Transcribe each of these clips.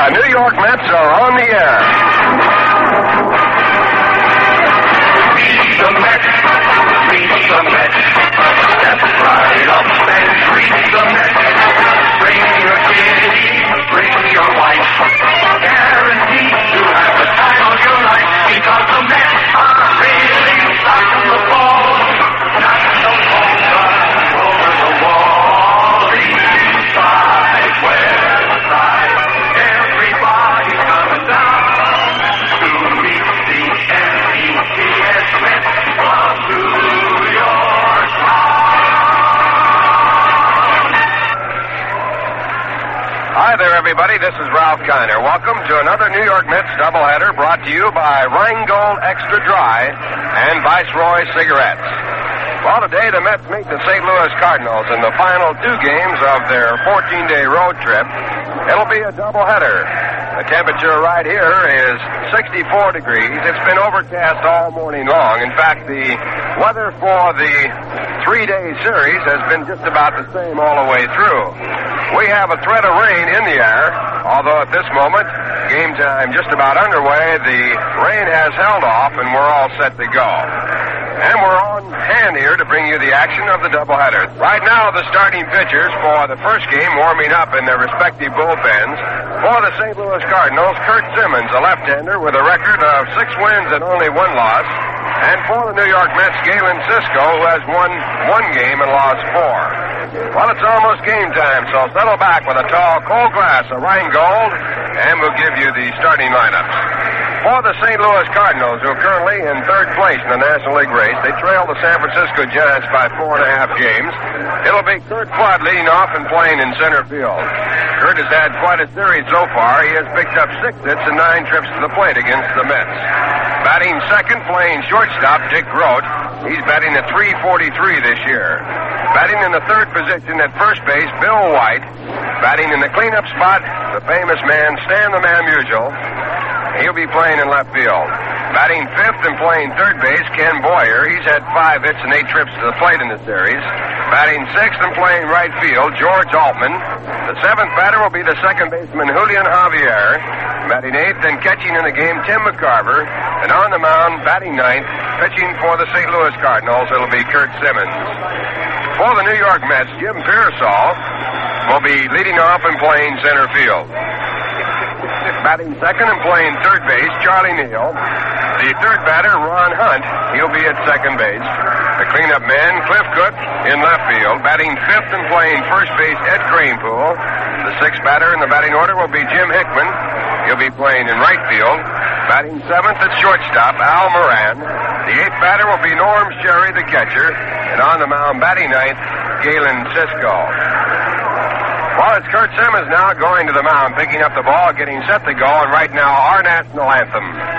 The New York Mets are on the air. Meet the Mets. Meet the Mets. Step right up and greet the Mets. Bring your kiddies, bring your wife. Guaranteed to have the time of your life because the Mets are really rocking the ball. National home run over the wall. East side, west side, everybody's coming down to meet the NETS Mets from New York town. Hi there, everybody. This is Ralph Kiner. Welcome to another New York Mets doubleheader brought to you by Rheingold Extra Dry and Viceroy Cigarettes. Well, today the Mets meet the St. Louis Cardinals in the final two games of their 14-day road trip. It'll be a doubleheader. The temperature right here is 64 degrees. It's been overcast all morning long. In fact, the weather for the three-day series has been just about the same all the way through. We have a threat of rain in the air, although at this moment, game time just about underway, the rain has held off and we're all set to go. And we're on hand here to bring you the action of the doubleheader. Right now, the starting pitchers for the first game warming up in their respective bullpens. For the St. Louis Cardinals, Curt Simmons, a left-hander with a record of 6 wins and only 1 loss. And for the New York Mets, Galen Cisco, who has won 1 game and lost 4. Well, it's almost game time, so settle back with a tall, cold glass of Rheingold, and we'll give you the starting lineups. For the St. Louis Cardinals, who are currently in third place in the National League race, they trail the San Francisco Giants by 4.5 games. It'll be Curt Flood leading off and playing in center field. Curt has had quite a series so far. He has picked up 6 hits and 9 trips to the plate against the Mets. Batting second, playing shortstop, Dick Groat. He's batting at .343 this year. Batting in the third position at first base, Bill White. Batting in the cleanup spot, the famous man, Stan the Man Musial. He'll be playing in left field. Batting fifth and playing third base, Ken Boyer. He's had 5 hits and 8 trips to the plate in the series. Batting sixth and playing right field, George Altman. The 7th batter will be the second baseman, Julian Javier. Batting 8th and catching in the game, Tim McCarver. And on the mound, batting 9th, pitching for the St. Louis Cardinals, it'll be Curt Simmons. For the New York Mets, Jim Pearsall will be leading off and playing center field. Batting second and playing third base, Charlie Neal. The third batter, Ron Hunt. He'll be at second base. The cleanup man, Cliff Cook, in left field. Batting fifth and playing first base, Ed Kranepool. The 6th batter in the batting order will be Jim Hickman. He'll be playing in right field. Batting 7th at shortstop, Al Moran. The 8th batter will be Norm Sherry, the catcher. And on the mound, batting 9th, Galen Cisco. Well, it's Curt Simmons now going to the mound, picking up the ball, getting set to go, and right now, our national anthem.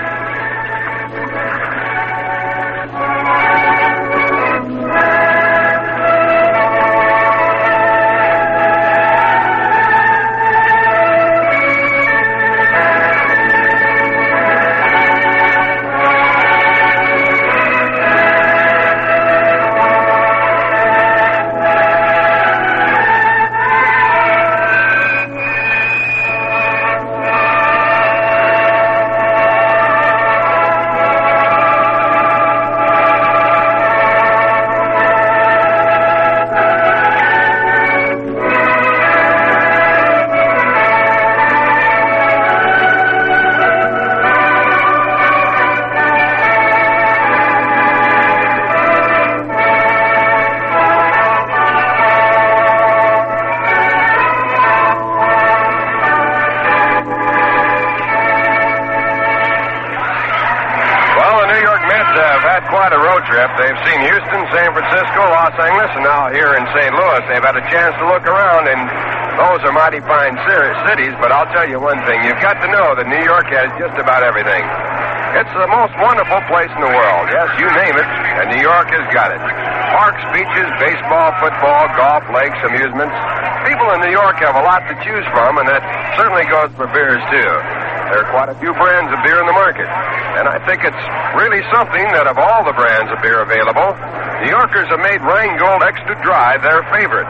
They've seen Houston, San Francisco, Los Angeles, and now here in St. Louis. They've had a chance to look around, and those are mighty fine cities, but I'll tell you one thing. You've got to know that New York has just about everything. It's the most wonderful place in the world. Yes, you name it, and New York has got it. Parks, beaches, baseball, football, golf, lakes, amusements. People in New York have a lot to choose from, and that certainly goes for beers, too. There are quite a few brands of beer in the market. And I think it's really something that of all the brands of beer available, New Yorkers have made Rheingold Extra Dry their favorite.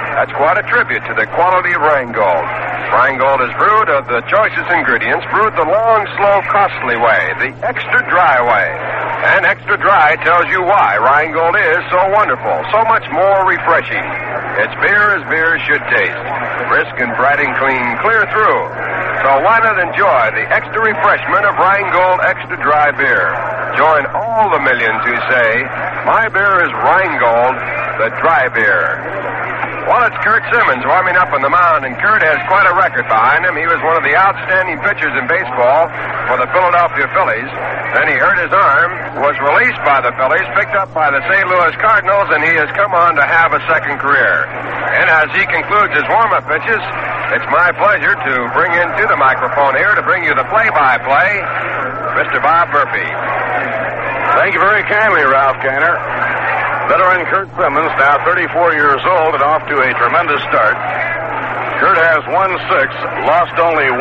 That's quite a tribute to the quality of Rheingold. Rheingold is brewed of the choicest ingredients, brewed the long, slow, costly way, the extra dry way. And extra dry tells you why Rheingold is so wonderful, so much more refreshing. It's beer as beer should taste. Brisk and bright and clean, clear through. So why not enjoy the extra refreshment of Rheingold Extra Dry Beer? Join all the millions who say, my beer is Rheingold, the dry beer. Well, it's Kurt Simmons warming up on the mound, and Kurt has quite a record behind him. He was one of the outstanding pitchers in baseball for the Philadelphia Phillies. Then he hurt his arm, was released by the Phillies, picked up by the St. Louis Cardinals, and he has come on to have a second career. And as he concludes his warm-up pitches, it's my pleasure to bring into the microphone here to bring you the play-by-play, Mr. Bob Murphy. Thank you very kindly, Ralph Kiner. Veteran Kurt Simmons, now 34 years old and off to a tremendous start. Kurt has won 6, lost only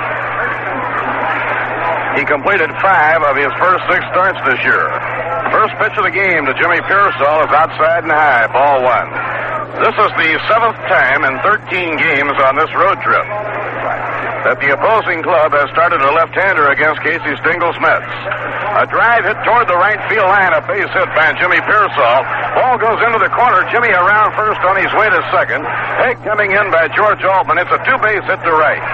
1. He completed 5 of his first 6 starts this year. First pitch of the game to Jimmy Pearsall is outside and high, ball 1. This is the 7th time in 13 games on this road trip that the opposing club has started a left-hander against Casey Stingle's Mets. A drive hit toward the right field line, a base hit by Jimmy Pearsall. Ball goes into the corner. Jimmy around first on his way to second. Peg coming in by George Altman. It's a 2-base hit to right.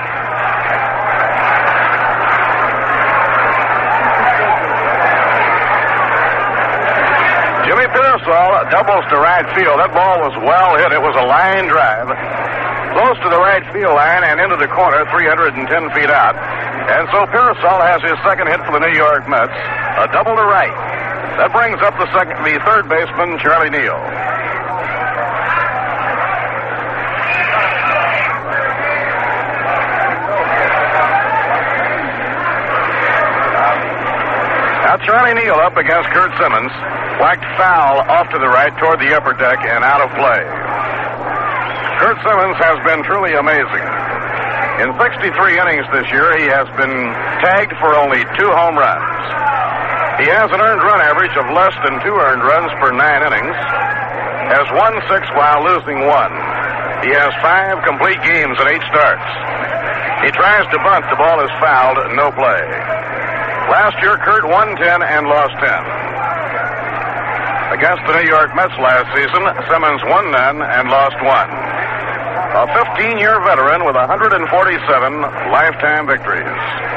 Jimmy Pearsall doubles to right field. That ball was well hit. It was a line drive. Close to the right field line and into the corner, 310 feet out. And so Pearsall has his second hit for the New York Mets, a double to right. That brings up the third baseman, Charlie Neal. Now Charlie Neal up against Kurt Simmons, whacked foul off to the right toward the upper deck and out of play. Kurt Simmons has been truly amazing. In 63 innings this year, he has been tagged for only 2 home runs. He has an earned run average of less than 2 earned runs per 9 innings, has won 6 while losing 1. He has 5 complete games in 8 starts. He tries to bunt, the ball is fouled, no play. Last year, Kurt won 10 and lost 10. Against the New York Mets last season, Simmons won none and lost 1. A 15-year veteran with 147 lifetime victories.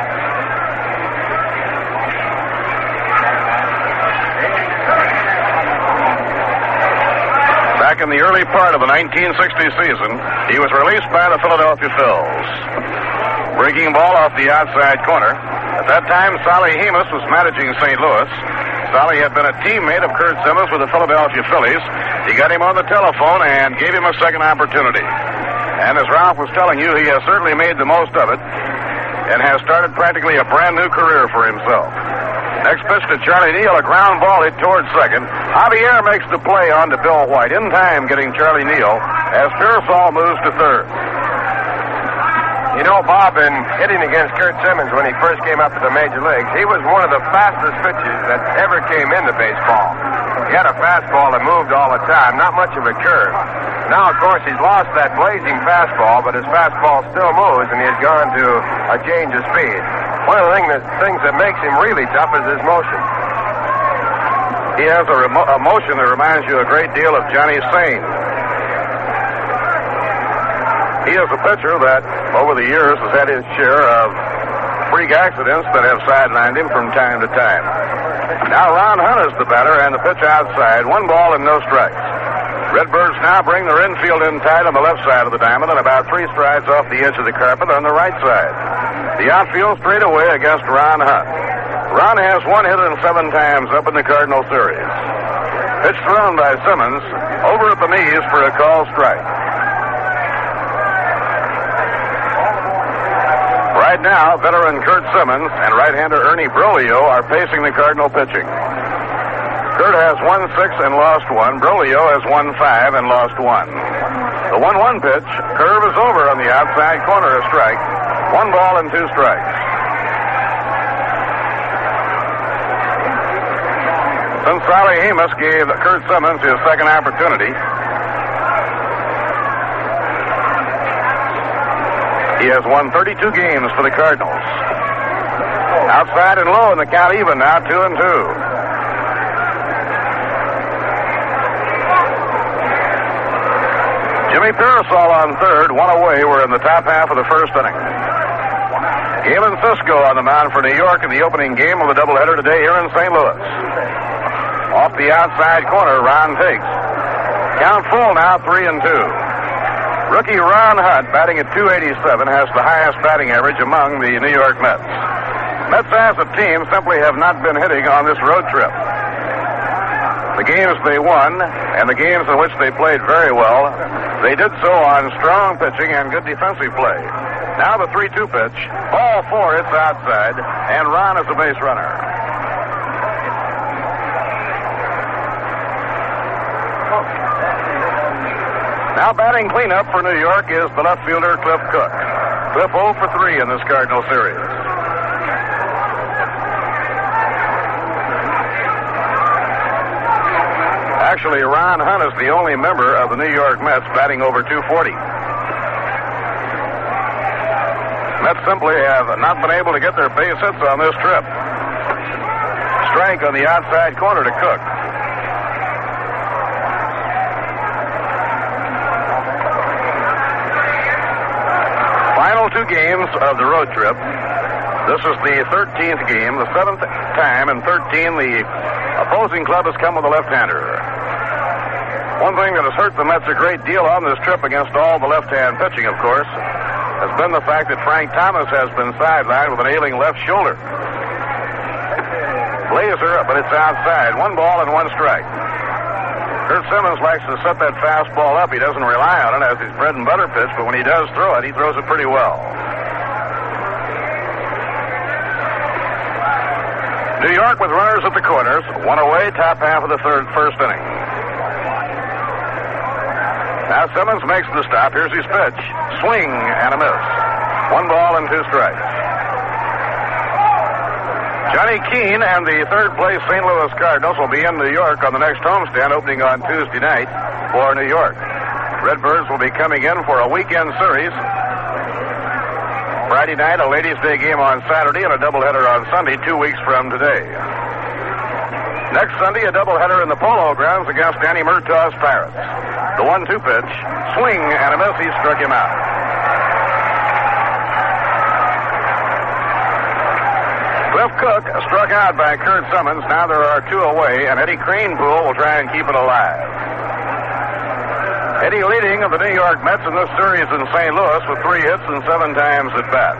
Back in the early part of the 1960 season, he was released by the Philadelphia Phils. Breaking ball off the outside corner. At that time, Solly Hemus was managing St. Louis. Solly had been a teammate of Kurt Simmons with the Philadelphia Phillies. He got him on the telephone and gave him a second opportunity. And as Ralph was telling you, he has certainly made the most of it and has started practically a brand new career for himself. Next pitch to Charlie Neal, a ground ball hit towards second. Javier makes the play on to Bill White, in time getting Charlie Neal as Pearsall moves to third. You know, Bob, in hitting against Kurt Simmons when he first came up to the major leagues, he was one of the fastest pitchers that ever came into baseball. He had a fastball that moved all the time, not much of a curve. Now, of course, he's lost that blazing fastball, but his fastball still moves, and he has gone to a change of speed. One of the things that makes him really tough is his motion. He has a motion that reminds you a great deal of Johnny Sain. He is a pitcher that, over the years, has had his share of freak accidents that have sidelined him from time to time. Now Ron Hunt is the batter, and the pitch outside. 1 ball and no strikes. Redbirds now bring their infield in tight on the left side of the diamond and about 3 strides off the edge of the carpet on the right side. The outfield straight away against Ron Hunt. Ron has 1 hit and 7 times up in the Cardinal series. Pitch thrown by Simmons over at the knees for a called strike. Right now, veteran Kurt Simmons and right-hander Ernie Broglio are pacing the Cardinal pitching. Kurt has won 6 and lost 1. Broglio has won 5 and lost 1. The 1-1 pitch, curve is over on the outside corner, a strike. 1 ball and 2 strikes. Since Solly Hemus gave Kurt Simmons his second opportunity, He has won 32 games for the Cardinals. Outside and low in the count even now, 2-2. Jimmy Pearsall on third, one away. We're in the top half of the first inning. Galen Cisco on the mound for New York in the opening game of the doubleheader today here in St. Louis. Off the outside corner, Ron Tiggs. Count full now, 3-2. Rookie Ron Hunt, batting at .287, has the highest batting average among the New York Mets. Mets as a team simply have not been hitting on this road trip. The games they won and the games in which they played very well, they did so on strong pitching and good defensive play. Now the 3-2 pitch. Ball 4, it's outside, and Ron is a base runner. Now batting cleanup for New York is the left fielder Cliff Cook. Cliff 0 for 3 in this Cardinal series. Actually, Ron Hunt is the only member of the New York Mets batting over .240. Mets simply have not been able to get their base hits on this trip. Strike on the outside corner to Cook. Final 2 games of the road trip. This is the 13th game, the 7th time in 13 the opposing club has come with a left-hander. One thing that has hurt the Mets a great deal on this trip against all the left-hand pitching, of course, has been the fact that Frank Thomas has been sidelined with an ailing left shoulder. Blazer, but it's outside. 1 ball and 1 strike. Kurt Simmons likes to set that fastball up. He doesn't rely on it as his bread and butter pitch, but when he does throw it, he throws it pretty well. New York with runners at the corners. 1 away, top half of the first inning. Now Simmons makes the stop. Here's his pitch. Swing and a miss. 1 ball and 2 strikes. Johnny Keane and the third-place St. Louis Cardinals will be in New York on the next homestand opening on Tuesday night for New York. Redbirds will be coming in for a weekend series. Friday night, a Ladies' Day game on Saturday, and a doubleheader on Sunday 2 weeks from today. Next Sunday, a doubleheader in the Polo Grounds against Danny Murtaugh's Pirates. The 1-2 pitch, swing and a miss. He struck him out. Cliff Cook struck out by Kurt Simmons. Now there are 2 away, and Eddie Kranepool will try and keep it alive. Eddie leading of the New York Mets in this series in St. Louis with 3 hits and 7 times at bat.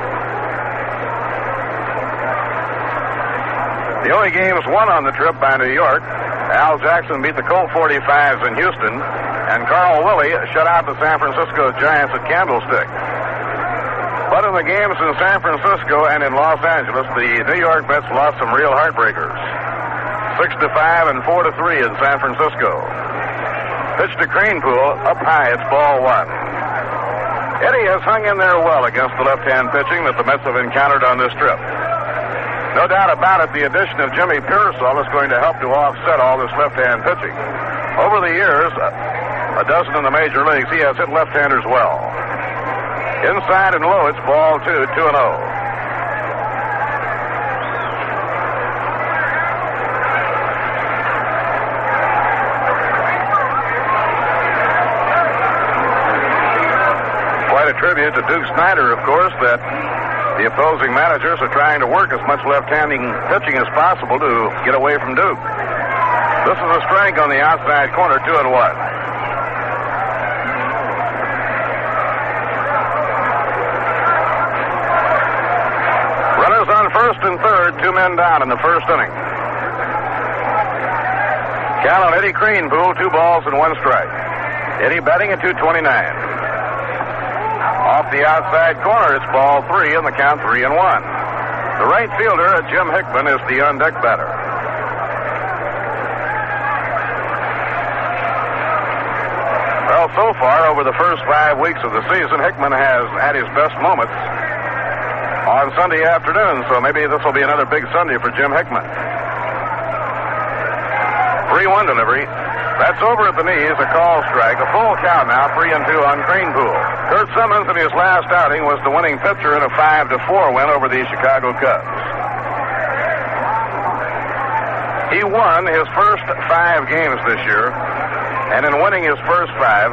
The only games won on the trip by New York, Al Jackson beat the Colt 45s in Houston, and Carl Willey shut out the San Francisco Giants at Candlestick. But in the games in San Francisco and in Los Angeles, the New York Mets lost some real heartbreakers. 6-5 and 4-3 in San Francisco. Pitch to Kranepool, up high, it's ball 1. Eddie has hung in there well against the left-hand pitching that the Mets have encountered on this trip. No doubt about it, the addition of Jimmy Pearsall is going to help to offset all this left-hand pitching. Over the years, a dozen in the major leagues, he has hit left-handers well. Inside and low, it's ball 2, 2-0. Quite a tribute to Duke Snyder, of course, that the opposing managers are trying to work as much left-handing pitching as possible to get away from Duke. This is a strike on the outside corner, 2-1. Runners on first and third, 2 men down in the first inning. Count on Eddie Kranepool, 2 balls and 1 strike. Eddie batting at .229. Off the outside corner, it's ball 3 and the count 3-1. The right fielder, Jim Hickman, is the on-deck batter. Well, so far, over the first 5 weeks of the season, Hickman has had his best moments on Sunday afternoon, so maybe this will be another big Sunday for Jim Hickman. 3-1 delivery. That's over at the knees, a call strike. A full count now, 3-2 on Cranepool. Kurt Simmons in his last outing was the winning pitcher in a 5-4 win over the Chicago Cubs. He won his first 5 games this year, and in winning his first 5,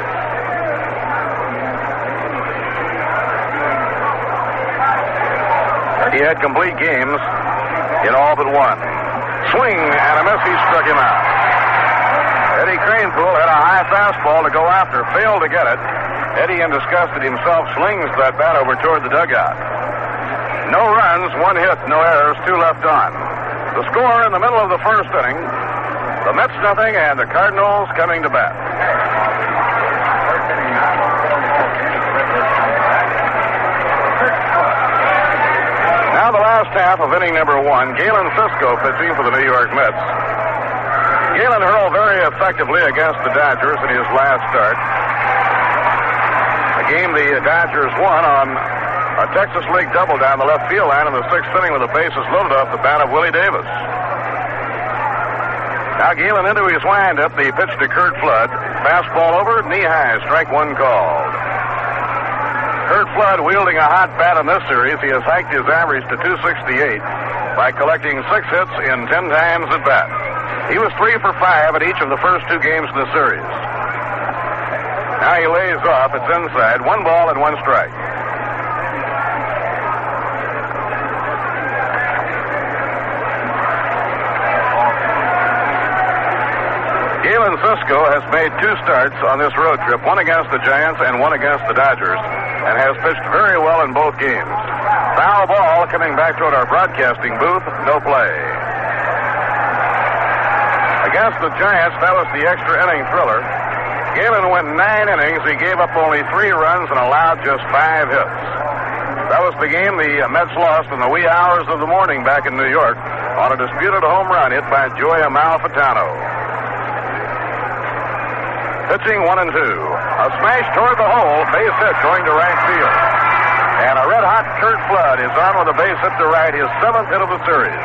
he had complete games in all but one. Swing and a miss, he struck him out. Eddie Cranepool had a high fastball to go after, failed to get it. Eddie, in disgust at himself, slings that bat over toward the dugout. No runs, 1 hit, no errors, 2 left on. The score in the middle of the first inning, the Mets nothing and the Cardinals coming to bat. Now the last half of inning number 1, Galen Cisco pitching for the New York Mets. Galen hurled very effectively against the Dodgers in his last start. A game the Dodgers won on a Texas League double down the left field line in the 6th inning with the bases loaded off the bat of Willie Davis. Now Galen into his windup. The pitch to Curt Flood. Fastball over, knee high, strike 1 called. Curt Flood wielding a hot bat in this series. He has hiked his average to 268 by collecting 6 hits in 10 times at bat. He was 3 for 5 at each of the first 2 games in the series. Now he lays off. It's inside. 1 ball and 1 strike. Galen Cisco has made 2 starts on this road trip, 1 against the Giants and 1 against the Dodgers, and has pitched very well in both games. Foul ball coming back toward our broadcasting booth. No play. Against the Giants, that was the extra inning thriller. Galen went 9 innings. He gave up only 3 runs and allowed just 5 hits. That was the game the Mets lost in the wee hours of the morning back in New York on a disputed home run hit by Joey Amalfitano. Pitching 1-2. A smash toward the hole. Base hit going to right field. And a red-hot Curt Flood is on with a base hit to right, his 7th hit of the series.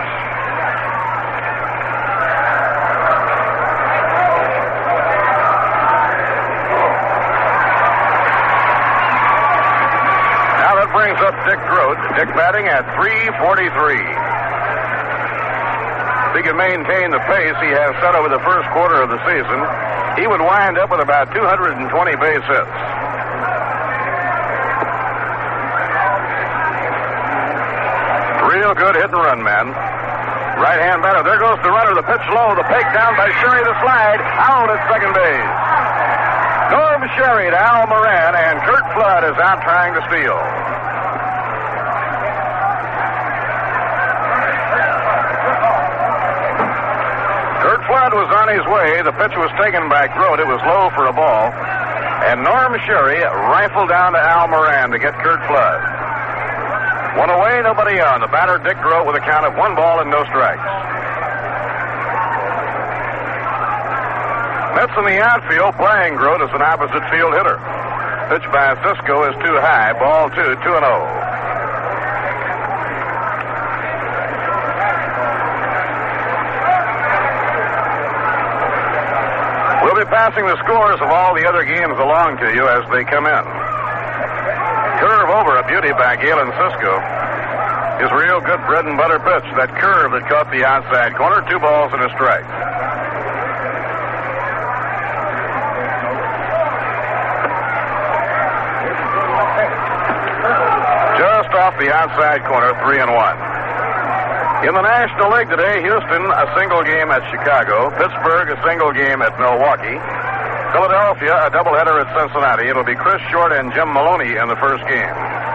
Now that brings up Dick Groat. Dick batting at .343. If he can maintain the pace he has set over the first quarter of the season, he would wind up with about 220 base hits. Real good hit and run man. Right-hand batter. There goes the runner. The pitch low. The pick down by Sherry. The slide. Out at second base. Norm Sherry to Al Moran, and Curt Flood is out trying to steal. Curt Flood was on his way. The pitch was taken by Groat. It was low for a ball. And Norm Sherry rifled down to Al Moran to get Curt Flood. 1 away, nobody on. The batter, Dick Groat, with a count of 1 ball and no strikes. Mets in the outfield playing Groat as an opposite field hitter. Pitch by Cisco is too high. Ball 2, 2-0. We'll be passing the scores of all the other games along to you as they come in. Curve over, a beauty by Galen Cisco. His real good bread and butter pitch. That curve that caught the outside corner. 2 balls and a strike. Just off the outside corner, 3-1. In the National League today, Houston, a single game at Chicago. Pittsburgh, a single game at Milwaukee. Philadelphia, a doubleheader at Cincinnati. It'll be Chris Short and Jim Maloney in the first game.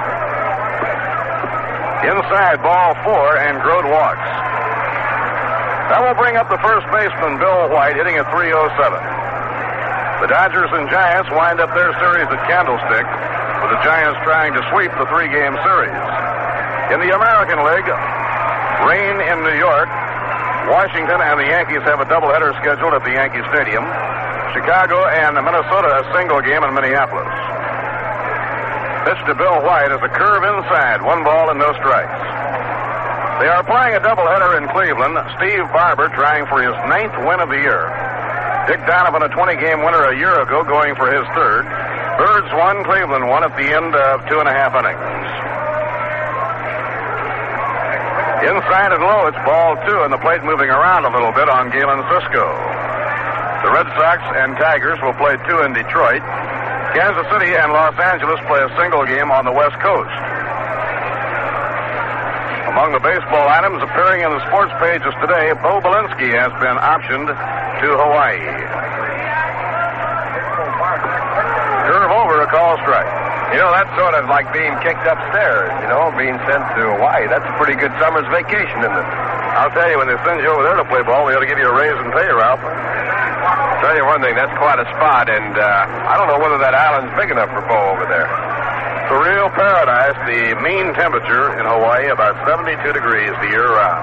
Inside, ball 4, and Groat walks. That will bring up the first baseman, Bill White, hitting at .307. The Dodgers and Giants wind up their series at Candlestick, with the Giants trying to sweep the 3-game series. In the American League, rain in New York. Washington and the Yankees have a doubleheader scheduled at the Yankee Stadium. Chicago and Minnesota a single game in Minneapolis. Pitch to Bill White is a curve inside. 1 ball and no strikes. They are playing a doubleheader in Cleveland. Steve Barber trying for his 9th win of the year. Dick Donovan, a 20-game winner a year ago, going for his third. Birds won, Cleveland won at the end of 2.5 innings. Inside and low, it's ball 2, and the plate moving around a little bit on Galen Cisco. The Red Sox and Tigers will play 2 in Detroit. Kansas City and Los Angeles play a single game on the West Coast. Among the baseball items appearing in the sports pages today, Bo Belinsky has been optioned to Hawaii. Curve over, a call strike. You know, that's sort of like being kicked upstairs, being sent to Hawaii. That's a pretty good summer's vacation, isn't it? I'll tell you, when they send you over there to play ball, they ought to give you a raise in pay, Ralph. I'll tell you one thing, that's quite a spot, and I don't know whether that island's big enough for Bo over there. It's a real paradise. The mean temperature in Hawaii, about 72 degrees the year round.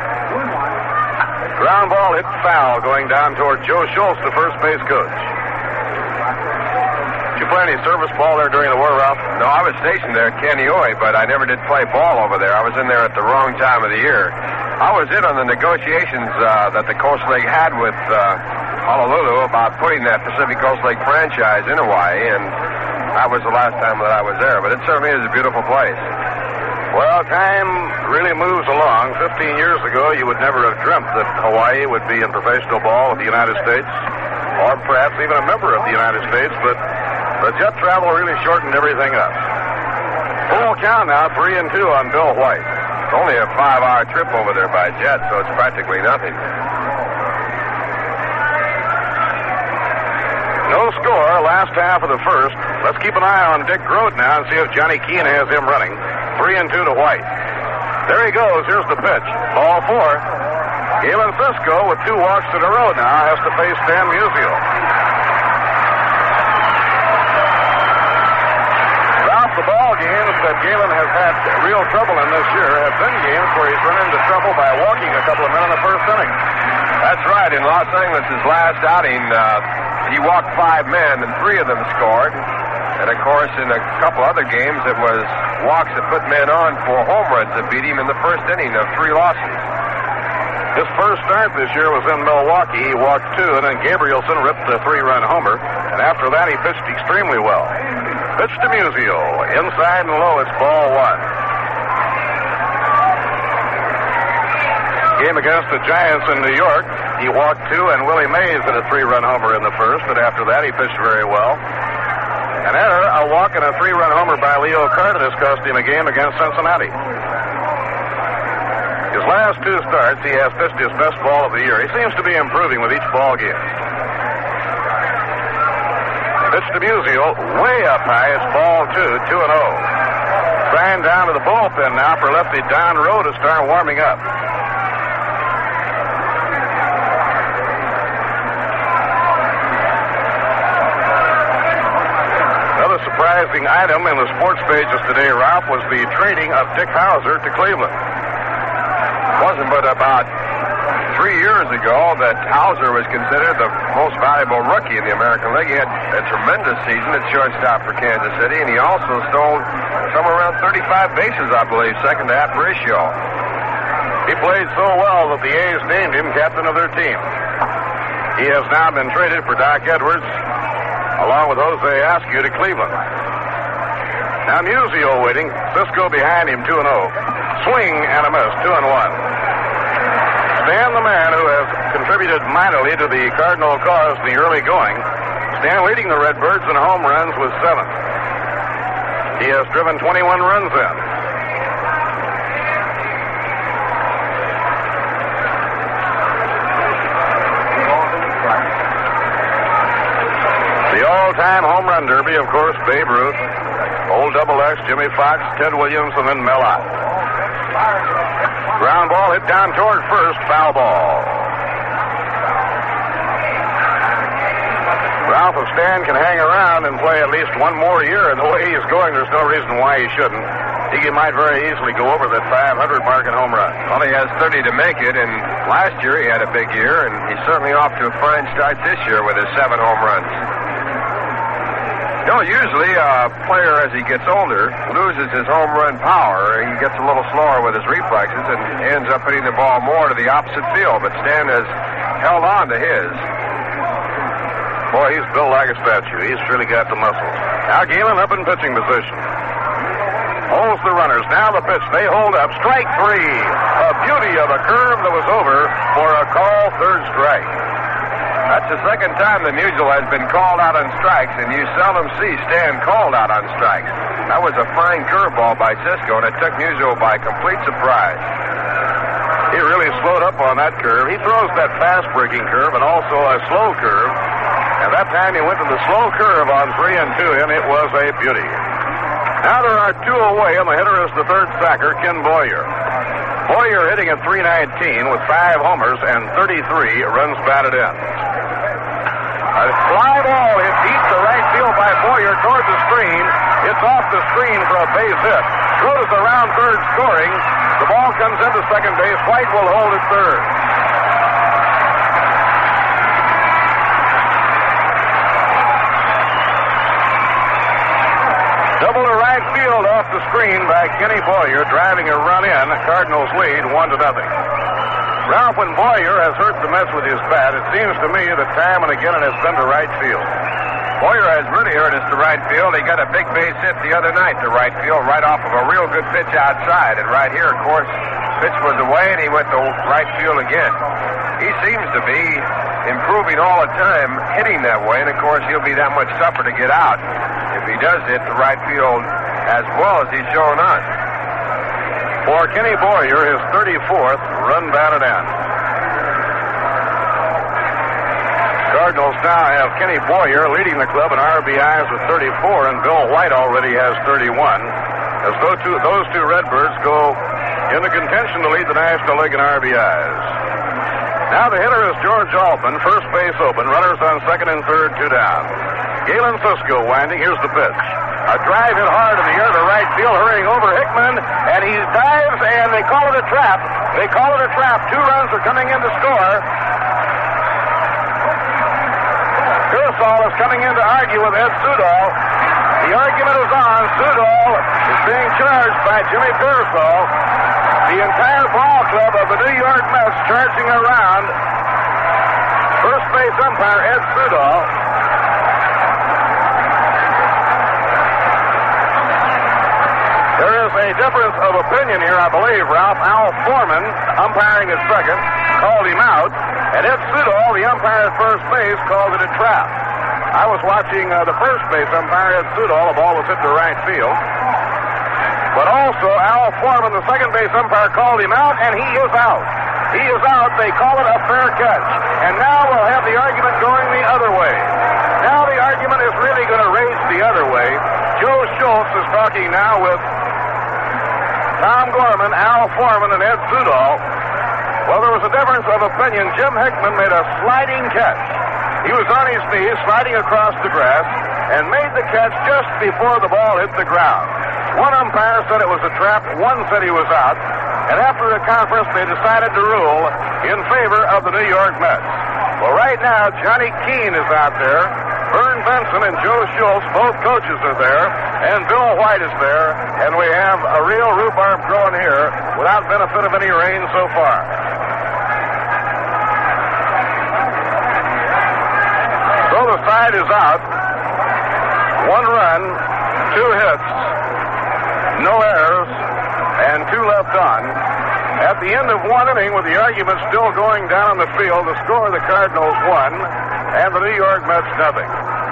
Ground ball hit foul going down toward Joe Schultz, the first base coach. Did you play any service ball there during the war, Ralph? No, I was stationed there at Kaneohe, but I never did play ball over there. I was in there at the wrong time of the year. I was in on the negotiations that the Coast League had with Honolulu about putting that Pacific Coast League franchise in Hawaii, and that was the last time that I was there. But it certainly is a beautiful place. Well, time really moves along. 15 years ago, you would never have dreamt that Hawaii would be in professional ball with the United States, or perhaps even a member of the United States, but the jet travel really shortened everything up. Full count now, 3-2 on Bill White. It's only a 5-hour trip over there by jet, so it's practically nothing. No score, last half of the first. Let's keep an eye on Dick Grote now and see if Johnny Keane has him running. 3-2 to White. There he goes. Here's the pitch. Ball 4. Galen Cisco, with 2 walks in a row now, has to face Stan Musial. Ralph, the ball games that Galen has had real trouble in this year have been games where he's run into trouble by walking a couple of men in the first inning. That's right. In Los Angeles' last outing, he walked 5 men, and 3 of them scored. And, of course, in a couple other games, it was walks that put men on for home runs that beat him in the first inning of 3 losses. His first start this year was in Milwaukee. He walked 2, and then Gabrielson ripped a 3-run homer. And after that, he pitched extremely well. Pitch to Musial. Inside and low, it's ball 1. Game against the Giants in New York. He walked 2, and Willie Mays hit a 3-run homer in the first, but after that, he pitched very well. An error, a walk, and a 3-run homer by Leo Cardenas cost him a game against Cincinnati. His last 2 starts, he has pitched his best ball of the year. He seems to be improving with each ball game. Pitch to Musial, way up high. It's ball 2, 2-0. Trying down to the bullpen now for lefty Don Rowe to start warming up. Surprising item in the sports pages today, Ralph, was the trading of Dick Hauser to Cleveland. It wasn't but about 3 years ago that Hauser was considered the most valuable rookie in the American League. He had a tremendous season at shortstop for Kansas City, and he also stole somewhere around 35 bases, I believe, second to Aparicio. He played so well that the A's named him captain of their team. He has now been traded for Doc Edwards, along with Jose Askew, to Cleveland. Now Musial waiting. Cisco behind him, 2-0. Swing and a miss, 2-1. Stan, the man who has contributed mightily to the Cardinal cause in the early going, Stan leading the Redbirds in home runs with 7. He has driven 21 runs in. The all-time home run derby, of course, Babe Ruth, Old Double X, Jimmy Fox, Ted Williams, and then Mel Ott. Ground ball hit down toward first, foul ball. Ralph, if Stan can hang around and play at least one more year, and the way he's going, there's no reason why he shouldn't. He might very easily go over that 500 mark in home runs. Well, he has 30 to make it, and last year he had a big year, and he's certainly off to a fine start this year with his 7 home runs. You know, usually a player, as he gets older, loses his home run power. He gets a little slower with his reflexes and ends up hitting the ball more to the opposite field. But Stan has held on to his. Boy, he's built like a statue. He's really got the muscle. Now Galen up in pitching position. Holds the runners. Now the pitch. They hold up. Strike three. A beauty of a curve that was over for a call, third strike. That's the second time the Musial has been called out on strikes, and you seldom see Stan called out on strikes. That was a fine curveball by Cisco, and it took Musial by complete surprise. He really slowed up on that curve. He throws that fast-breaking curve and also a slow curve. And that time he went to the slow curve on 3-2, and it was a beauty. Now there are two away, and the hitter is the third sacker, Ken Boyer. Boyer hitting at .319 with 5 homers and 33 runs batted in. A fly ball hit deep to right field by Boyer toward the screen. It's off the screen for a base hit. Throws around third scoring. The ball comes into second base. White will hold at third. Double to right field off the screen by Kenny Boyer, driving a run in. Cardinals lead 1-0. Ralph, when Boyer has hurt the Mets with his bat, it seems to me that time and again it has been to right field. Boyer has really hurt us to right field. He got a big base hit the other night to right field, right off of a real good pitch outside. And right here, of course, pitch was away, and he went to right field again. He seems to be improving all the time, hitting that way, and of course he'll be that much tougher to get out if he does hit the right field as well as he's showing us. For Kenny Boyer, his 34th run batted in. Cardinals now have Kenny Boyer leading the club in RBIs with 34, and Bill White already has 31. As those two Redbirds go into contention to lead the National League in RBIs. Now the hitter is George Altman, first base open, runners on second and third, 2 down. Galen Cisco winding, here's the pitch. A drive hit hard in the air to right field, hurrying over Hickman, and he dives, and they call it a trap. They call it a trap. 2 runs are coming in to score. Pearsall is coming in to argue with Ed Sudol. The argument is on. Sudol is being charged by Jimmy Pearsall. The entire ball club of the New York Mets charging around first base umpire Ed Sudol. There is a difference of opinion here, I believe, Ralph. Al Foreman, umpiring at second, called him out, and Ed Sudol, the umpire at first base, called it a trap. I was watching the first base umpire, Ed Sudol. The ball was hit to right field. But also, Al Foreman, the second base umpire, called him out, and he is out. He is out. They call it a fair catch. And now we'll have the argument going the other way. Now the argument is really going to rage the other way. Joe Schultz is talking now with Tom Gorman, Al Foreman, and Ed Sudol. Well, there was a difference of opinion. Jim Hickman made a sliding catch. He was on his knees, sliding across the grass, and made the catch just before the ball hit the ground. One umpire said it was a trap, one said he was out, and after the conference, they decided to rule in favor of the New York Mets. Well, right now, Johnny Keane is out there, Vern Benson and Joe Schultz, both coaches are there, and Bill White is there, and we have a real rhubarb growing here without benefit of any rain so far. So the side is out. 1 run, 2 hits, no errors, and 2 left on. At the end of 1 inning, with the argument still going down on the field, the score of the Cardinals 1, and the New York Mets nothing.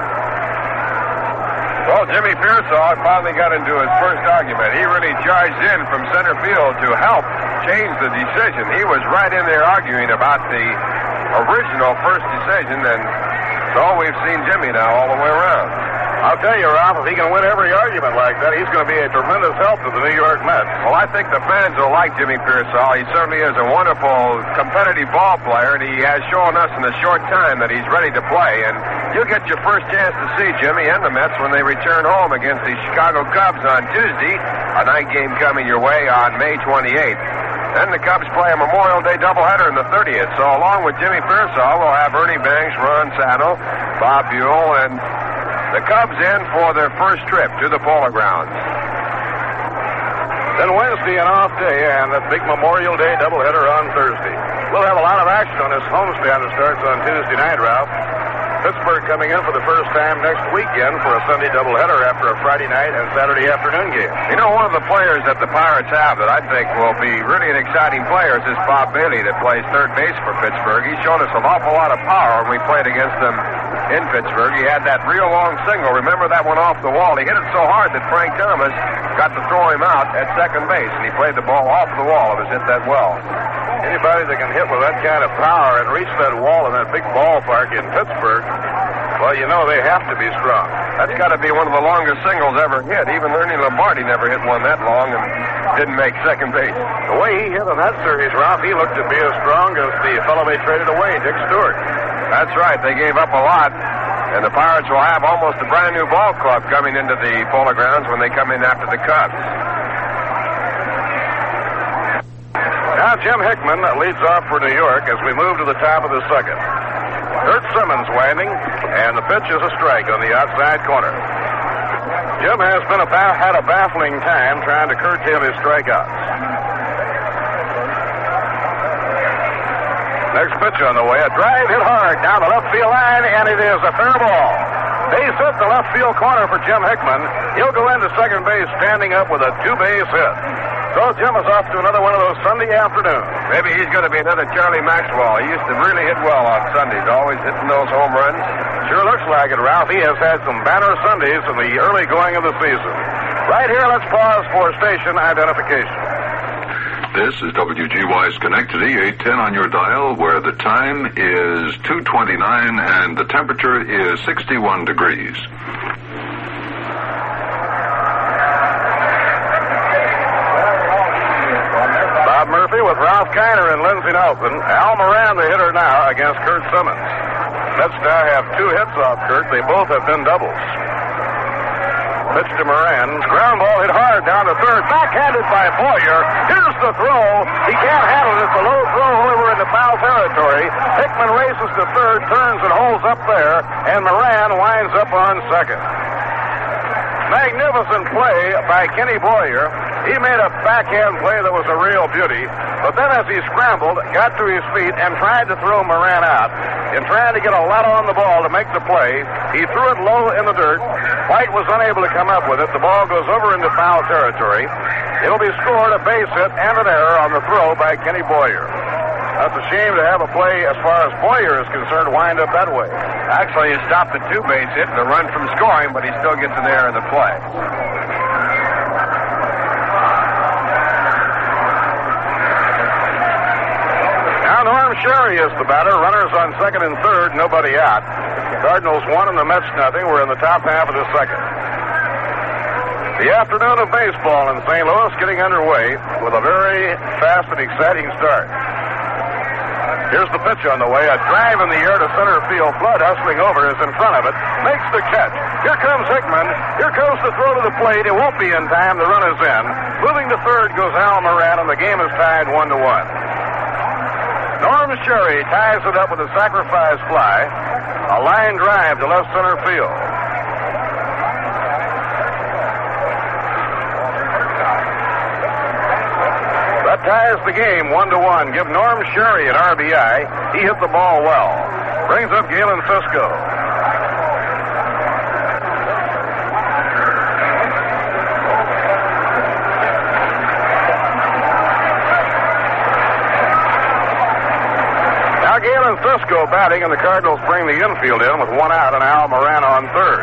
Well, Jimmy Pearsall finally got into his first argument. He really charged in from center field to help change the decision. He was right in there arguing about the original first decision, and so we've seen Jimmy now all the way around. I'll tell you, Ralph, if he can win every argument like that, he's going to be a tremendous help to the New York Mets. Well, I think the fans will like Jimmy Pearsall. He certainly is a wonderful, competitive ball player, and he has shown us in a short time that he's ready to play. And you'll get your first chance to see Jimmy and the Mets when they return home against the Chicago Cubs on Tuesday, a night game coming your way on May 28th. Then the Cubs play a Memorial Day doubleheader in the 30th. So along with Jimmy Pearsall, we'll have Ernie Banks, Ron Santo, Bob Buell, and the Cubs in for their first trip to the Polo Grounds. Then Wednesday, an off day, and a big Memorial Day doubleheader on Thursday. We'll have a lot of action on this homestand that starts on Tuesday night, Ralph. Pittsburgh coming in for the first time next weekend for a Sunday doubleheader after a Friday night and Saturday afternoon game. You know, one of the players that the Pirates have that I think will be really an exciting player is this Bob Bailey that plays third base for Pittsburgh. He showed us an awful lot of power when we played against them in Pittsburgh. He had that real long single. Remember that one off the wall? He hit it so hard that Frank Thomas got to throw him out at second base, and he played the ball off the wall. It was hit that well. Anybody that can hit with that kind of power and reach that wall in that big ballpark in Pittsburgh, well, you know they have to be strong. That's got to be one of the longest singles ever hit. Even Ernie Lombardi never hit one that long and didn't make second base. The way he hit in that series, Ralph, he looked to be as strong as the fellow they traded away, Dick Stewart. That's right. They gave up a lot, and the Pirates will have almost a brand new ball club coming into the Polo Grounds when they come in after the Cubs. Now Jim Hickman leads off for New York as we move to the top of the second. Kurt Simmons winding, and the pitch is a strike on the outside corner. Jim has had a baffling time trying to curtail his strikeouts. Next pitch on the way, a drive hit hard down the left field line, and it is a fair ball. Base hit the left field corner for Jim Hickman. He'll go into second base standing up with a two-base hit. So Jim is off to another one of those Sunday afternoons. Maybe he's going to be another Charlie Maxwell. He used to really hit well on Sundays, always hitting those home runs. Sure looks like it, Ralph. He has had some banner Sundays in the early going of the season. Right here, let's pause for station identification. This is WGY Schenectady, 810 on your dial, where the time is 2:29 and the temperature is 61 degrees. Murphy with Ralph Kiner and Lindsey Nelson. Al Moran, the hitter now, against Kurt Simmons. Mets now have two hits off Kurt. They both have been doubles. Pitch to Moran. Ground ball hit hard down to third. Backhanded by Boyer. Here's the throw. He can't handle it. It's a low throw over in the foul territory. Hickman races to third, turns and holds up there, and Moran winds up on second. Magnificent play by Kenny Boyer. He made a backhand play that was a real beauty, but then as he scrambled, got to his feet and tried to throw Moran out. In trying to get a lot on the ball to make the play, he threw it low in the dirt. White was unable to come up with it. The ball goes over into foul territory. It'll be scored a base hit and an error on the throw by Kenny Boyer. That's a shame to have a play as far as Boyer is concerned wind up that way. Actually, he stopped the two-base hit and a run from scoring, but he still gets an error in the play. Norm Sherry is the batter. Runners on second and third, nobody out. Cardinals 1 and the Mets nothing. We're in the top half of the second. The afternoon of baseball in St. Louis getting underway with a very fast and exciting start. Here's the pitch on the way. A drive in the air to center field. Flood hustling over is in front of it. Makes the catch. Here comes Hickman. Here comes the throw to the plate. It won't be in time. The run is in. Moving to third goes Al Moran, and the game is tied 1-1. Norm Sherry ties it up with a sacrifice fly. A line drive to left center field. That ties the game 1-1. Give Norm Sherry an RBI. He hit the ball well. Brings up Galen Cisco. Galen Cisco batting, and the Cardinals bring the infield in with one out and Al Moran on third.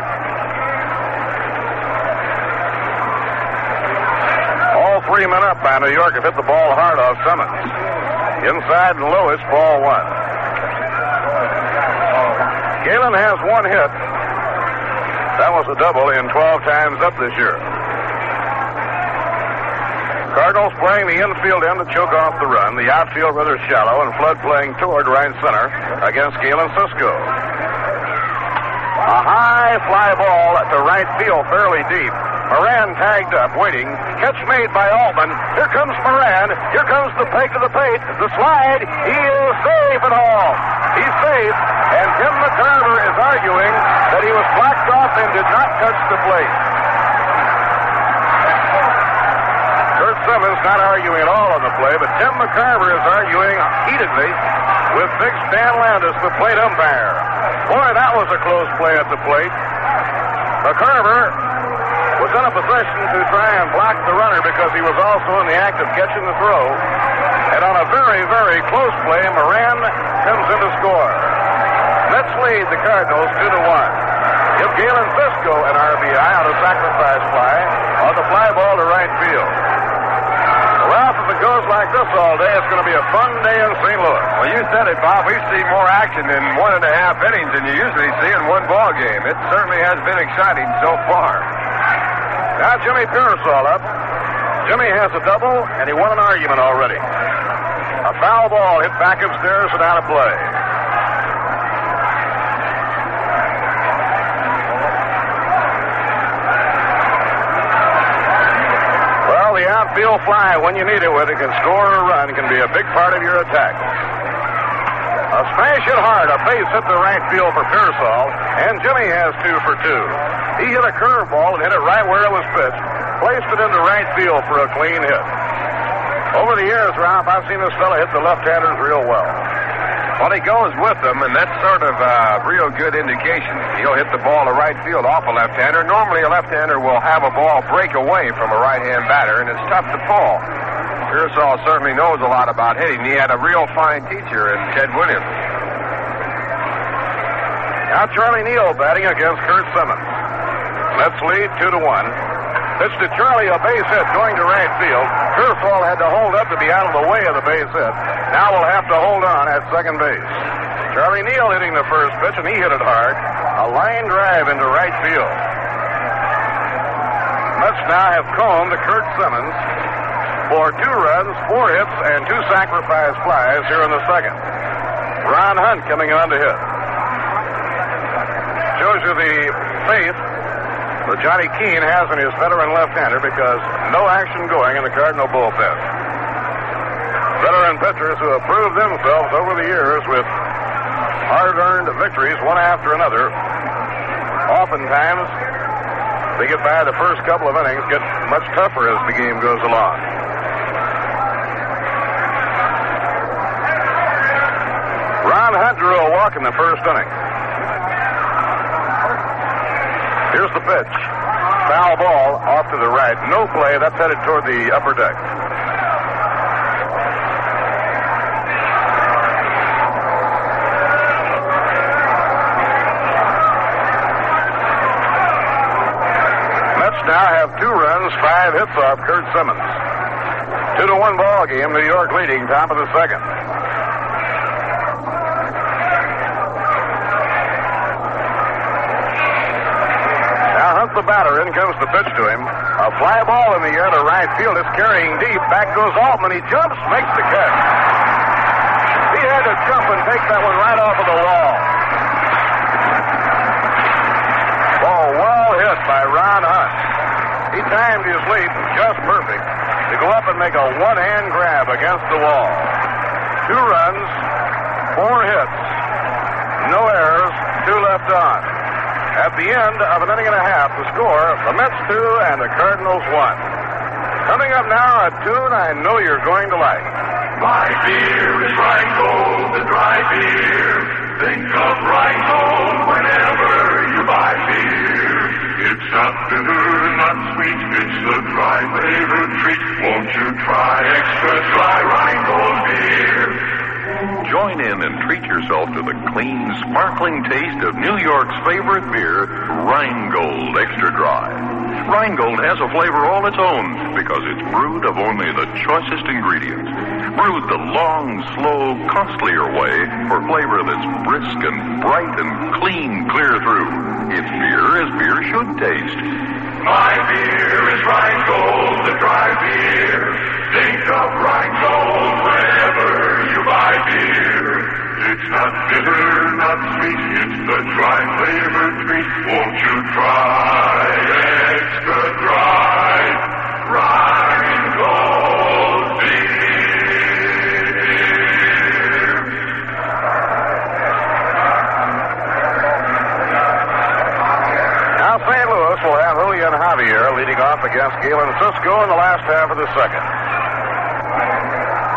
All three men up by New York have hit the ball hard off Simmons. Inside and Lewis, ball one. Galen has one hit. That was a double in 12 times up this year. Cardinals playing the infield in to choke off the run. The outfield rather shallow, and Flood playing toward right center against Galen Cisco. A high fly ball to right field, fairly deep. Moran tagged up, waiting. Catch made by Altman. Here comes Moran. Here comes the peg to the plate. The slide. He is safe at all. He's safe, and Tim McCarver is arguing that he was blacked off and did not touch the plate. Simmons not arguing at all on the play, but Tim McCarver is arguing heatedly with big Stan Landis, the plate umpire. Boy, that was a close play at the plate. McCarver was in a position to try and block the runner because he was also in the act of catching the throw. And on a very, very close play, Moran comes in to score. Mets lead the Cardinals 2-1. Give Galen Cisco an RBI on a sacrifice fly on the fly ball to right field. Ralph, if it goes like this all day, it's going to be a fun day in St. Louis. Well, you said it, Bob. We've seen more action in 1.5 innings than you usually see in one ball game. It certainly has been exciting so far. Now Jimmy Pearsall up. Jimmy has a double, and he won an argument already. A foul ball hit back upstairs and out of play. Well, the outfield fly, when you need it, whether it can score or run, can be a big part of your attack. A smash hit hard, a base hit the right field for Pearsall, and Jimmy has 2 for 2. He hit a curveball and hit it right where it was pitched, placed it into right field for a clean hit. Over the years, Ralph, I've seen this fella hit the left-handers real well. Well, he goes with them, and that's sort of a real good indication. He'll hit the ball to right field off a left-hander. Normally, a left-hander will have a ball break away from a right-hand batter, and it's tough to pull. Pearsall certainly knows a lot about hitting. He had a real fine teacher in Ted Williams. Now Charlie Neal batting against Kurt Simmons. Let's lead 2-1. Pitch to Charlie, a base hit going to right field. Pearsall had to hold up to be out of the way of the base hit. Now we'll have to hold on at second base. Charlie Neal hitting the first pitch, and he hit it hard. A line drive into right field. Mets now have combed to Kurt Simmons for 2 runs, 4 hits, and 2 sacrifice flies here in the second. Ron Hunt coming on to hit. Shows you the faith that Johnny Keane has in his veteran left-hander because no action going in the Cardinal bullpen. Veteran pitchers who have proved themselves over the years with hard-earned victories one after another. Oftentimes, they get by the first couple of innings, get much tougher as the game goes along. Ron Hunt drew a walk in the first inning. Here's the pitch. Foul ball off to the right. No play. That's headed toward the upper deck. Mets now have 2 runs, 5 hits off Kurt Simmons. 2-1 ball game. New York leading top of the second. The batter, in comes the pitch to him. A fly ball in the air to right field. It's carrying deep. Back goes Altman. He jumps, makes the catch. He had to jump and take that one right off of the wall. Ball well hit by Ron Hunt. He timed his leap just perfect to go up and make a one-hand grab against the wall. 2 runs, 4 hits, no errors, 2 left on. At the end of an inning and a half, the score, the Mets 2 and the Cardinals 1. Coming up now, a tune I know you're going to like. My beer is Rheingold, the dry beer. Think of Rheingold whenever you buy beer. It's not bitter, not sweet, it's the dry flavored treat. Won't you try extra dry Rheingold beer? Join in and treat yourself to the clean, sparkling taste of New York's favorite beer, Rheingold Extra Dry. Rheingold has a flavor all its own because it's brewed of only the choicest ingredients. Brewed the long, slow, costlier way for flavor that's brisk and bright and clean clear through. It's beer as beer should taste. My beer is Rheingold, the dry beer. Think of Rheingold whenever you buy beer. It's not bitter, not sweet, it's the dry flavored treat. Won't you try extra dry Rheingold beer? Now St. Louis will have Julian Javier leading off against Galen Cisco in the last half of the second.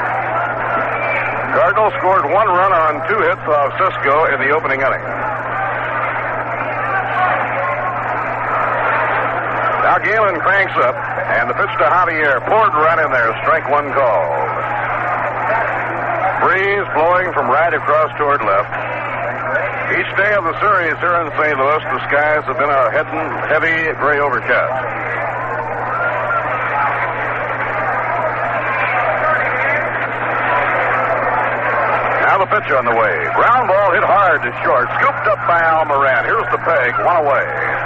Cardinals scored 1 run on 2 hits off Cisco in the opening inning. Galen cranks up, and the pitch to Javier. Poured right in there. Strike one called. Breeze blowing from right across toward left. Each day of the series here in St. Louis, the skies have been a heavy gray overcast. Now the pitch on the way. Ground ball hit hard to short. Scooped up by Al Moran. Here's the peg. One away.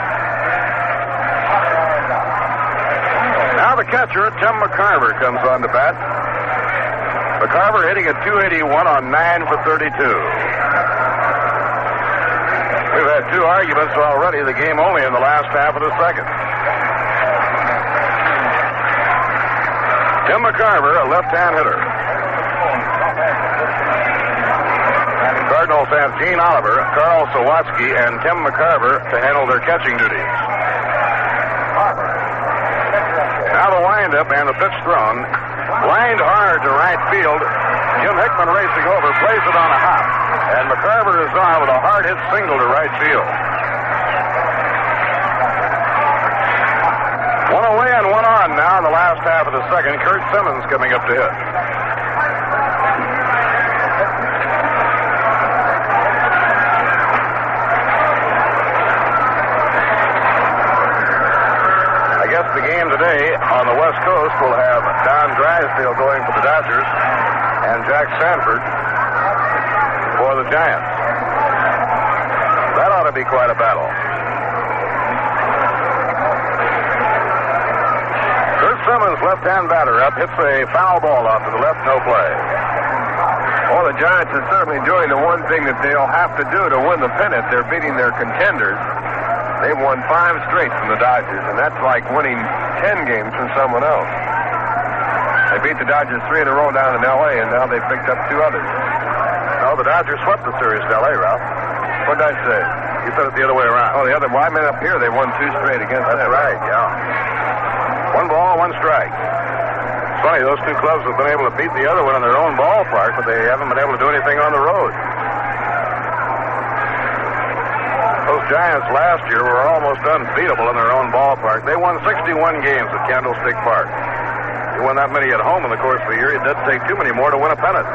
Now the catcher, Tim McCarver, comes on the bat. McCarver hitting at .281 on 9 for 32. We've had two arguments already. The game only in the last half of the second. Tim McCarver, a left-hand hitter. Cardinals have Gene Oliver, Carl Sawatsky, and Tim McCarver to handle their catching duties. Now the windup and the pitch thrown. Lined hard to right field. Jim Hickman racing over, plays it on a hop. And McCarver is on with a hard-hit single to right field. One away and one on now in the last half of the second. Kurt Simmons coming up to hit. I guess the game today on the West Coast will have Don Drysdale going for the Dodgers and Jack Sanford for the Giants. That ought to be quite a battle. Kurt Simmons, left-hand batter up, hits a foul ball off to the left, no play. Well, the Giants are certainly doing the one thing that they'll have to do to win the pennant. They're beating their contenders. They've won 5 straight from the Dodgers, and that's like winning 10 games from someone else. They beat the Dodgers 3 in a row down in L.A., and now they've picked up 2 others. No, the Dodgers swept the series to L.A., Ralph. What did I say? You said it the other way around. Oh, the other. Well, I meant up here they won 2 straight against That's them. right, yeah. 1 ball, 1 strike. It's funny, those 2 clubs have been able to beat the other one in their own ballpark, but they haven't been able to do anything on the road. Those Giants last year were almost unbeatable in their own ballpark. They won 61 games at Candlestick Park. You won that many at home in the course of the year, it doesn't take too many more to win a pennant.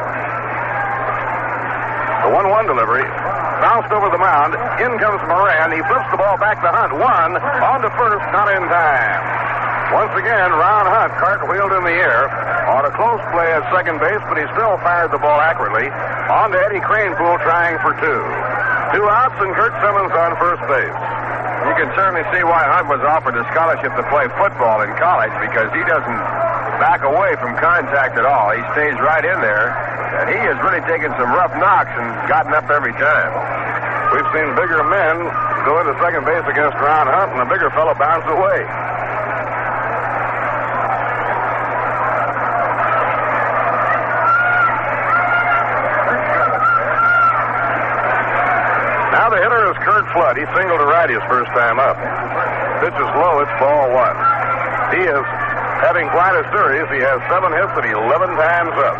The 1-1 delivery, bounced over the mound. In comes Moran. He flips the ball back to Hunt. 1 on to first, not in time. Once again, Ron Hunt cartwheeled in the air on a close play at second base, but he still fired the ball accurately. On to Eddie Cranepool trying for 2. 2 outs and Kurt Simmons on first base. You can certainly see why Hunt was offered a scholarship to play football in college, because he doesn't back away from contact at all. He stays right in there, and he has really taken some rough knocks and gotten up every time. We've seen bigger men go into second base against Ron Hunt, and the bigger fellow bounce away. Now the hitter is Kurt Flood. He singled to right his first time up. Pitch is low. It's ball 1. He is having quite a series. He has 7 hits and 11 times up.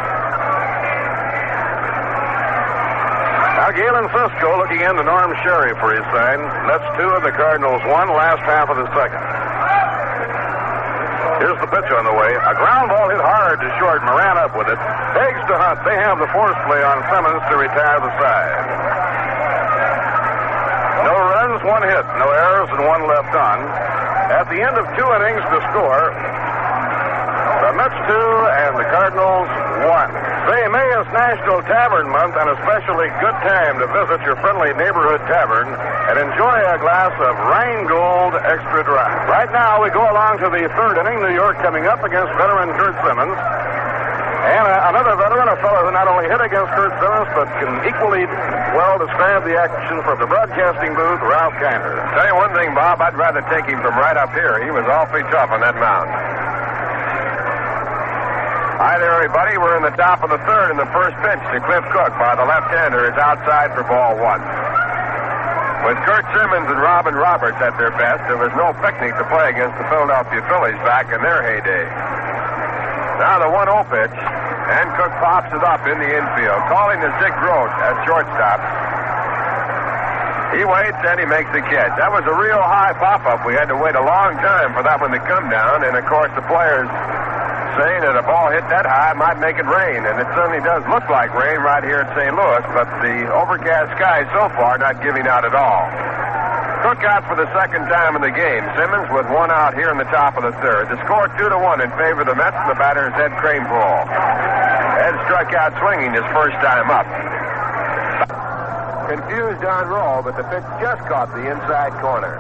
Now Galen Cisco looking into Norm Sherry for his sign. That's 2 of the Cardinals' 1 last half of the second. Here's the pitch on the way. A ground ball hit hard to short. Moran up with it. Pegs to Hunt. They have the force play on Simmons to retire the side. No runs, 1 hit. No errors, and 1 left on. At the end of 2 innings to score, the Mets 2 and the Cardinals 1. Say, May is National Tavern Month, and especially good time to visit your friendly neighborhood tavern and enjoy a glass of Rheingold Extra Dry. Right now, we go along to the 3rd inning. New York coming up against veteran Kurt Simmons. And another veteran, a fellow who not only hit against Kurt Simmons, but can equally well describe the action from the broadcasting booth, Ralph Kiner. Tell you one thing, Bob, I'd rather take him from right up here. He was awfully tough on that mound. Hi there, everybody. We're in the top of the 3rd, and the first pitch to Cliff Cook by the left-hander is outside for ball 1. With Kurt Simmons and Robin Roberts at their best, there was no picnic to play against the Philadelphia Phillies back in their heyday. Now the 1-0 pitch, and Cook pops it up in the infield. Calling is Dick Gross at shortstop. He waits and he makes the catch. That was a real high pop-up. We had to wait a long time for that one to come down. And, of course, the players saying that a ball hit that high might make it rain. And it certainly does look like rain right here at St. Louis. But the overcast sky so far not giving out at all. Cook out for the second time in the game. Simmons with one out here in the top of the third. The score 2-1 in favor of the Mets. The batter is Ed Kranepool. Ed struck out swinging his first time up. Confused on roll, but the pitch just caught the inside corner.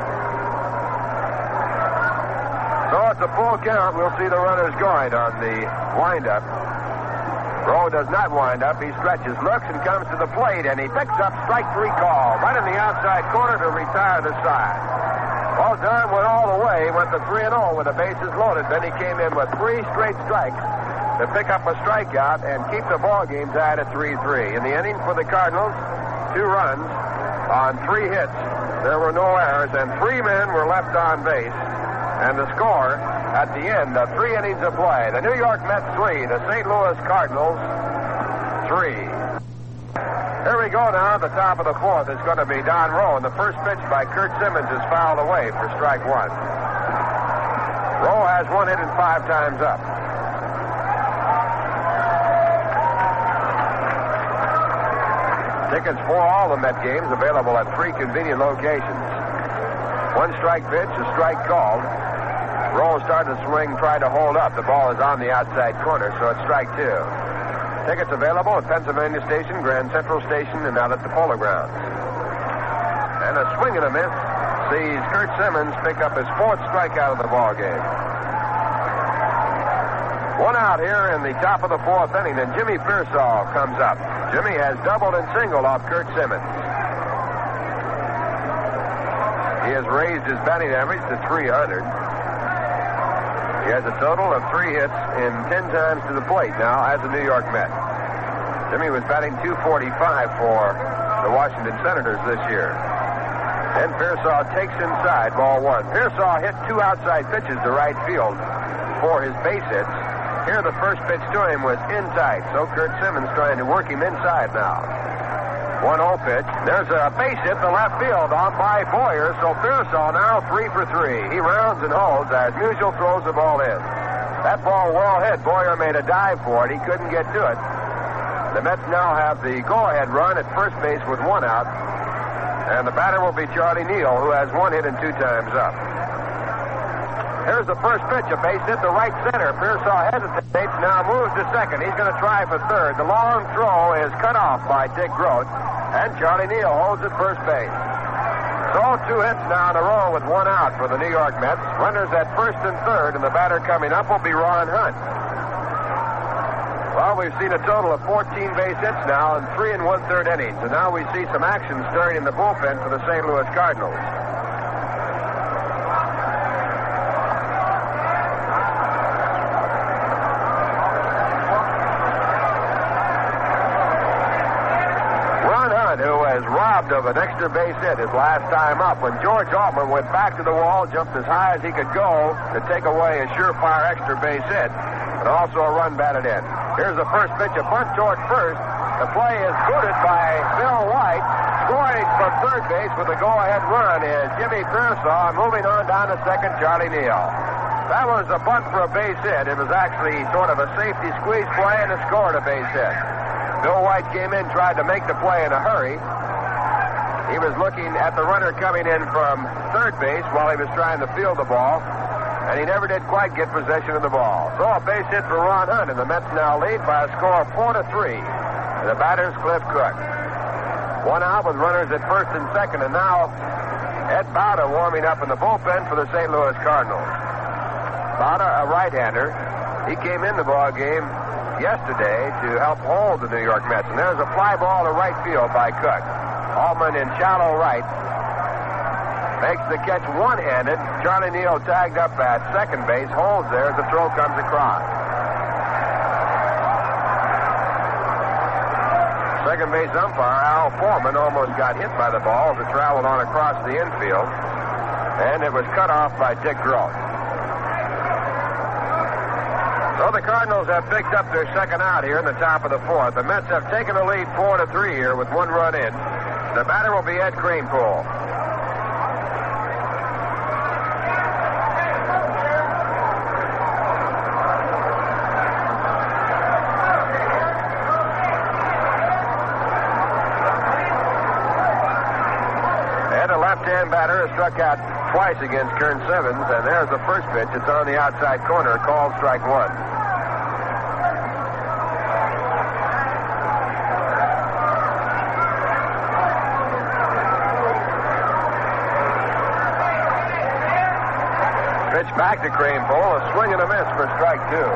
So it's a full count. We'll see the runners going on the windup. Rowe does not wind up. He stretches, looks, and comes to the plate, and he picks up strike 3 call right in the outside corner to retire the side. Well, Dunn went all the way. He went to 3-0 with the bases loaded. Then he came in with 3 straight strikes to pick up a strikeout and keep the ball game tied at 3-3. In the inning for the Cardinals, 2 runs on 3 hits. There were no errors, and 3 men were left on base. And the score at the end of 3 innings of play, the New York Mets 3, the St. Louis Cardinals 3. Here we go now. At the top of the 4th is going to be Don Rowe, and the first pitch by Curt Simmons is fouled away for strike 1. Rowe has 1 hit and 5 times up. Tickets for all the Met games available at 3 convenient locations. 1 strike pitch, a strike called. Rowe started to swing, tried to hold up. The ball is on the outside corner, so it's strike 2. Tickets available at Pennsylvania Station, Grand Central Station, and out at the Polo Grounds. And a swing and a miss sees Curt Simmons pick up his 4th strikeout of the ball game. 1 out here in the top of the 4th inning, and Jimmy Pearsall comes up. Jimmy has doubled and singled off Curt Simmons. He has raised his batting average to 300. He has a total of 3 hits in 10 times to the plate now as a New York Met. Jimmy was batting .245 for the Washington Senators this year. And Pearsall takes inside, ball 1. Pearsall hit 2 outside pitches to right field for his base hits. Here, the first pitch to him was inside, so Curt Simmons trying to work him inside now. 1-0 pitch. There's a base hit to left field off by Boyer, so Pearsall now 3 for 3. He rounds and holds as Musial throws the ball in. That ball well hit. Boyer made a dive for it. He couldn't get to it. The Mets now have the go-ahead run at first base with 1 out, and the batter will be Charlie Neal, who has 1 hit and 2 times up. Here's the first pitch, a base hit to right center. Pearsall hesitates, now moves to second. He's going to try for third. The long throw is cut off by Dick Groat, and Charlie Neal holds at first base. So 2 hits now in a row with 1 out for the New York Mets. Runners at first and third, and the batter coming up will be Ron Hunt. Well, we've seen a total of 14 base hits now in 3 1/3 innings, and now we see some action stirring in the bullpen for the St. Louis Cardinals. Robbed of an extra base hit his last time up when George Altman went back to the wall, jumped as high as he could go to take away a surefire extra base hit, and also a run batted in. Here's the first pitch, a bunt toward first. The play is booted by Bill White. Scoring from third base with a go-ahead run is Jimmy Pearsall. Moving on down to second, Charlie Neal. That was a bunt for a base hit. It was actually sort of a safety squeeze play, and it scored a base hit. Bill White came in, tried to make the play in a hurry. He was looking at the runner coming in from third base while he was trying to field the ball, and he never did quite get possession of the ball. So a base hit for Ron Hunt, and the Mets now lead by a score of 4-3. And the batter's Cliff Cook. 1 out with runners at first and second, and now Ed Bauta warming up in the bullpen for the St. Louis Cardinals. Bauta, a right-hander. He came in the ball game yesterday to help hold the New York Mets, and there's a fly ball to right field by Cook. Allman in shallow right makes the catch one-handed. Charlie Neal tagged up at second base, holds there as the throw comes across. Second base umpire Al Foreman almost got hit by the ball as it traveled on across the infield, and it was cut off by Dick Groat. So the Cardinals have picked up their second out here in the top of the 4th. The Mets have taken the lead 4-3 here with 1 run in. The batter will be Ed Kranepool. Ed, a left-hand batter, has struck out twice against Kern Simmons, and there's the first pitch. It's on the outside corner, called strike one. Pitch back to Kranepool, a swing and a miss for strike two.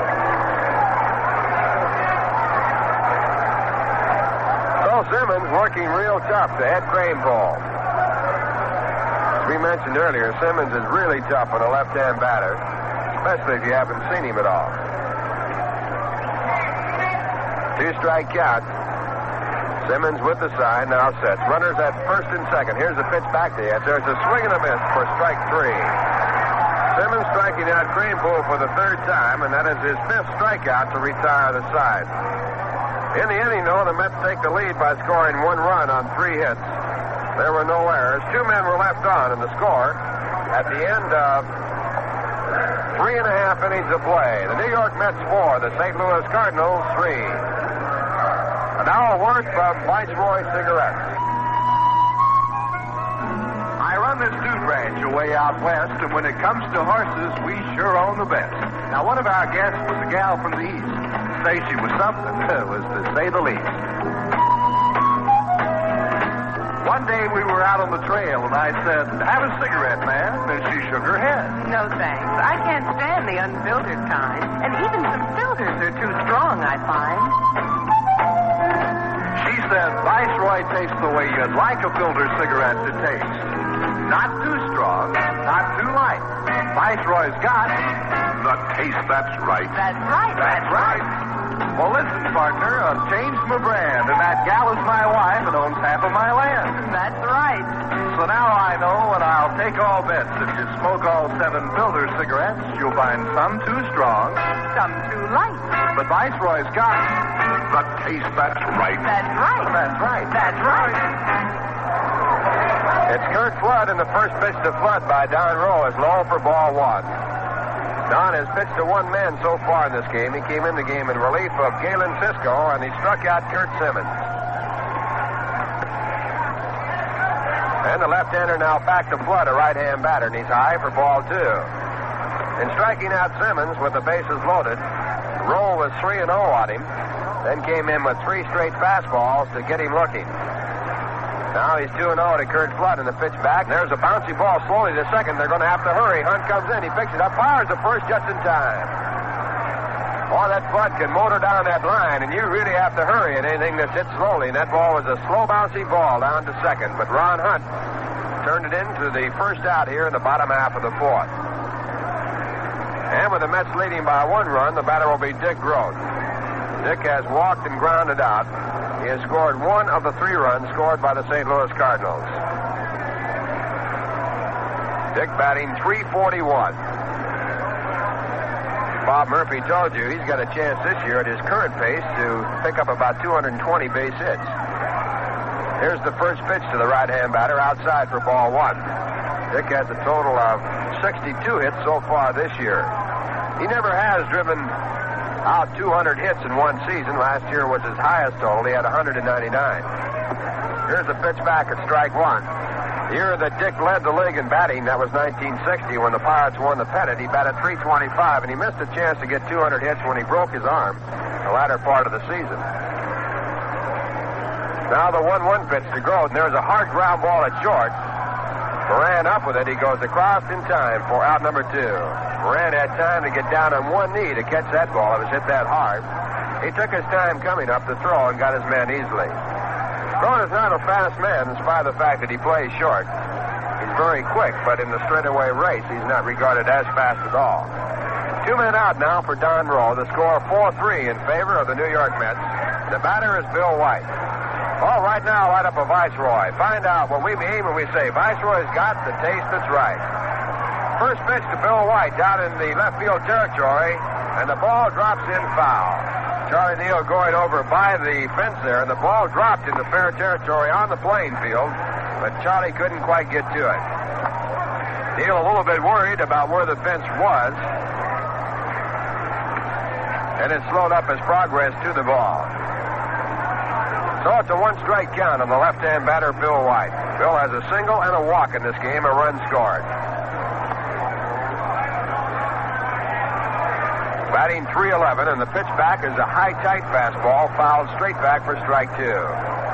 So Simmons working real tough to Ed Kranepool. As we mentioned earlier, Simmons is really tough on a left-hand batter, especially if you haven't seen him at all. Two-strike count. Simmons with the sign, now sets. Runners at first and second. Here's the pitch back to Ed. There's a swing and a miss for strike three. Simmons striking out Kranepool for the third time, and that is his fifth strikeout to retire the side. In the inning, though, the Mets take the lead by scoring one run on 3 hits. There were no errors. 2 men were left on, and the score at the end of 3.5 innings of play. The New York Mets 4, the St. Louis Cardinals 3. And now a word from Viceroy Cigarettes. I run this dude ranch away out west, and when it comes to horses, we sure own the best. Now, one of our guests was a gal from the east. Say she was something, was to say the least. One day we were out on the trail, and I said, "Have a cigarette, man," and she shook her head. No, thanks. I can't stand the unfiltered kind, and even some filters are too strong, I find. She said, "Viceroy tastes the way you'd like a filter cigarette to taste. Not too strong, not too light. Viceroy's got The taste that's right. That's right. That's right. Well, listen, partner, I've changed my brand, and that gal is my wife and owns half of my land. That's right. So now I know, and I'll take all bets. If you smoke all 7 filter cigarettes, you'll find some too strong, Some too light. but Viceroy's got The taste that's right. That's right. That's right. That's right. It's Kurt Flood, and the first pitch to Flood by Don Rowe is low for ball 1. Don has pitched to 1 man so far in this game. He came in the game in relief of Galen Cisco, and he struck out Kurt Simmons. And the left-hander now back to Flood, a right-hand batter, and he's high for ball 2. In striking out Simmons with the bases loaded, Rowe was 3-0 on him, then came in with 3 straight fastballs to get him looking. Now he's 2-0 to Kurt Flood in the pitch back. There's a bouncy ball slowly to second. They're going to have to hurry. Hunt comes in. He picks it up. Fires the first just in time. Boy, that Flood can motor down that line, and you really have to hurry at anything that's hit slowly. And that ball was a slow bouncy ball down to second. But Ron Hunt turned it into the first out here in the bottom half of the 4th. And with the Mets leading by 1 run, the batter will be Dick Groat. Dick has walked and grounded out. He has scored 1 of the 3 runs scored by the St. Louis Cardinals. Dick batting .341. Bob Murphy told you he's got a chance this year at his current pace to pick up about 220 base hits. Here's the first pitch to the right-hand batter outside for ball 1. Dick has a total of 62 hits so far this year. He never has driven out 200 hits in one season. Last year was his highest total. He had 199. Here's a pitch back at strike 1. The year that Dick led the league in batting, that was 1960 when the Pirates won the pennant. He batted .325, and he missed a chance to get 200 hits when he broke his arm the latter part of the season. Now the 1-1 pitch to Groat, and there's a hard ground ball at short. Moran up with it. He goes across in time for out number 2. Moran had time to get down on 1 knee to catch that ball. It was hit that hard. He took his time coming up to throw and got his man easily. Groat is not a fast man in spite of the fact that he plays short. He's very quick, but in the straightaway race, he's not regarded as fast at all. 2 men out now for Don Rowe. The score 4-3 in favor of the New York Mets. The batter is Bill White. All right, now light up a Viceroy. Find out what we mean when we say Viceroy's got the taste that's right. First pitch to Bill White down in the left field territory, and the ball drops in foul. Charlie Neal going over by the fence there, and the ball dropped into fair territory on the playing field, but Charlie couldn't quite get to it. Neal a little bit worried about where the fence was, and it slowed up his progress to the ball. So it's a one-strike count on the left-hand batter, Bill White. Bill has a single and a walk in this game, a run scored. Batting .311, and the pitch back is a high, tight fastball, fouled straight back for strike two.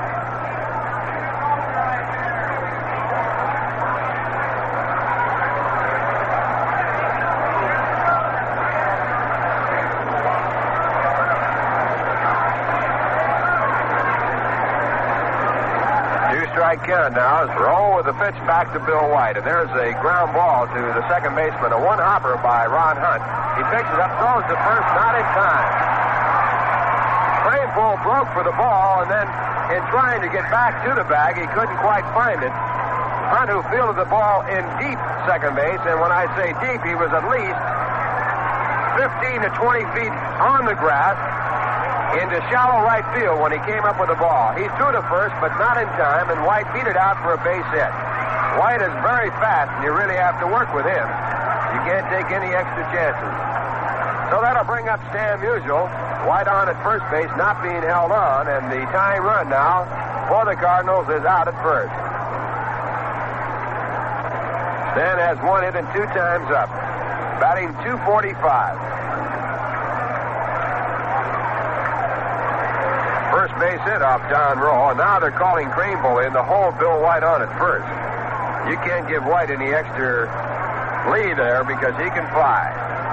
Two-strike count now as Rowe with the pitch back to Bill White, and there's a ground ball to the second baseman, a one-hopper by Ron Hunt. He picks it up, throws to first, not in time. Cranepool broke for the ball, and then in trying to get back to the bag, he couldn't quite find it. Hunt, who fielded the ball in deep second base, and when I say deep, he was at least 15 to 20 feet on the grass into shallow right field when he came up with the ball. He threw to first, but not in time, and White beat it out for a base hit. White is very fast, and you really have to work with him. You can't take any extra chances. So that'll bring up Stan Musial. White on at first base, not being held on, and the tying run now for the Cardinals is out at first. Stan has one hit and 2 times up, batting .245. First base hit off Don Rowe, and now they're calling Cranepool in to hold Bill White on at first. You can't give White any extra lead there because he can fly.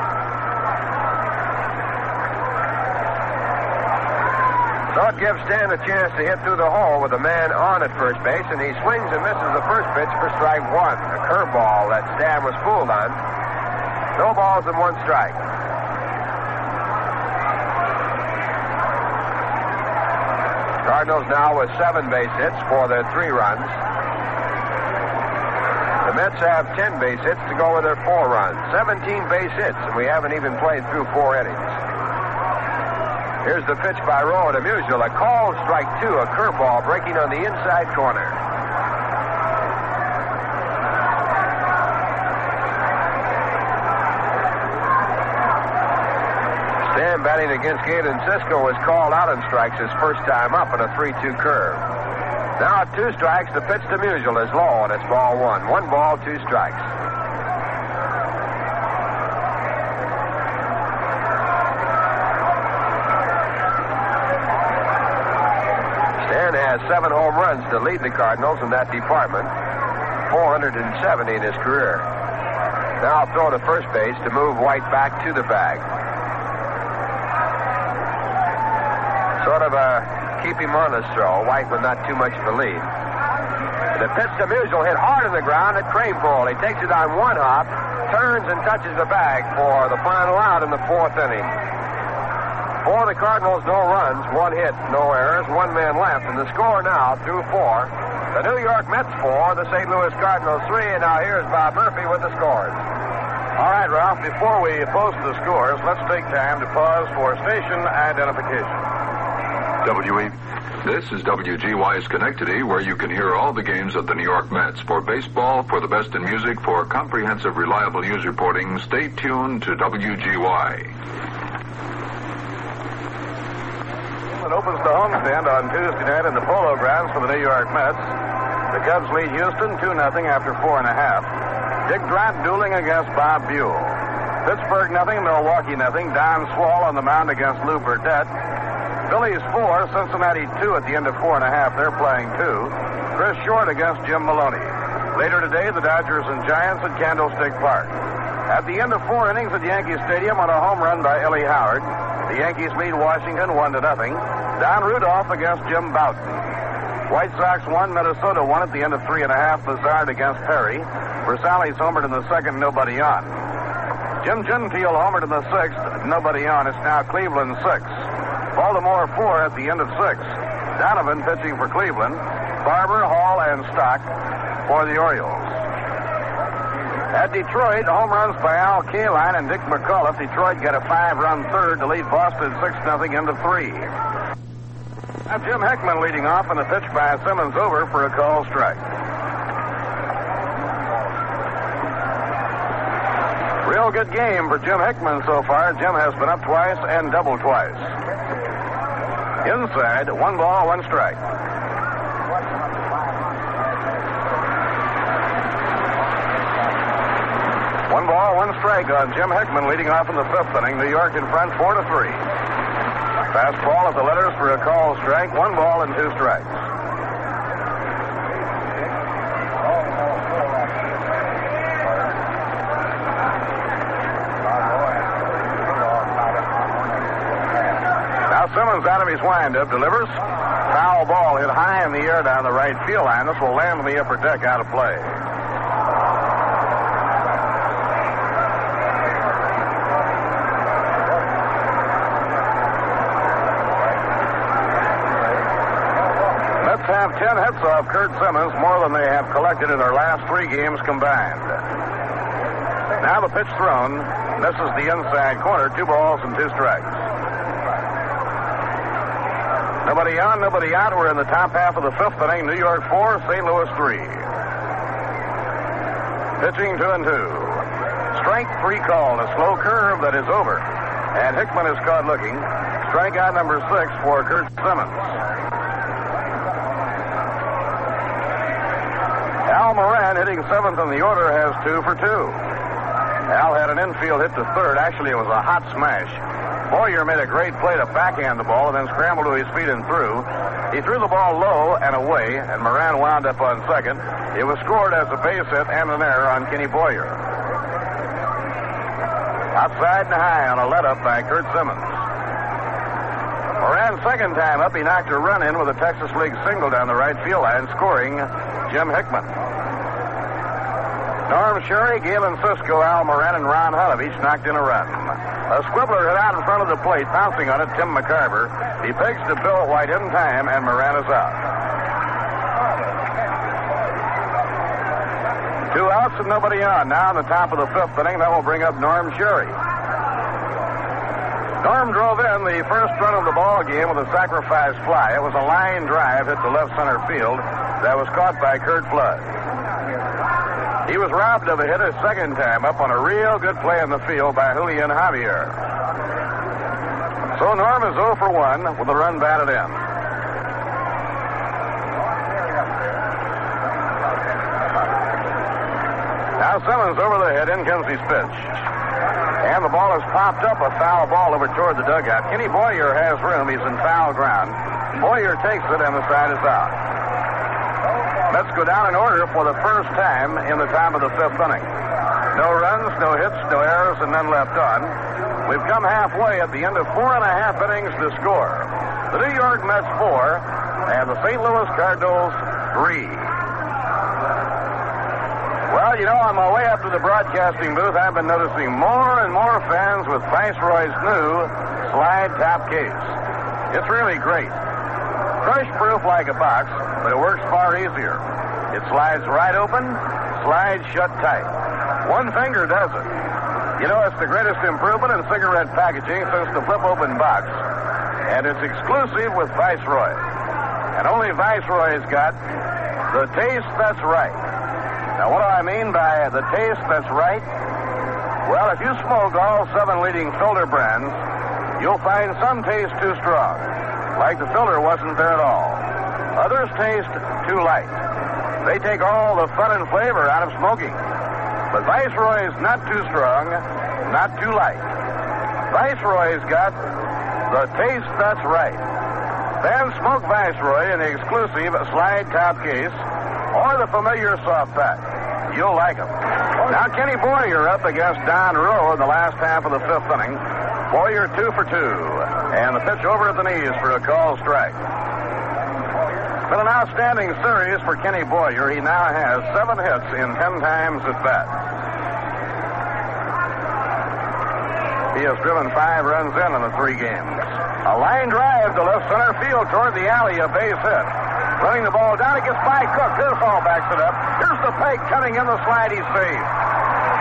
So it gives Stan a chance to hit through the hole with a man on at first base, and he swings and misses the first pitch for strike one. A curveball that Stan was fooled on. No balls and 1 strike. Cardinals now with 7 base hits for their 3 runs. The Mets have 10 base hits to go with their 4 runs. 17 base hits, and we haven't even played through 4 innings. Here's the pitch by Rowe to Musial. A called strike 2, a curveball breaking on the inside corner. Stan batting against Galen Cisco was called out on strikes his first time up on a 3-2 curve. Now at 2 strikes, the pitch to Musial is low, and it's ball 1. 1 ball, 2 strikes. Stan has 7 home runs to lead the Cardinals in that department, 470 in his career. Now I'll throw to first base to move White back to the bag. Sort of a keep him on this throw. White with not too much of a lead. The pitch to Musial hit hard on the ground at Cranepool. He takes it on 1 hop, turns and touches the bag for the final out in the 4th inning. For the Cardinals, no runs, 1 hit, no errors, 1 man left, and the score now through 4. The New York Mets 4, the St. Louis Cardinals 3, and now here's Bob Murphy with the scores. All right, Ralph, before we post the scores, let's take time to pause for station identification. This is WGY Schenectady, where you can hear all the games of the New York Mets. For baseball, for the best in music, for comprehensive, reliable news reporting, stay tuned to WGY. It opens the homestand on Tuesday night in the Polo Grounds for the New York Mets. The Cubs lead Houston 2-0 after 4.5. Dick Drott dueling against Bob Buell. Pittsburgh 0, Milwaukee 0. Don Swall on the mound against Lou Burdett. Phillies 4, Cincinnati 2 at the end of 4.5. They're playing 2. Chris Short against Jim Maloney. Later today, the Dodgers and Giants at Candlestick Park. At the end of 4 innings at Yankee Stadium on a home run by Ellie Howard, the Yankees lead Washington 1-0. Don Rudolph against Jim Bouton. White Sox 1, Minnesota 1 at the end of 3.5. Lazard against Perry. Versali's homered in the 2nd, nobody on. Jim Gentile homered in the 6th, nobody on. It's now Cleveland 6. Baltimore 4 at the end of 6. Donovan pitching for Cleveland. Barber, Hall, and Stock for the Orioles. At Detroit, home runs by Al Kaline and Dick McCullough. Detroit got a 5-run third to lead Boston 6-0 into 3. Now Jim Heckman leading off, and the pitch by Simmons over for a called strike. Real good game for Jim Heckman so far. Jim has been up twice and doubled twice. Inside, 1 ball, 1 strike. One ball, 1 strike on Jim Heckman leading off in the 5th inning. New York in front 4-3. Fastball at the letters for a called strike. 1 ball and 2 strikes. Now Simmons out of his windup delivers. Foul ball hit high in the air down the right field line. This will land on the upper deck out of play. Have 10 hits off Kurt Simmons, more than they have collected in their last 3 games combined. Now the pitch thrown. This is the inside corner. 2 balls and 2 strikes. Nobody on, nobody out. We're in the top half of the 5th inning. New York 4, St. Louis 3. Pitching 2-2. Strike 3 called. A slow curve that is over. And Hickman is caught looking. Strikeout number 6 for Kurt Simmons. Al Moran, hitting 7th in the order, has 2 for 2. Al had an infield hit to 3rd. Actually, it was a hot smash. Boyer made a great play to backhand the ball and then scrambled to his feet and threw. He threw the ball low and away, and Moran wound up on 2nd. It was scored as a base hit and an error on Kenny Boyer. Outside and high on a let-up by Kurt Simmons. Moran's 2nd time up, he knocked a run in with a Texas League single down the right field line, scoring Jim Hickman. Norm Sherry, Galen Cisco, Al Moran, and Ron Hunt have each knocked in a run. A squibbler hit out in front of the plate, pouncing on it, Tim McCarver. He pegs to Bill White in time, and Moran is out. 2 outs and nobody on. Now in the top of the 5th inning, that will bring up Norm Sherry. Norm drove in the first run of the ball game with a sacrifice fly. It was a line drive hit to left center field that was caught by Curt Flood. He was robbed of a hit his 2nd time up on a real good play in the field by Julian Javier. So Norm is 0 for 1 with a run batted in. Now Simmons over the head. In comes his pitch. And the ball has popped up, a foul ball over toward the dugout. Kenny Boyer has room. He's in foul ground. Boyer takes it, and the side is out. Let's go down in order for the first time in the top of the 5th inning. No runs, no hits, no errors, and none left on. We've come halfway at the end of 4.5 innings to score. The New York Mets 4 and the St. Louis Cardinals 3. Well, you know, on my way up to the broadcasting booth, I've been noticing more and more fans with Viceroy's new slide top case. It's really great. Crush-proof like a box, but it works far easier. It slides right open, slides shut tight. One finger does it. You know, it's the greatest improvement in cigarette packaging since the flip-open box, and it's exclusive with Viceroy. And only Viceroy's got the taste that's right. Now, what do I mean by the taste that's right? Well, if you smoke all 7 leading filter brands, you'll find some taste too strong, like the filter wasn't there at all. Others taste too light. They take all the fun and flavor out of smoking. But Viceroy's not too strong, not too light. Viceroy's got the taste that's right. Then smoke Viceroy in the exclusive slide top case or the familiar soft pack. You'll like them. Now Kenny Boyer up against Don Rowe in the last half of the 5th inning. Boyer 2 for 2. And the pitch over at the knees for a called strike. Been an outstanding series for Kenny Boyer. He now has 7 hits in 10 times at bat. He has driven 5 runs in the 3 games. A line drive to left center field toward the alley, a base hit. Running the ball down, it gets by Cook. His ball backs it up. Here's the peg cutting in the slide. He's safe.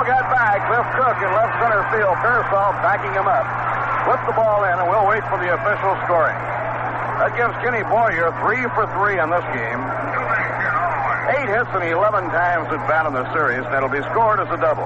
ball got by. Cliff Cook in left center field. Pearsall backing him up. Flipped the ball in, and we'll wait for the official scoring. That gives Kenny Boyer 3 for 3 in this game. 8 hits and 11 times at bat in the series, and it'll be scored as a double.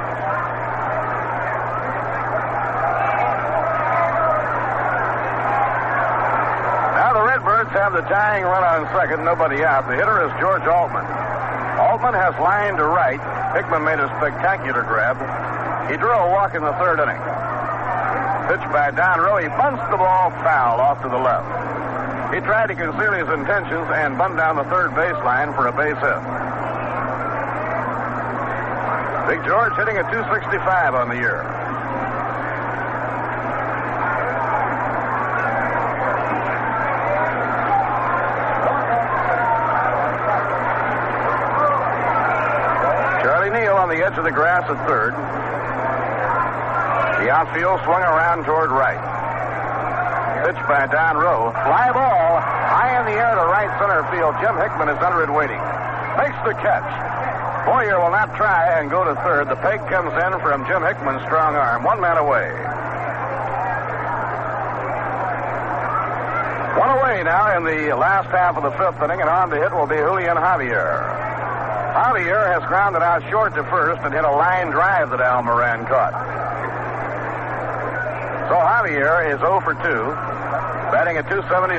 Now the Redbirds have the tying run on second, nobody out. The hitter is George Altman. Altman has lined to right. Hickman made a spectacular grab. He drew a walk in the third inning. Pitched by Don Rowe. He bunts the ball foul off to the left. He tried to conceal his intentions and bunt down the third baseline for a base hit. Big George hitting at .265 on the year. Charlie Neal on the edge of the grass at third. The outfield swung around toward right. Pitch by Don Rowe. Fly ball high in the air to right center field. Jim Hickman is under it waiting. Makes the catch. Boyer will not try and go to third. The peg comes in from Jim Hickman's strong arm. 1 man away. 1 away now in the last half of the fifth inning, and on to hit will be Julian Javier. Javier has grounded out short to first and hit a line drive that Al Moran caught. So Javier is 0 for 2, batting at .276.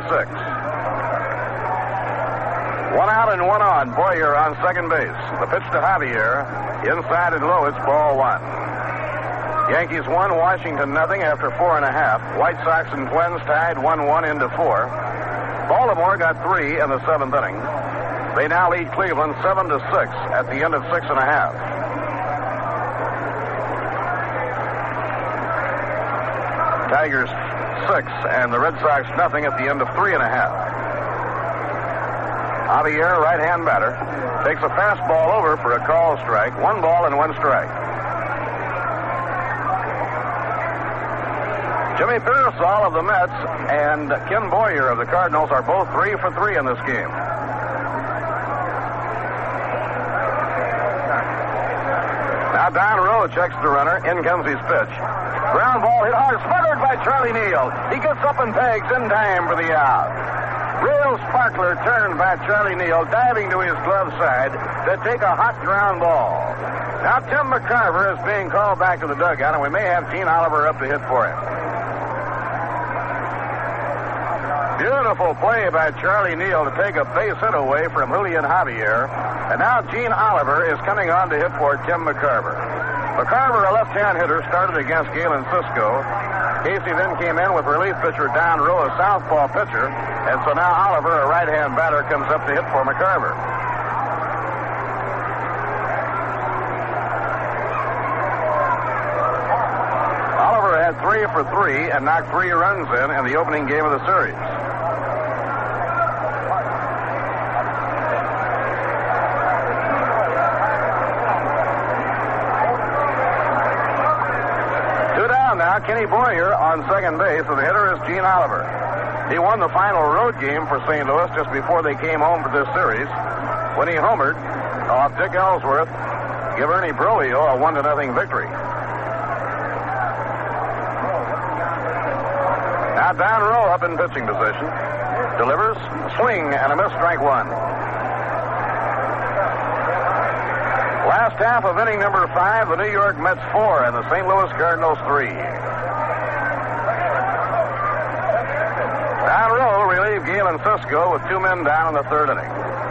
1 out and 1 on. Boyer on second base. The pitch to Javier. Inside and low, it's ball 1. Yankees 1, Washington nothing after 4.5. White Sox and Twins tied 1-1 into 4. Baltimore got 3 in the 7th inning. They now lead Cleveland 7-6 at the end of 6.5. Tigers 6 and the Red Sox nothing at the end of 3.5. Javier, right-hand batter, takes a fastball over for a call strike. 1 ball and 1 strike. Jimmy Pearsall of the Mets and Ken Boyer of the Cardinals are both 3 for 3 in this game. Now Don Rowe checks the runner. In comes his pitch. Ground ball hit hard, smothered by Charlie Neal. He gets up and pegs in time for the out. Real sparkler turned by Charlie Neal, diving to his glove side to take a hot ground ball. Now Tim McCarver is being called back to the dugout, and we may have Gene Oliver up to hit for him. Beautiful play by Charlie Neal to take a base hit away from Julian Javier. And now Gene Oliver is coming on to hit for Tim McCarver. McCarver, a left-hand hitter, started against Galen Cisco. Casey then came in with relief pitcher Don Rowe, a southpaw pitcher. And so now Oliver, a right-hand batter, comes up to hit for McCarver. Oliver had 3 for 3 and knocked 3 runs in the opening game of the series. Kenny Boyer on second base, and the hitter is Gene Oliver. He won the final road game for St. Louis just before they came home for this series when he homered off Dick Ellsworth, give Ernie Broglio a 1-0 victory. Now Don Rowe up in pitching position. Delivers, swing, and a miss, strike 1. Last half of inning number 5, the New York Mets 4 and the St. Louis Cardinals 3. Don Rowe relieved Galen Cisco with 2 men down in the third inning.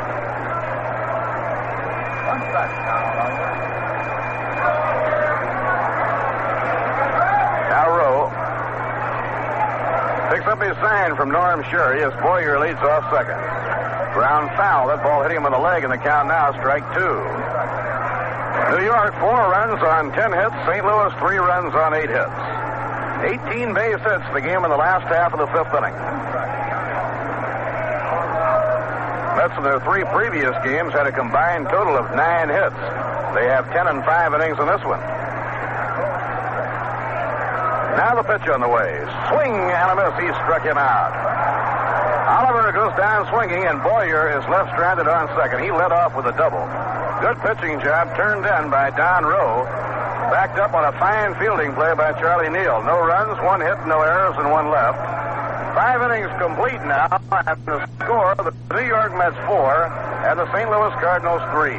Now Rowe picks up his sign from Norm Sherry as Boyer leads off second. Ground foul. That ball hit him in the leg, and the count now strike 2. New York 4 runs on 10 hits. St. Louis 3 runs on 8 hits. 18 base hits the game in the last half of the 5th inning. Mets in their 3 previous games had a combined total of 9 hits. They have 10 and 5 innings in this one. Now the pitch on the way. Swing and a miss. He struck him out. Oliver goes down swinging, and Boyer is left stranded on second. He led off with a double. Good pitching job turned in by Don Rowe. Backed up on a fine fielding play by Charlie Neal. No runs, 1 hit, no errors, and 1 left. 5 innings complete now, and the score, the New York Mets 4 and the St. Louis Cardinals 3.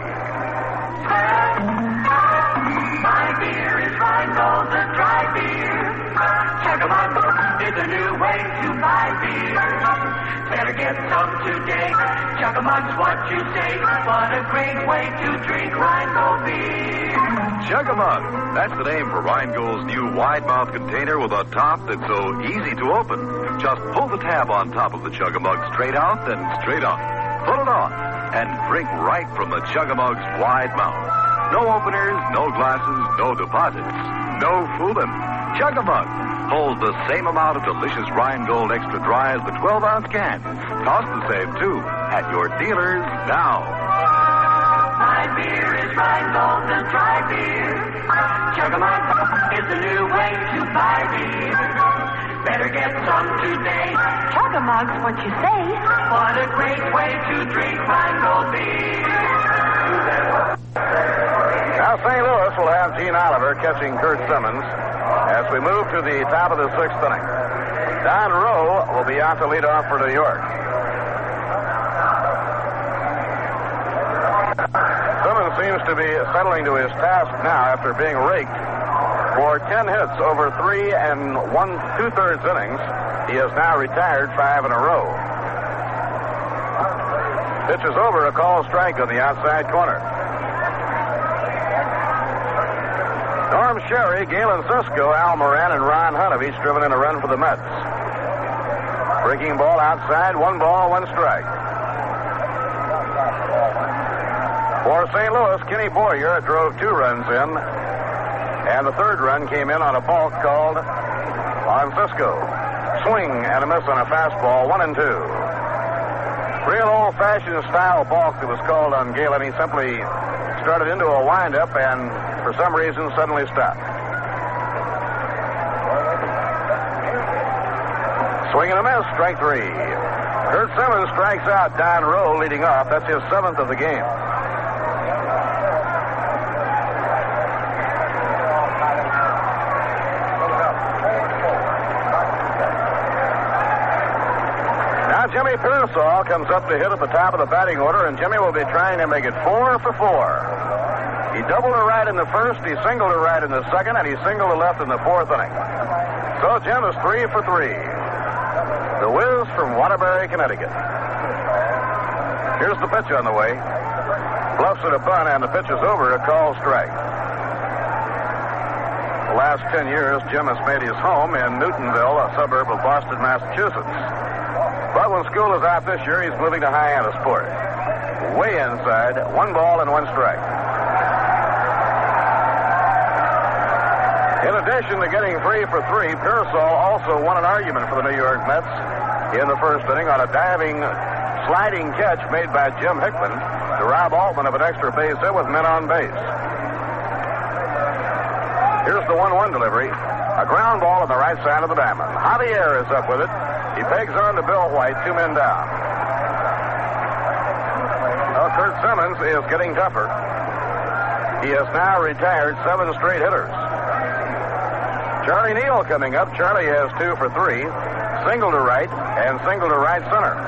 My beer is Rheingold, the dry beer. Chug-a-mug is a new way to buy beer. Better get some today. Chug-a-mug's what you say. What a great way to drink Rheingold beer. Chug-a-mug. That's the name for Rheingold's new wide-mouth container with a top that's so easy to open. Just pull the tab on top of the Chug-a-mug straight out, then straight up. Pull it on, and drink right from the Chug-a-mug's wide mouth. No openers, no glasses, no deposits. No fooling. Chug-a-mug holds the same amount of delicious Rheingold Extra Dry as the 12-ounce can. Cost the same, too, at your dealers now. My beer is Rheingold, the dry beer. Chug-a-mug is a new way to buy beer. Better get some today. Chug-a-mug's what you say. What a great way to drink Rheingold beer. Now St. Louis will have Gene Oliver catching Kurt Simmons as we move to the top of the 6th inning. Don Rowe will be out to lead off for New York. Simmons seems to be settling to his task now after being raked for 10 hits over 3 and 1/2 innings. He has now retired 5 in a row. Pitch is over, a call strike on the outside corner. Norm Sherry, Galen Cisco, Al Moran, and Ron Hunt have each driven in a run for the Mets. Breaking ball outside, 1 ball, 1 strike. For St. Louis, Kenny Boyer drove 2 runs in, and the 3rd run came in on a balk called on Cisco. Swing and a miss on a fastball, 1-2. Real old-fashioned style balk that was called on Galen. He simply started into a windup and, for some reason, suddenly stopped. Swing and a miss, strike 3. Kurt Simmons strikes out Don Rowe leading off. That's his 7th of the game. Jimmy Pearsall comes up to hit at the top of the batting order, and Jimmy will be trying to make it 4 for 4. He doubled a right in the 1st, he singled a right in the 2nd, and he singled a left in the 4th inning. So Jim is 3 for 3. The Whiz from Waterbury, Connecticut. Here's the pitch on the way. Bluffs it a bunt, and the pitch is over, a call strike. The last 10 years, Jim has made his home in Newtonville, a suburb of Boston, Massachusetts. But when school is out this year, he's moving to Hyannisport. Way inside, 1 ball and 1 strike. In addition to getting 3 for 3, Pearsall also won an argument for the New York Mets in the 1st inning on a diving, sliding catch made by Jim Hickman to rob Altman of an extra base hit with men on base. Here's the 1-1 delivery. A ground ball on the right side of the diamond. Javier is up with it. He pegs on to Bill White, 2 men down. Well, Kurt Simmons is getting tougher. He has now retired 7 straight hitters. Charlie Neal coming up. Charlie has 2 for 3. Single to right and single to right center.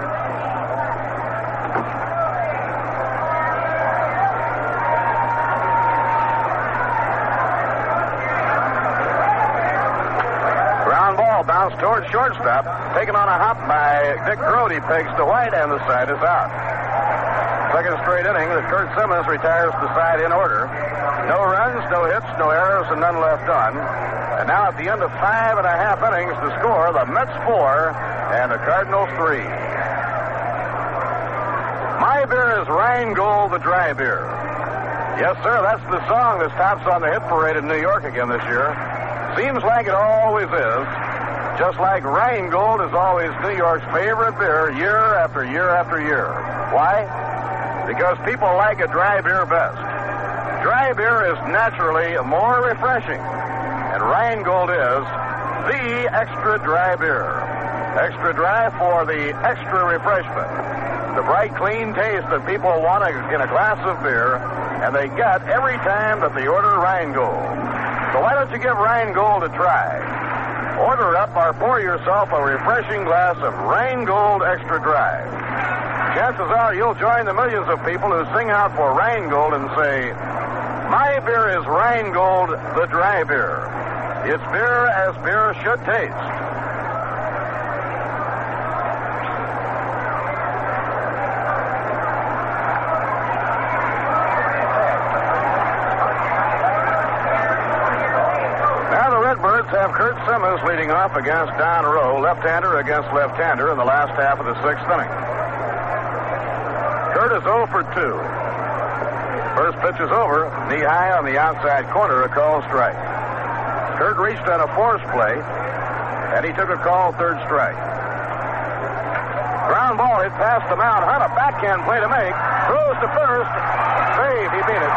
Bounced towards shortstop, taken on a hop by Dick Grote. He pegs to White, and the side is out. 2nd straight inning that Kurt Simmons retires the side in order. No runs, no hits, no errors, and none left on. And now at the end of 5.5 innings, the score, the Mets 4 and the Cardinals 3. My beer is Rheingold, the dry beer. Yes, sir, that's the song that stops on the hit parade in New York again this year. Seems like it always is. Just like Rheingold is always New York's favorite beer year after year after year. Why? Because people like a dry beer best. Dry beer is naturally more refreshing, and Rheingold is the extra dry beer. Extra dry for the extra refreshment. The bright, clean taste that people want in a glass of beer, and they get every time that they order Rheingold. So why don't you give Rheingold a try? Order up or pour yourself a refreshing glass of Rheingold Extra Dry. Chances are you'll join the millions of people who sing out for Rheingold and say, "My beer is Rheingold, the dry beer. It's beer as beer should taste." Now the Redbirds have Kurt Simmons leading off against Don Rowe, left-hander against left-hander in the last half of the sixth inning. Kurt is 0 for 2. First pitch is over, knee high on the outside corner, a called strike. Kurt reached on a force play, and he took a call, third strike. Ground ball hit past the mound. Hunt, a backhand play to make. Throws to first. Save, he beat it.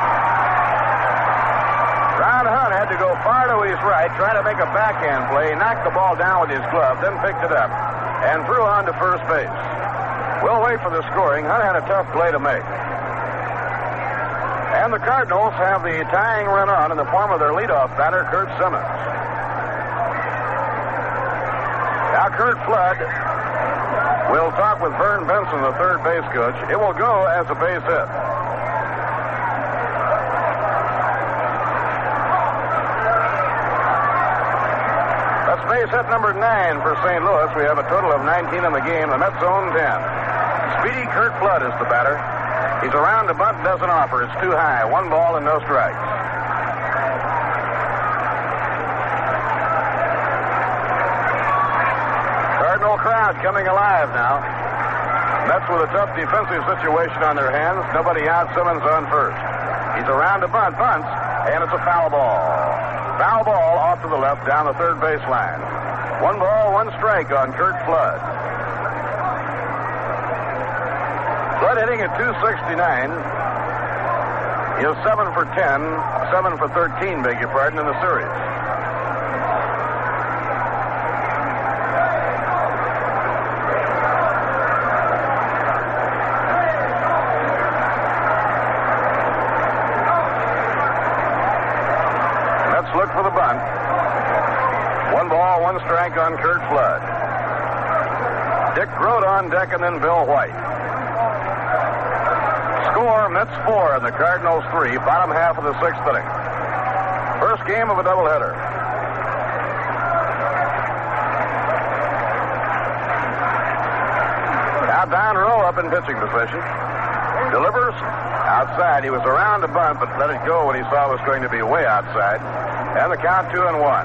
Ron Hunt had to go far to his right, try to make a backhand play. He knocked the ball down with his glove, then picked it up, and threw on to first base. We'll wait for the scoring. Hunt had a tough play to make. And the Cardinals have the tying run on in the form of their leadoff batter, Kurt Simmons. Now Kurt Flood will talk with Vern Benson, the third base coach. It will go as a base hit. That's base hit number 9 for St. Louis. We have a total of 19 in the game. The Mets own 10. Speedy Kurt Flood is the batter. He's around the bunt, doesn't offer. It's too high. 1 ball and no strikes. Cardinal crowd coming alive now. Mets with a tough defensive situation on their hands. Nobody out. Simmons on first. He's around the bunt, bunts, and it's a foul ball. Foul ball off to the left down the third baseline. 1 ball, 1 strike on Kurt Flood. Flood hitting at .269. He is 7 for 10, 7 for 13, beg your pardon, in the series. Let's look for the bunt. 1 ball, 1 strike on Kurt Flood. Dick Grote on deck and then Bill White. Score, Mets 4 and the Cardinals 3, bottom half of the sixth inning. First game of a doubleheader. Now Don Rowe up in pitching position. Delivers outside. He was around the bunt, but let it go when he saw it was going to be way outside. And the count 2-1.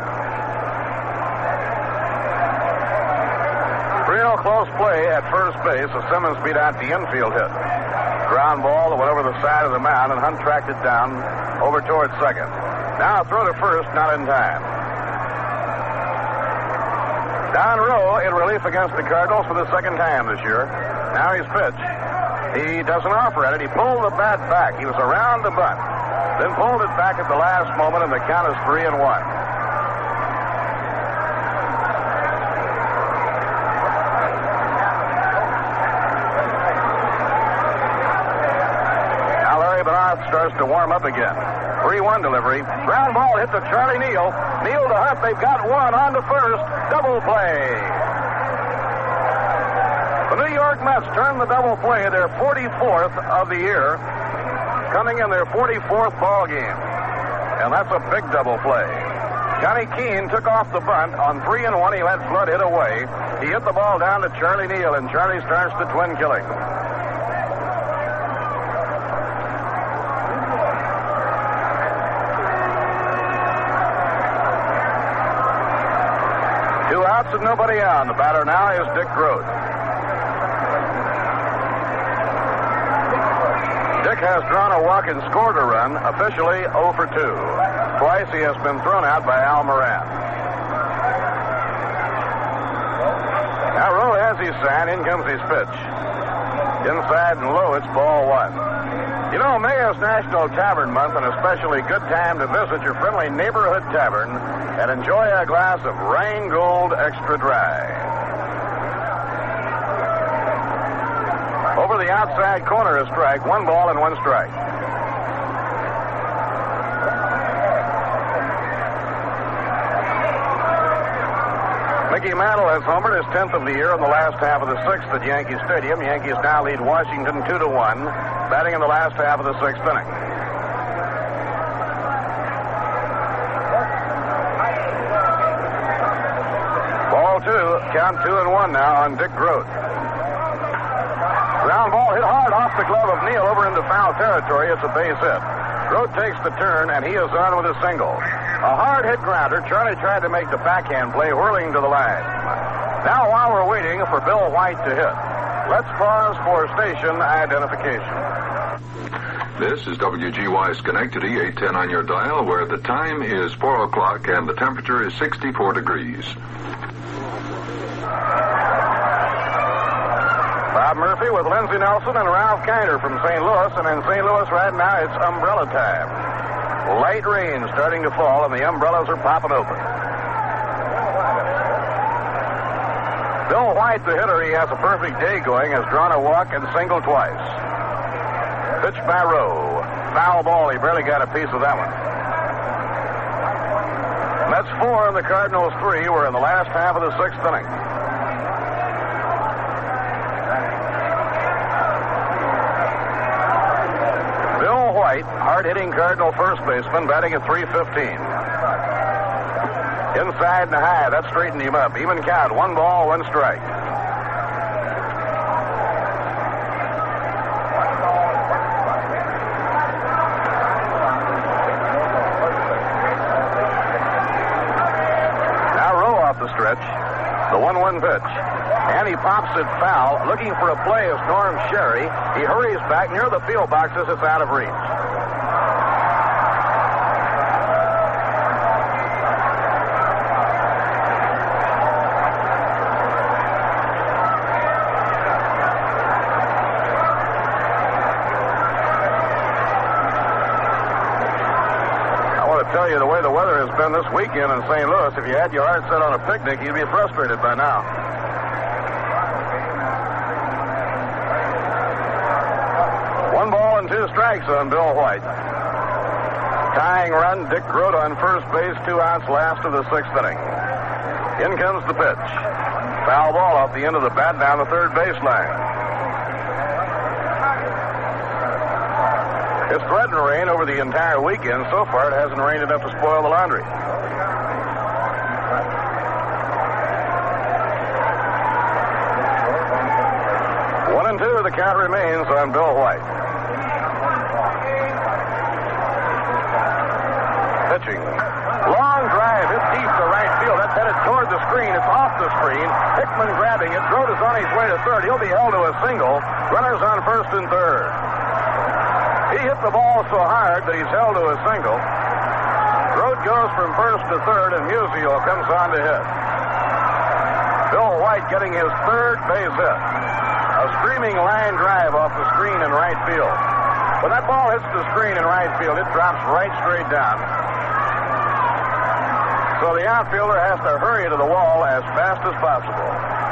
3-0 close play at first base as Simmons beat out the infield hit. Ground ball that went over the side of the mound, and Hunt tracked it down over towards second. Now a throw to first, not in time. Don Rowe in relief against the Cardinals for the second time this year. Now he's pitched. He doesn't offer at it. He pulled the bat back. He was around the bunt, then pulled it back at the last moment, and the count is 3-1. Starts to warm up again. 3-1 delivery. Ground ball hit to Charlie Neal. Neal to Hunt. They've got one on to first. Double play. The New York Mets turn the double play, their 44th of the year, coming in their 44th ball game. And that's a big double play. Johnny Keane took off the bunt. On 3-1, he let Flood hit away. He hit the ball down to Charlie Neal, and Charlie starts the twin killing. And nobody on. The batter now is Dick Grote. Dick has drawn a walk and scored a run, officially 0 for 2. Twice he has been thrown out by Al Moran. Now Rowe has his sign. In comes his pitch. Inside and low, it's ball 1. You know, May is National Tavern Month, and especially good time to visit your friendly neighborhood tavern and enjoy a glass of Rheingold Extra Dry. Over the outside corner, a strike. 1 ball and 1 strike. Mickey Mantle has homered his 10th of the year in the last half of the 6th at Yankee Stadium. Yankees now lead Washington 2-1, batting in the last half of the 6th inning. Ball 2, count 2-1 now on Dick Groat. Ground ball hit hard off the glove of Neal over into foul territory. It's a base hit. Groat takes the turn, and he is on with a single. A hard hit grounder. Charlie tried to make the backhand play, whirling to the line. Now, while we're waiting for Bill White to hit, let's pause for station identification. This is WGY Schenectady, 810 on your dial, where the time is 4 o'clock and the temperature is 64 degrees. Bob Murphy with Lindsey Nelson and Ralph Kiner from St. Louis, and in St. Louis right now it's umbrella time. Light rain starting to fall, and the umbrellas are popping open. Bill White, the hitter, he has a perfect day going, has drawn a walk and singled twice. Pitch by Rowe. Foul ball, he barely got a piece of that one. Mets 4 and the Cardinals 3. We're in the last half of the 6th inning. Hard-hitting Cardinal first baseman, batting at .315. Inside and high, that straightened him up. Even count, 1 ball, 1 strike. Now Rowe off the stretch. The 1-1 pitch. And he pops it foul. Looking for a play is Norm Sherry. He hurries back near the field boxes. It's out of reach. Tell you the way the weather has been this weekend in St. Louis, if you had your heart set on a picnic, you'd be frustrated by now. 1 ball and 2 strikes on Bill White. Tying run, Dick Groat on first base, 2 outs last of the 6th inning. In comes the pitch. Foul ball off the end of the bat down the third baseline. It's threatened to rain over the entire weekend. So far, it hasn't rained enough to spoil the laundry. 1-2, the count remains on Bill White. Pitching. Long drive, hit deep to right field. That's headed toward the screen. It's off the screen. Hickman grabbing it. Groat is on his way to third. He'll be held to a single. Runners on first and third. He hit the ball so hard that he's held to a single. Groat goes from first to third, and Musial comes on to hit. Bill White getting his 3rd base hit. A screaming line drive off the screen in right field. When that ball hits the screen in right field, it drops right straight down. So the outfielder has to hurry to the wall as fast as possible.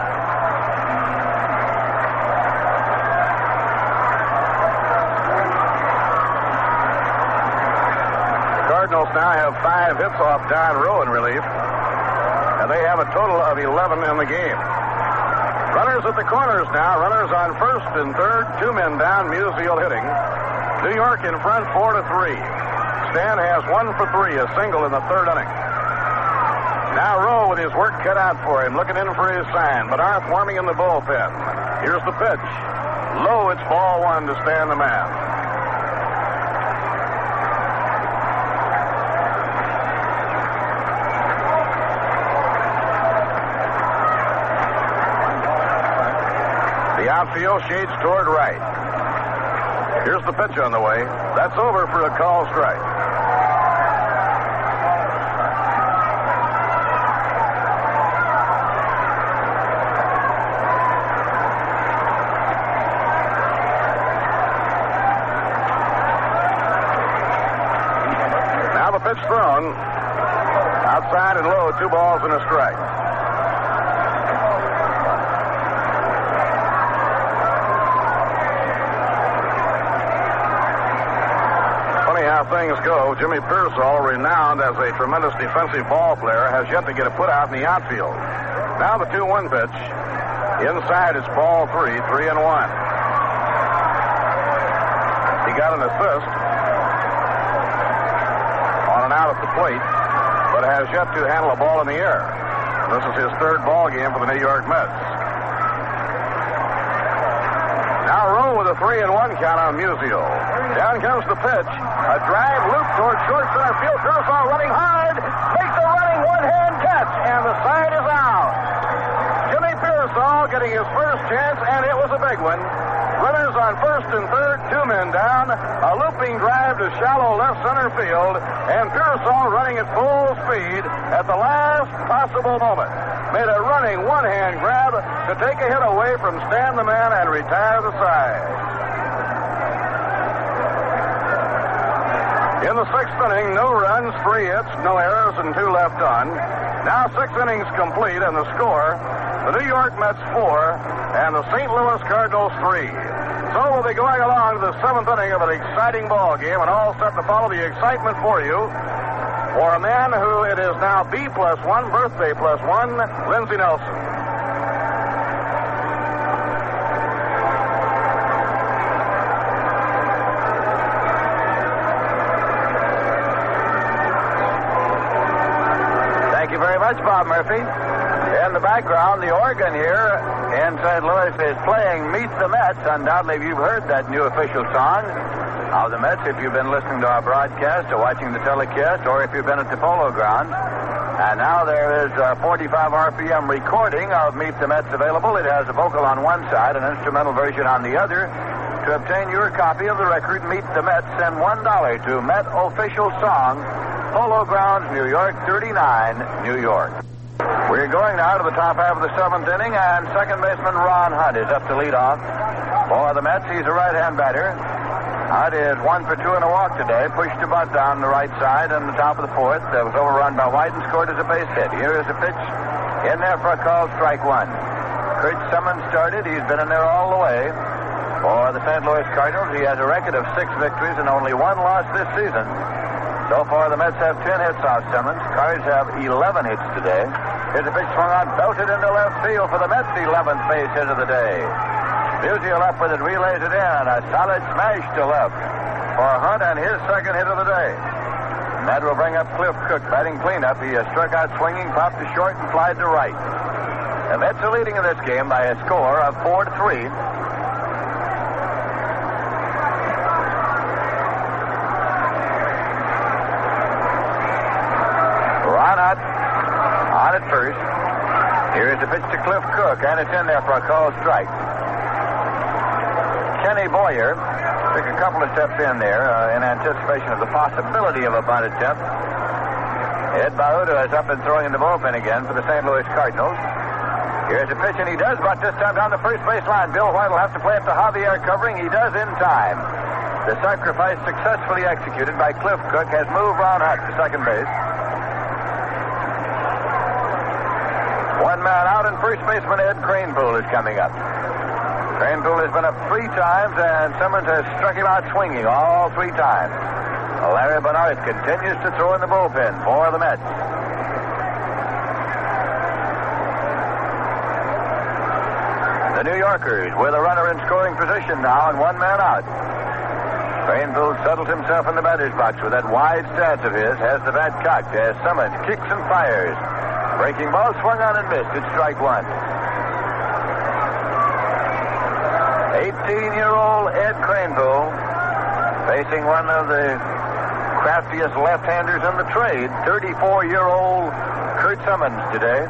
Cardinals now have 5 hits off Don Rowe in relief, and they have a total of 11 in the game. Runners at the corners now. Runners on first and third. 2 men down. Musial hitting. New York in front 4-3. Stan has 1 for 3, a single in the 3rd inning. Now Rowe with his work cut out for him, looking in for his sign. But Arth warming in the bullpen. Here's the pitch. Low, it's ball 1 to Stan the man. The outfield shades toward right. Here's the pitch on the way. That's over for a call strike. Now the pitch thrown. Outside and low, 2 balls and a strike. Things go, Jimmy Pearsall, renowned as a tremendous defensive ball player, has yet to get a put out in the outfield. Now the 2-1 pitch. Inside is ball 3, 3-1. He got an assist on an out at the plate, but has yet to handle a ball in the air. This is his third ball game for the New York Mets. Now Rowe with a 3-1 count on Musial. Down comes the pitch. A drive loop towards short center field. Pearsall running hard. Makes a running one-hand catch, and the side is out. Jimmy Pearsall getting his first chance, and it was a big one. Runners on first and third, 2 men down. A looping drive to shallow left center field, and Pearsall running at full speed at the last possible moment. Made a running one-hand grab to take a hit away from Stan the Man and retire the side. In the 6th inning, no runs, 3 hits, no errors, and 2 left on. Now 6 innings complete, and the score, the New York Mets 4 and the St. Louis Cardinals 3. So we'll be going along to the 7th inning of an exciting ball game, and all set to follow the excitement for you. For a man who it is now B+1, birthday +1, Lindsey Nelson. Thank you very much, Bob Murphy. In the background, the organ here in St. Louis is playing Meet the Mets. Undoubtedly, you've heard that new official song of the Mets if you've been listening to our broadcast or watching the telecast, or if you've been at the Polo Grounds. And now there is a 45 RPM recording of Meet the Mets available. It has a vocal on one side, an instrumental version on the other. To obtain your copy of the record, Meet the Mets, send $1 to Met Official Song, Polo Grounds, New York, 39, New York. We're going now to the top half of the 7th inning, and second baseman Ron Hunt is up to lead off. For the Mets, he's a right-hand batter. Hunt is 1 for 2 in a walk today. Pushed a bunt down the right side in the top of the 4th. That was overrun by White and scored as a base hit. Here is a pitch in there for a call, strike 1. Kurt Simmons started. He's been in there all the way. For the St. Louis Cardinals, he has a record of 6 victories and only 1 loss this season. So far, the Mets have 10 hits off Simmons. Cards have 11 hits today. Here's a pitch swung on, belted into left field for the Mets' 11th base hit of the day. Musial up with it, relays it in. A solid smash to left for Hunt and his second hit of the day. And that will bring up Cliff Cook, batting cleanup. He has struck out swinging, popped to short, and flied to right. The Mets are leading in this game by a score of 4-3. Ron Hunt on at first. Here's the pitch to Cliff Cook, and it's in there for a called strike. Kenny Boyer took a couple of steps in there in anticipation of the possibility of a bunt attempt. Ed Baudo is up and throwing in the bullpen again for the St. Louis Cardinals. Here's a pitch, and he does bunt this time down the first base line. Bill White will have to play up to Javier covering. He does in time. The sacrifice successfully executed by Cliff Cook has moved Ron Hunt to second base. One man out, and first baseman Ed Kranepool is coming up. Kranepool has been up 3 times, and Simmons has struck him out swinging all 3 times. Larry Bernard continues to throw in the bullpen for the Mets. The New Yorkers with a runner in scoring position now and 1 man out. Kranepool settles himself in the batter's box with that wide stance of his, has the bat cocked as Simmons kicks and fires. Breaking ball swung on and missed. It's strike 1. 18-year-old Ed Kranepool facing one of the craftiest left-handers in the trade, 34-year-old Kurt Simmons today.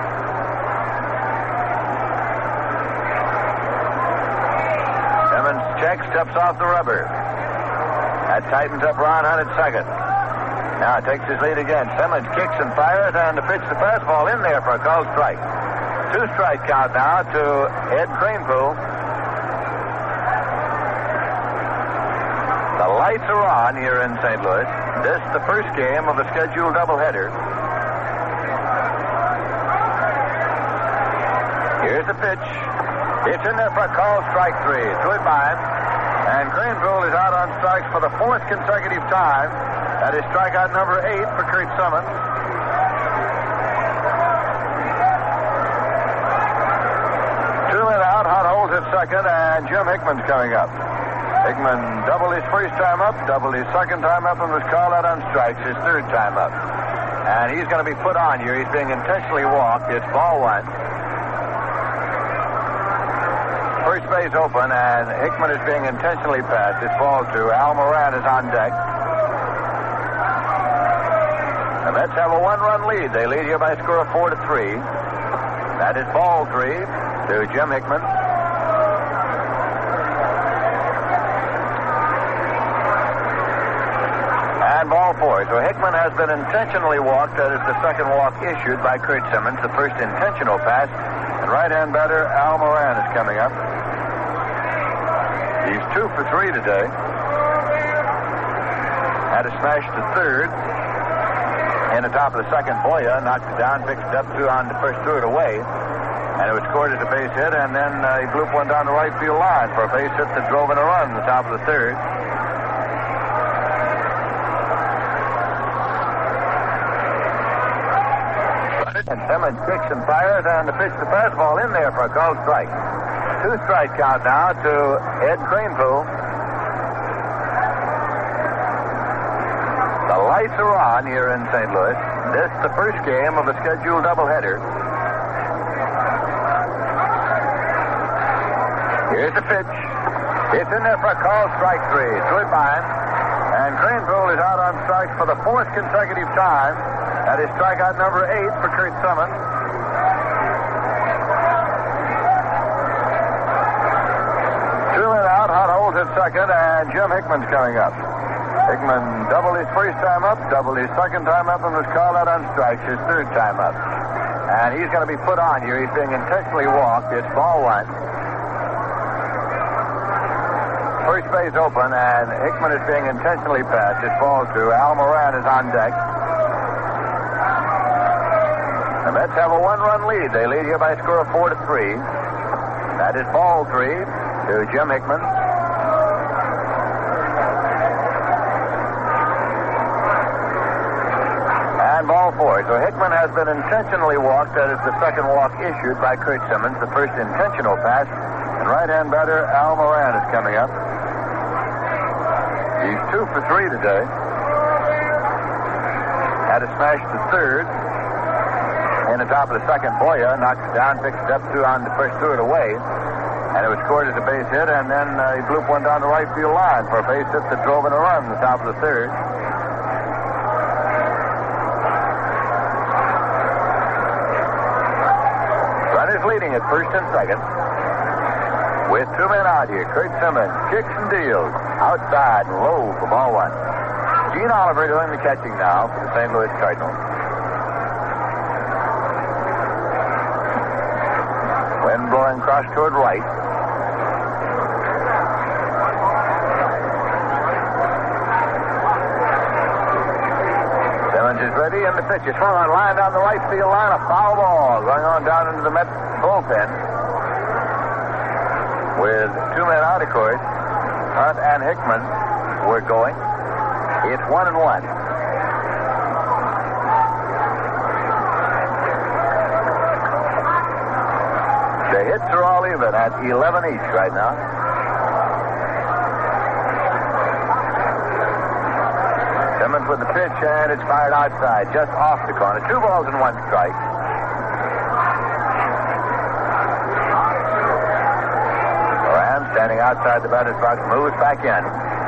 Simmons checks, steps off the rubber. That tightens up Ron Hunt at second. Now takes his lead again. Simmons kicks and fires, and the pitch, the fastball in there for a called strike. 2-strike count now to Ed Kranepool. The lights are on here in St. Louis. This is the first game of the scheduled doubleheader. Here's the pitch. It's in there for a call, strike 3. 2 at mine. And Kranepool is out on strikes for the 4th consecutive time. That is strikeout number 8 for Kurt Simmons. second, and Jim Hickman's coming up. Hickman doubled his first time up, doubled his second time up, and was called out on strikes his third time up. And he's going to be put on here. He's being intentionally walked. It's ball one. First base open, and Hickman is being intentionally passed. It's ball two. Al Moran is on deck. The Mets have a one-run lead. They lead here by a score of 4-3. That is ball three to Jim Hickman. And ball four. So Hickman has been intentionally walked. That is the second walk issued by Curt Simmons. The first intentional pass. And right-hand batter Al Moran is coming up. He's 2 for 3 today. Had a smash to third. In the top of the second, Boya knocked it down, picked it up, threw on the first, threw it away. And it was scored as a base hit, and then he blooped one down the right field line for a base hit that drove in a run in the top of the third. And Simmons kicks and fires, and the pitch to fastball in there for a called strike. 2 strike count now to Ed Kranepool. The lights are on here in St. Louis. This is the first game of a scheduled doubleheader. Here's the pitch. It's in there for a call, strike three. Threw it by him. And Kranepool is out on strikes for the 4th consecutive time. That is strikeout number 8 for Curt Simmons. Two men out. Hunt holds at second, and Jim Hickman's coming up. Hickman doubled his first time up, doubled his second time up, and was called out on strikes his third time up. And he's going to be put on here. He's being intentionally walked. It's ball one. First base open, and Hickman is being intentionally passed. It's ball two. Al Moran is on deck. The Mets have a one-run lead. They lead here by a score of 4-3. That is ball three to Jim Hickman. And ball four. So Hickman has been intentionally walked. That is the second walk issued by Curt Simmons. The first intentional pass. And right-hand batter Al Moran is coming up. He's 2 for 3 today. Had a smash to third. In the top of the second, Boya knocked it down, picked it up, threw on the first, threw it away. And it was scored as a base hit, and then he blooped one down the right field line for a base hit that drove in a run in the top of the third. Runners leading at first and second. With 2 men out here, Curt Simmons kicks and deals. Outside and low for ball one. Gene Oliver doing the catching now for the St. Louis Cardinals. Wind blowing across toward right. Simmons is ready, and the pitch is swung on line down the right field line. A foul ball going on down into the Mets bullpen. With 2 men out, of course, Hunt and Hickman were going. It's 1-1. The hits are all even at 11 each right now. Simmons with the pitch, and it's fired outside, just off the corner. 2 balls and 1 strike. Standing outside the batter's box, moves back in.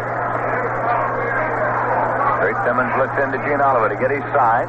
Curt Simmons looks into Gene Oliver to get his sign.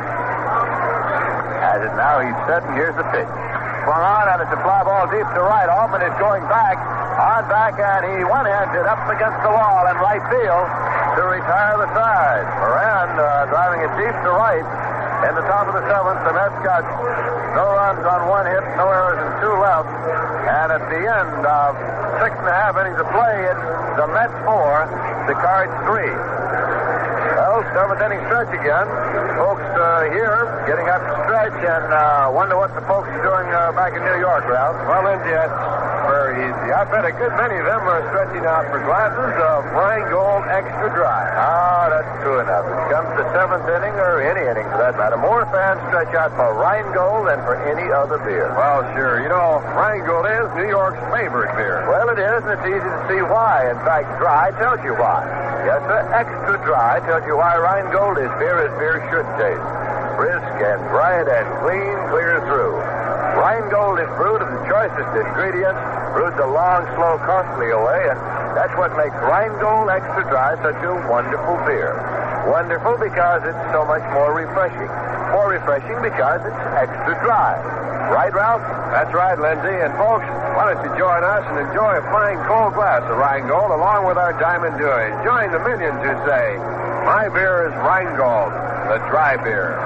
As it now, he's set, and here's the pitch. Swung on, and it's a fly ball deep to right. Altman is going back, on back, and he one-hands it up against the wall in right field to retire the side. Moran driving it deep to right. In the top of the 7th, the Mets got no runs on 1 hit, no errors, and 2 left. And at the end of 6.5 innings of play, it's the Mets 4, the Cards 3. Well, 7th inning stretch again. Folks here getting up to stretch and wonder what the folks are doing back in New York, Ralph. Well, Indians, for Very easy. I bet a good many of them are stretching out for glasses of Rheingold Extra Dry. Oh, that's true enough. It comes to seventh inning, or any inning for that matter. More fans stretch out for Rheingold than for any other beer. Well, sure. You know, Rheingold is New York's favorite beer. Well, it is, and it's easy to see why. In fact, Dry tells you why. Yes, sir. Extra Dry tells you why Rheingold is beer as beer should taste. Brisk and bright and clean, clear through. Rheingold is brewed of the choicest ingredients, brewed the long, slow, costly way, and that's what makes Rheingold Extra Dry such a wonderful beer. Wonderful because it's so much more refreshing. More refreshing because it's extra dry. Right, Ralph? That's right, Lindsay. And folks, why don't you join us and enjoy a fine cold glass of Rheingold along with our Diamond Dewey. Join the millions who say, my beer is Rheingold, the dry beer.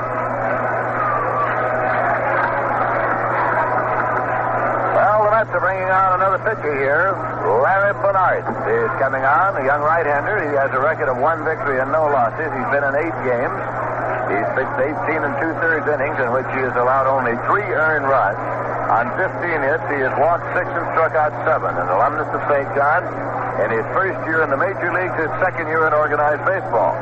Mets are bringing on another pitcher here. Larry Bernard is coming on, a young right-hander. He has a record of 1 victory and no losses. He's been in 8 games. He's pitched 18 and 2/3 innings in which he has allowed only 3 earned runs. On 15 hits, he has walked 6 and struck out 7. An alumnus of St. John's. In his first year in the major leagues, his second year in organized baseball.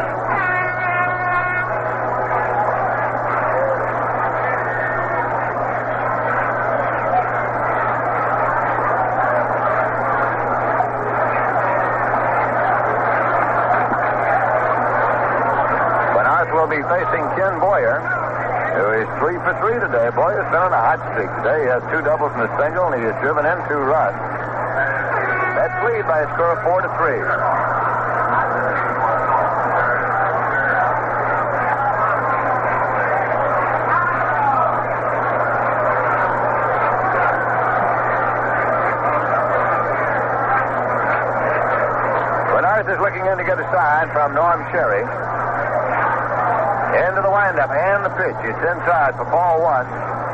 Facing Ken Boyer, who is 3 for 3 today. Boyer's been on a hot streak today. He has 2 doubles and a single, and he has driven in 2 runs. That's lead by a score of 4-3. Bernard is looking in to get a sign from Norm Sherry. Into the windup and the pitch. It's inside for ball 1.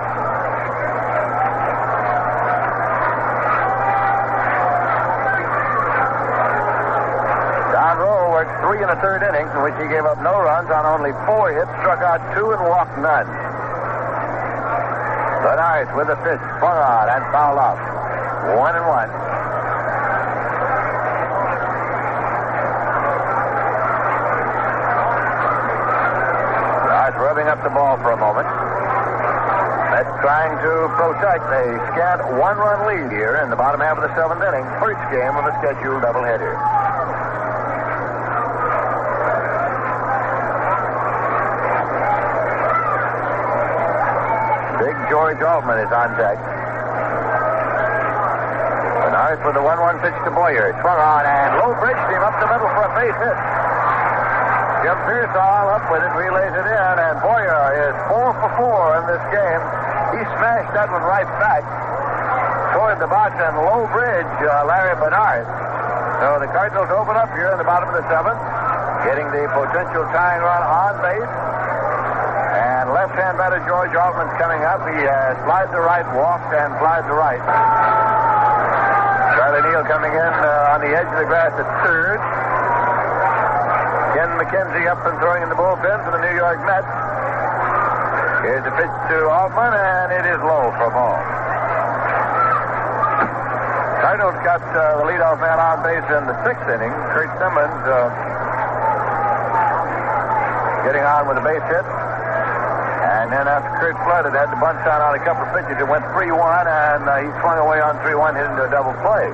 Don Rowe worked 3 1/3 innings in which he gave up no runs on only 4 hits, struck out 2 and walked none. Bernard with the pitch, swung on and fouled off. 1-1. Rubbing up the ball for a moment. That's trying to protect a scant 1-run lead here in the bottom half of the 7th inning. First game of a scheduled doubleheader. Big George Altman is on deck. Bernard with the 1-1 pitch to Boyer. Swung on and low bridged him up the middle for a base hit. Jim Pearsall up with it, relays it in, and Boyer is 4 for 4 in this game. He smashed that one right back toward the box and low bridge Larry Bernard. So the Cardinals open up here in the bottom of the 7th, getting the potential tying run on base. And left-hand batter George Altman's coming up. He has flied to right, walked, and flied to right. Charlie Neal coming in on the edge of the grass at third. Ken McKenzie up and throwing in the bullpen for the New York Mets. Here's the pitch to Altman, and it is low for a ball. Cardinals got the leadoff man on base in the 6th inning. Kurt Simmons getting on with a base hit. And then after Kurt flooded, had the bunt sign on a couple of pitches. It went 3-1, and he swung away on 3-1, hit into a double play.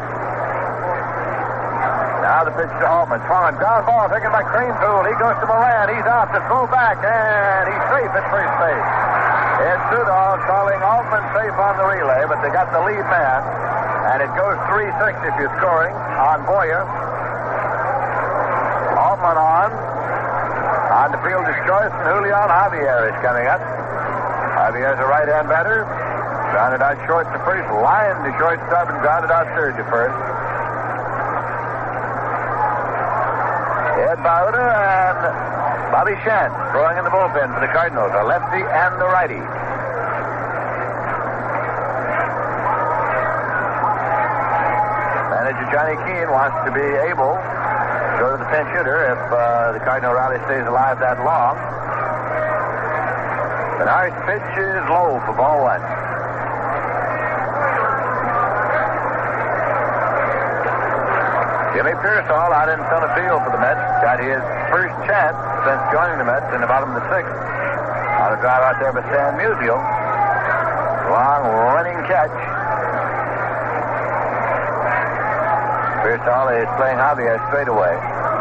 Now the pitch to Altman. Swung on. Ground ball taken by Cranepool. He goes to Moran. He's out to throw back, and he's safe at first base. It's Sudol calling Altman safe on the relay, but they got the lead man. And it goes 3-6 if you're scoring on Boyer. Altman on. On the field is choice, and Julian Javier is coming up. Javier's a right-hand batter. Grounded out short to first, lined to shortstop, and grounded out third to first. Ed Bauer and Bobby Shant throwing in the bullpen for the Cardinals, a lefty and a righty. Manager Johnny Keane wants to be able to go to the pinch hitter if the Cardinal rally stays alive that long. Bernard's pitch is low for ball 1. Jimmy Pearsall out in center field for the Mets. Got his first chance since joining the Mets in the bottom of the sixth. On a drive out there by Stan Musial. Long running catch. Pearsall is playing Javier straight away.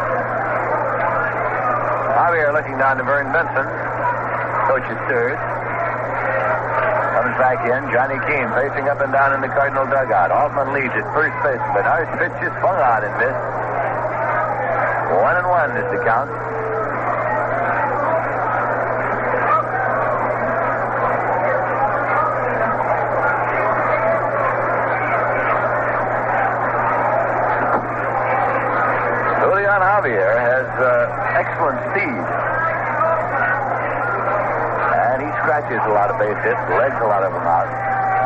Javier looking down to Vern Benson. Coach is third. Comes back in. Johnny Keane facing up and down in the Cardinal dugout. Hoffman leads at first base. Bernard's pitch is swung out and missed. 1-1 is the count. Julian Javier has excellent speed. And he scratches a lot of base hits, legs a lot of them out.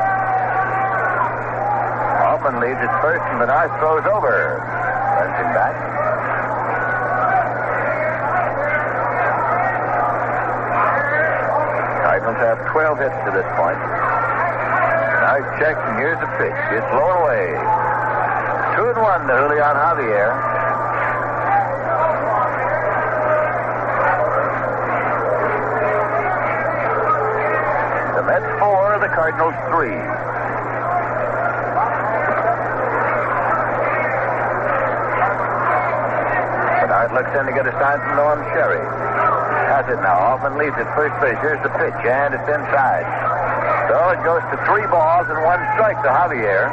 Hoffman leads at first, and Bernard throws over. Sends him back. Cardinals have 12 hits to this point. Bernard checks, and here's the pitch. It's low and away. 2-1 to Julian Javier. The Mets 4, the Cardinals 3. Bernard looks in to get a sign from Norm Sherry. Has it now. Hoffman leads at first base. Here's the pitch, and it's inside. So it goes to 3 balls and 1 strike to Javier.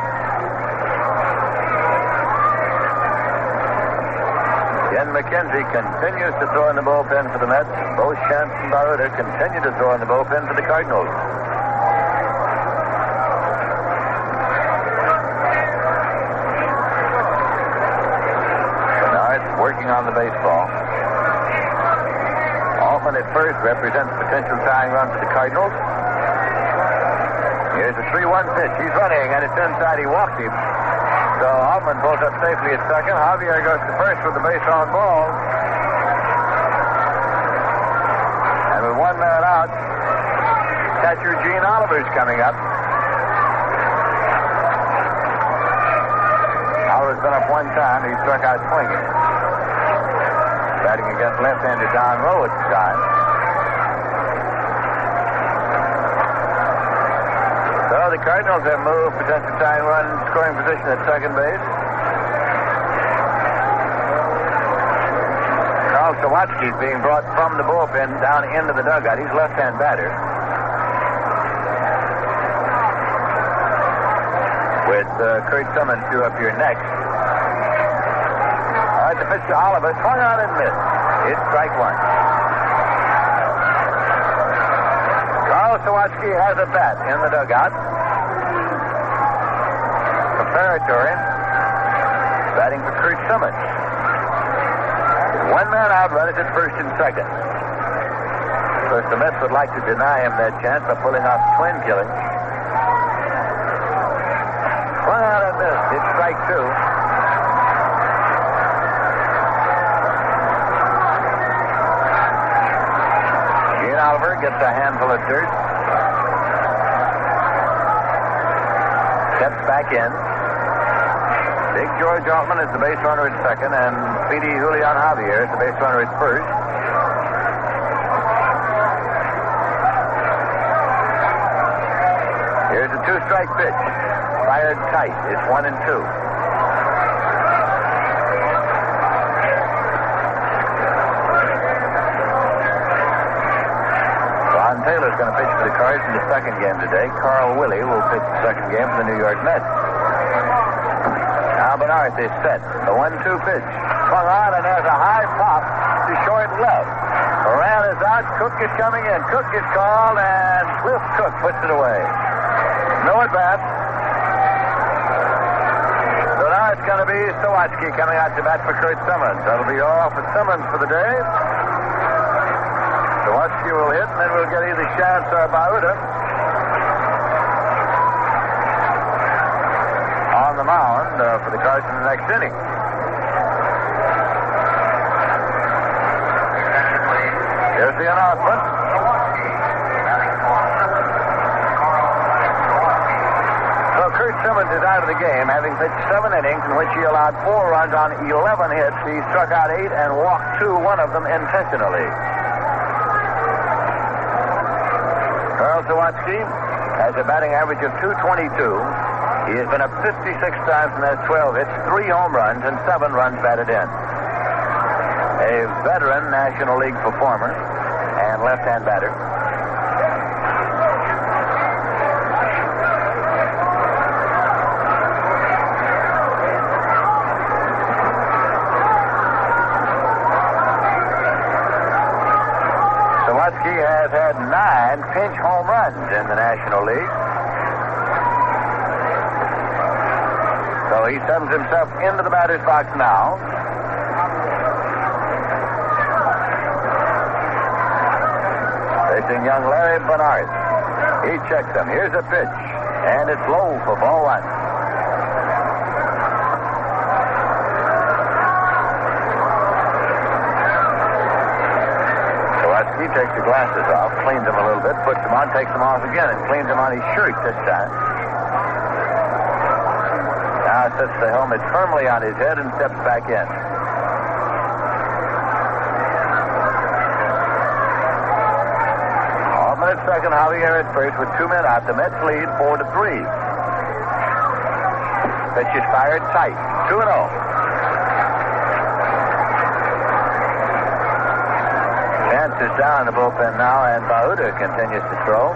Ken McKenzie continues to throw in the bullpen for the Mets. Both Shantz and Baruta continue to throw in the bullpen for the Cardinals. Bernard's working on the baseball. Hoffman at first represents potential tying run for the Cardinals. Here's a 3-1 pitch. He's running, and it's inside. He walks him. So Hoffman pulls up safely at second. Javier goes to first with the base on ball. And with 1 man out, catcher Gene Oliver's coming up. Oliver's been up 1 time. He struck out swinging. Batting against left-hander Don Rowe at the time. So the Cardinals have moved potential tying run scoring position at second base. Carl Sawatsky is being brought from the bullpen down into the dugout. He's left-hand batter. With Kurt Summons due up here next. All right, the pitch to Oliver. Swung out and missed. It's strike 1. Carl Sawatsky has a bat in the dugout. Preparatory. Batting for Kurt Summons. 1 man out, runners at first and second. Of course, the Mets would like to deny him that chance by pulling off twin killing. Swung out and missed. It's strike 2. Gene Oliver gets a handful of dirt. Steps back in. Big George Altman is the base runner at second, and Speedy Julian Javier is the base runner at first. Here's a 2-strike pitch. Fired tight. It's 1-2. Ron Taylor's going to pitch for the Cards in the second game today. Carl Willey will pitch the second game for the New York Mets. Now Bernard is set. The 1-2 pitch. Swung on, and there's a high pop to short left. Moran is out. Cook is coming in. Cook is called, and Cliff Cook puts it away. No at bat. So now it's going to be Sawatsky coming out to bat for Kurt Summons. That'll be all for Summons for the day. Sawatsky will hit, and then we'll get either Shantz or Baruta on the mound for the Cards in the next inning. Here's the announcement. So Kurt Simmons is out of the game, having pitched 7 innings in which he allowed 4 runs on 11 hits. He struck out 8 and walked 2, one of them intentionally. Carl Sawatsky has a batting average of .222. He has been up 56 times and has 12 hits, 3 home runs, and 7 runs batted in. A veteran National League performer and left-hand batter. Sawatsky has had 9 pinch home runs in the National League. So he settles himself into the batter's box now. Facing young Larry Bernard. He checks him. Here's a pitch. And it's low for ball 1. Sawatsky takes the glasses off, cleans them a little bit, puts them on, takes them off again, and cleans them on his shirt this time. Now sets the helmet firmly on his head and steps back in. Second, Javier at first with 2 men out. The Mets lead 4-3. Pitch is fired tight. 2-0. Chance is down in the bullpen now, and Bauta continues to throw.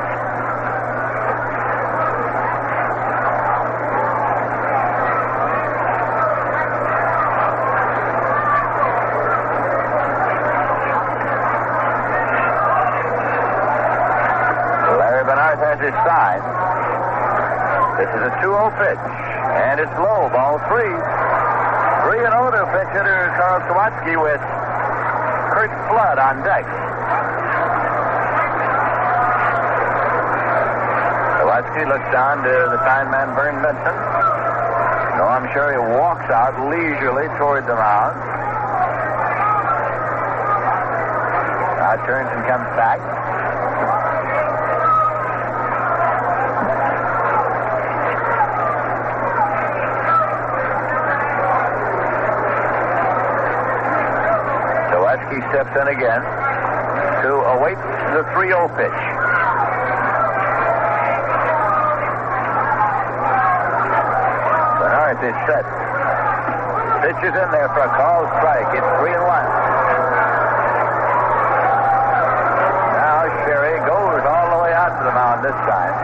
Has his sign. This is a 2-0 pitch, and it's low, ball 3. 3-0 to pitch hitter Carl Sawatsky with Kurt Flood on deck. Sawatsky looks down to the sign man, Vern Benson. No, I'm sure he walks out leisurely toward the mound. Now turns and comes back. He steps in again to await the 3-0 pitch. Bernard is set. Pitch is in there for a called strike. It's 3-1. Now Sherry goes all the way out to the mound this time.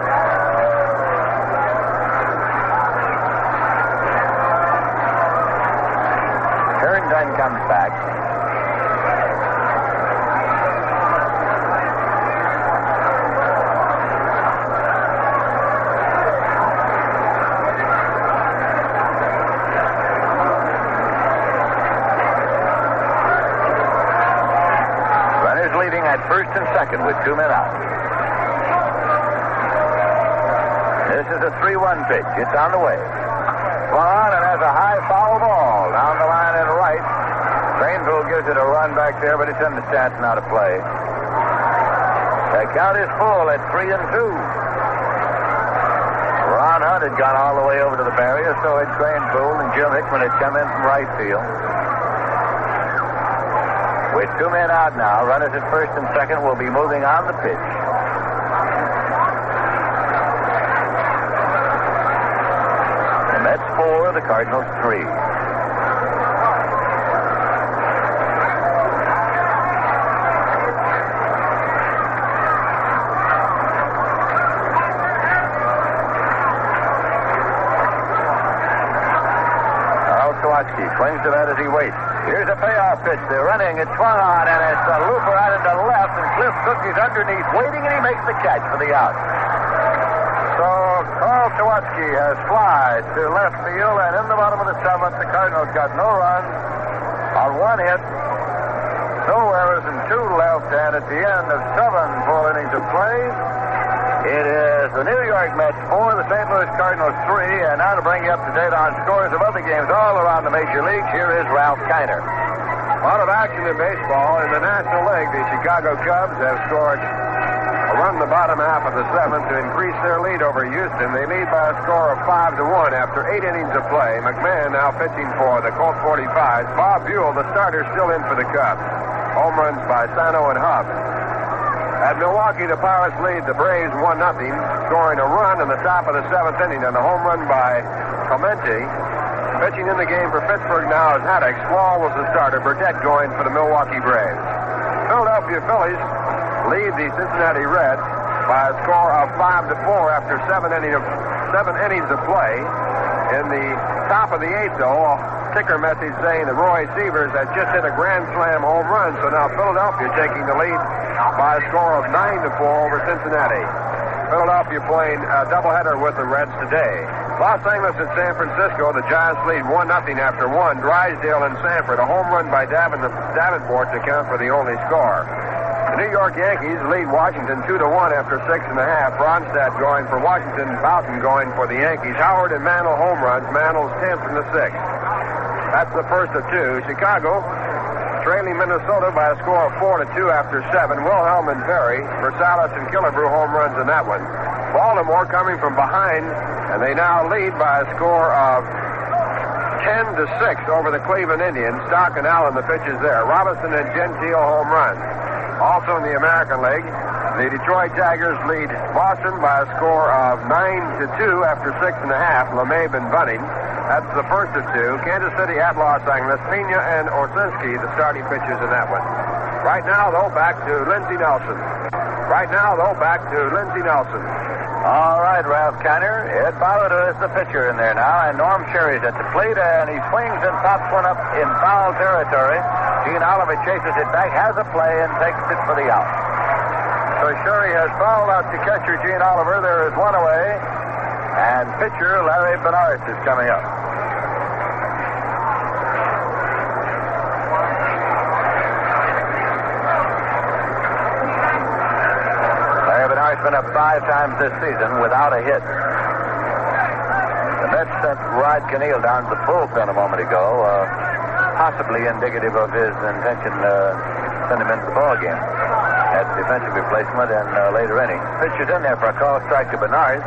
Turns and comes back. First and second with 2 men out. This is a 3-1 pitch. It's on the way. Swung on and has a high foul ball down the line and right. Granville gives it a run back there, but it's in the stance now to play. The count is full at 3-2. Ron Hunt had gone all the way over to the barrier, so had Granville, and Jim Hickman had come in from right field. With 2 men out now, runners at first and second will be moving on the pitch. The Mets 4, the Cardinals 3. Sawatsky swings to that as he waits. Here's a payoff pitch. They're running. It's swung on, and it's a looper out into left, and Cliff Cook is underneath, waiting, and he makes the catch for the out. So Carl Sawatsky has flied to left field, and in the bottom of the 7th, the Cardinals got no runs on 1 hit, no errors, and 2 left, and at the end of 7 full innings of play, it is the New York Mets 4, the St. Louis Cardinals 3, and now to bring you up to date on scores of other games all around the major leagues, here is Ralph Kiner. A lot of action in baseball. In the National League, the Chicago Cubs have scored a run the bottom half of the seventh to increase their lead over Houston. They lead by a score of 5-1 after 8 innings of play. McMahon now pitching for the Colt 45s. Bob Buell, the starter, still in for the Cubs. Home runs by Sano and Hubbs. At Milwaukee, the Pirates lead the Braves 1-0, scoring a run in the top of the seventh inning on a home run by Clemente. Pitching in the game for Pittsburgh now is Haddock. Swall was the starter. Burdette going for the Milwaukee Braves. Philadelphia Phillies lead the Cincinnati Reds by a score of 5-4 after 7 innings of play. In the top of the eighth, though, ticker message saying that Roy Sievers has just hit a grand slam home run, so now Philadelphia taking the lead by a score of 9-4 over Cincinnati. Philadelphia playing a doubleheader with the Reds today. Los Angeles at San Francisco, the Giants lead 1-0 after 1. Drysdale and Sanford, a home run by Davenport to count for the only score. The New York Yankees lead Washington 2-1 after 6.5. Ronstadt going for Washington, Boughton going for the Yankees. Howard and Mantle home runs. Mantle's 10th in the 6th. That's the first of 2. Chicago trailing Minnesota by a score of 4-2 after 7. Wilhelm and Perry, Versailles and Killebrew home runs in that one. Baltimore coming from behind, and they now lead by a score of 10-6 over the Cleveland Indians. Stock and Allen, the pitchers there. Robinson and Gentile home runs. Also in the American League, the Detroit Tigers lead Boston by a score of 9-2 after 6.5. LeMahieu and Bunning. That's the first of 2. Kansas City at Los Angeles. Pena and Orsinski, the starting pitchers in that one. Right now, though, back to Lindsey Nelson. All right, Ralph Kiner. Ed Ballard is the pitcher in there now, and Norm Sherry's at the plate, and he swings and pops one up in foul territory. Gene Oliver chases it back, has a play, and takes it for the out. So Sherry has fouled out to catcher Gene Oliver. There is one away, and pitcher Larry Bernard is coming up. Bernard's been up 5 times this season without a hit. The Mets sent Rod Canneel down to the bullpen a moment ago, possibly indicative of his intention to send him into the ball game at defensive replacement and later inning. Pitcher's in there for a call strike to Bernard.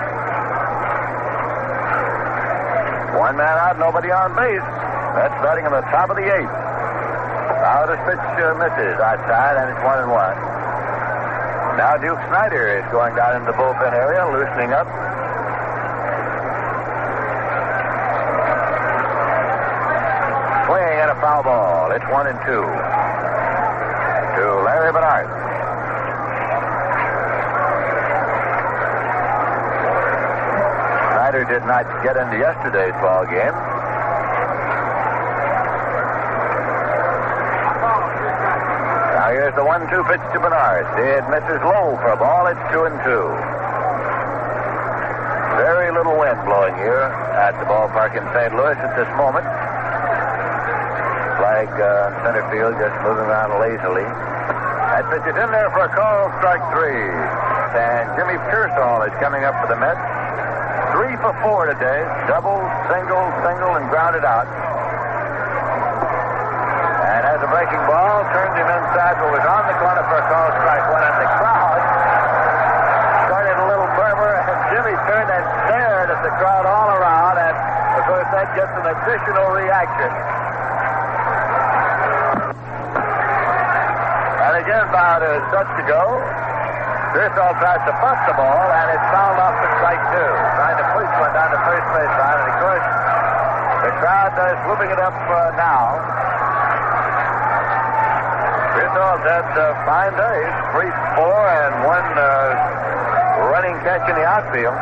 One man out, nobody on base. Mets batting in the top of the 8th. Loudest pitch misses outside, and it's 1-1. Now Duke Snyder is going down into the bullpen area, loosening up. Swing and a foul ball. It's 1-2 to Larry Bernard. Snyder did not get into yesterday's ball game. Now here's the 1-2 pitch to Bernard. It misses low for a ball. It's 2-2. Very little wind blowing here at the ballpark in St. Louis at this moment. Flag center field just moving around lazily. That pitch is in there for a call, strike 3. And Jimmy Pearsall is coming up for the Mets. 3 for 4 today. Double, single, and grounded out. And as a breaking ball, turned him inside, but was on the corner for a call strike 1. And the crowd started a little murmur, and Jimmy turned and stared at the crowd all around, and of course that gets an additional reaction. And again, about a touch to go. Pearsall tries to bunt the ball, and it's fouled off for strike 2. Trying to push one down the first base line, and of course the crowd is whooping it up now. Pearsall's had fine days, 3 for 4 and 1 running catch in the outfield.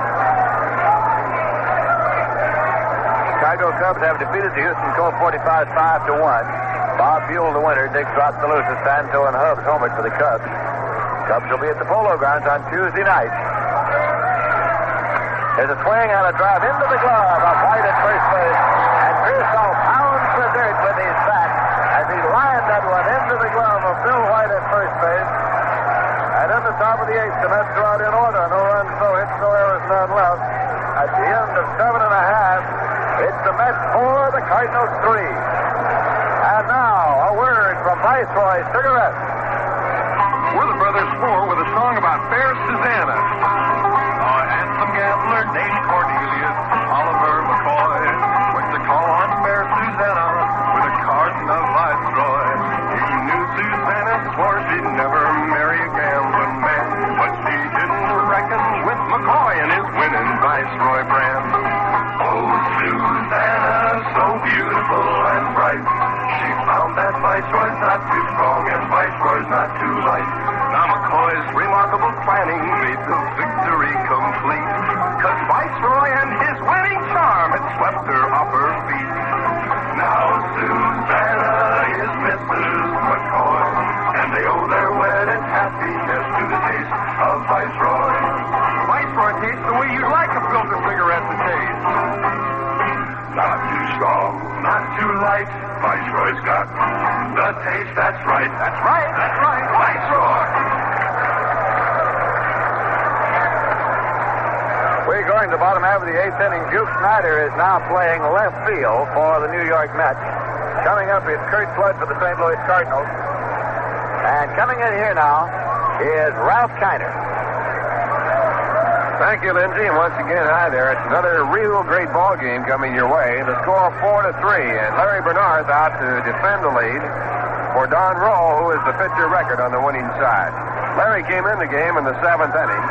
Chicago Cubs have defeated the Houston Colt 45s 5-1. Bob Buell, the winner. Dick Trotz, the loser. Santo and Hubbs homered for the Cubs. Cubs will be at the Polo Grounds on Tuesday night. There's a swing and a drive into the glove of White at first base, and Pearsall pounds the dirt with his bat as he lined that one into the glove of Bill White at first base. And in the top of the 8th, the Mets go out in order. No runs, no hits, no errors, none left. At the end of 7.5, it's the Mets 4, the Cardinals 3. And now, a word from Viceroy Cigarettes. We're the Brothers Four with a song about Fair Susanna. A handsome gambler named Cornelius Oliver McCoy went to call on Fair Susanna with a carton of Viceroy. He knew Susanna swore she'd never marry a gambling man, but she didn't reckon with McCoy and his winning Viceroy brand. Oh, Susanna, so beautiful and bright, she found that Viceroy's not too strong and Viceroy's not too light. Now McCoy's remarkable planning made the victory complete, 'cause Viceroy and his winning charm had swept her off her feet. Now Susanna is Mrs. McCoy, and they owe their wedded happiness to the taste of Viceroy. Viceroy tastes the way you'd like a filter cigarette to taste. Not too strong, not too light. Viceroy's got the taste that's right. That's right, that's right. Viceroy. We're going to the bottom half of the eighth inning. Duke Snyder is now playing left field for the New York Mets. Coming up is Kurt Flood for the St. Louis Cardinals. And coming in here now is Ralph Kiner. Thank you, Lindsay, and once again, hi there. It's another real great ball game coming your way. The score 4-3, and Larry Bernard out to defend the lead for Don Roll, who is the pitcher record on the winning side. Larry came in the game in the seventh inning.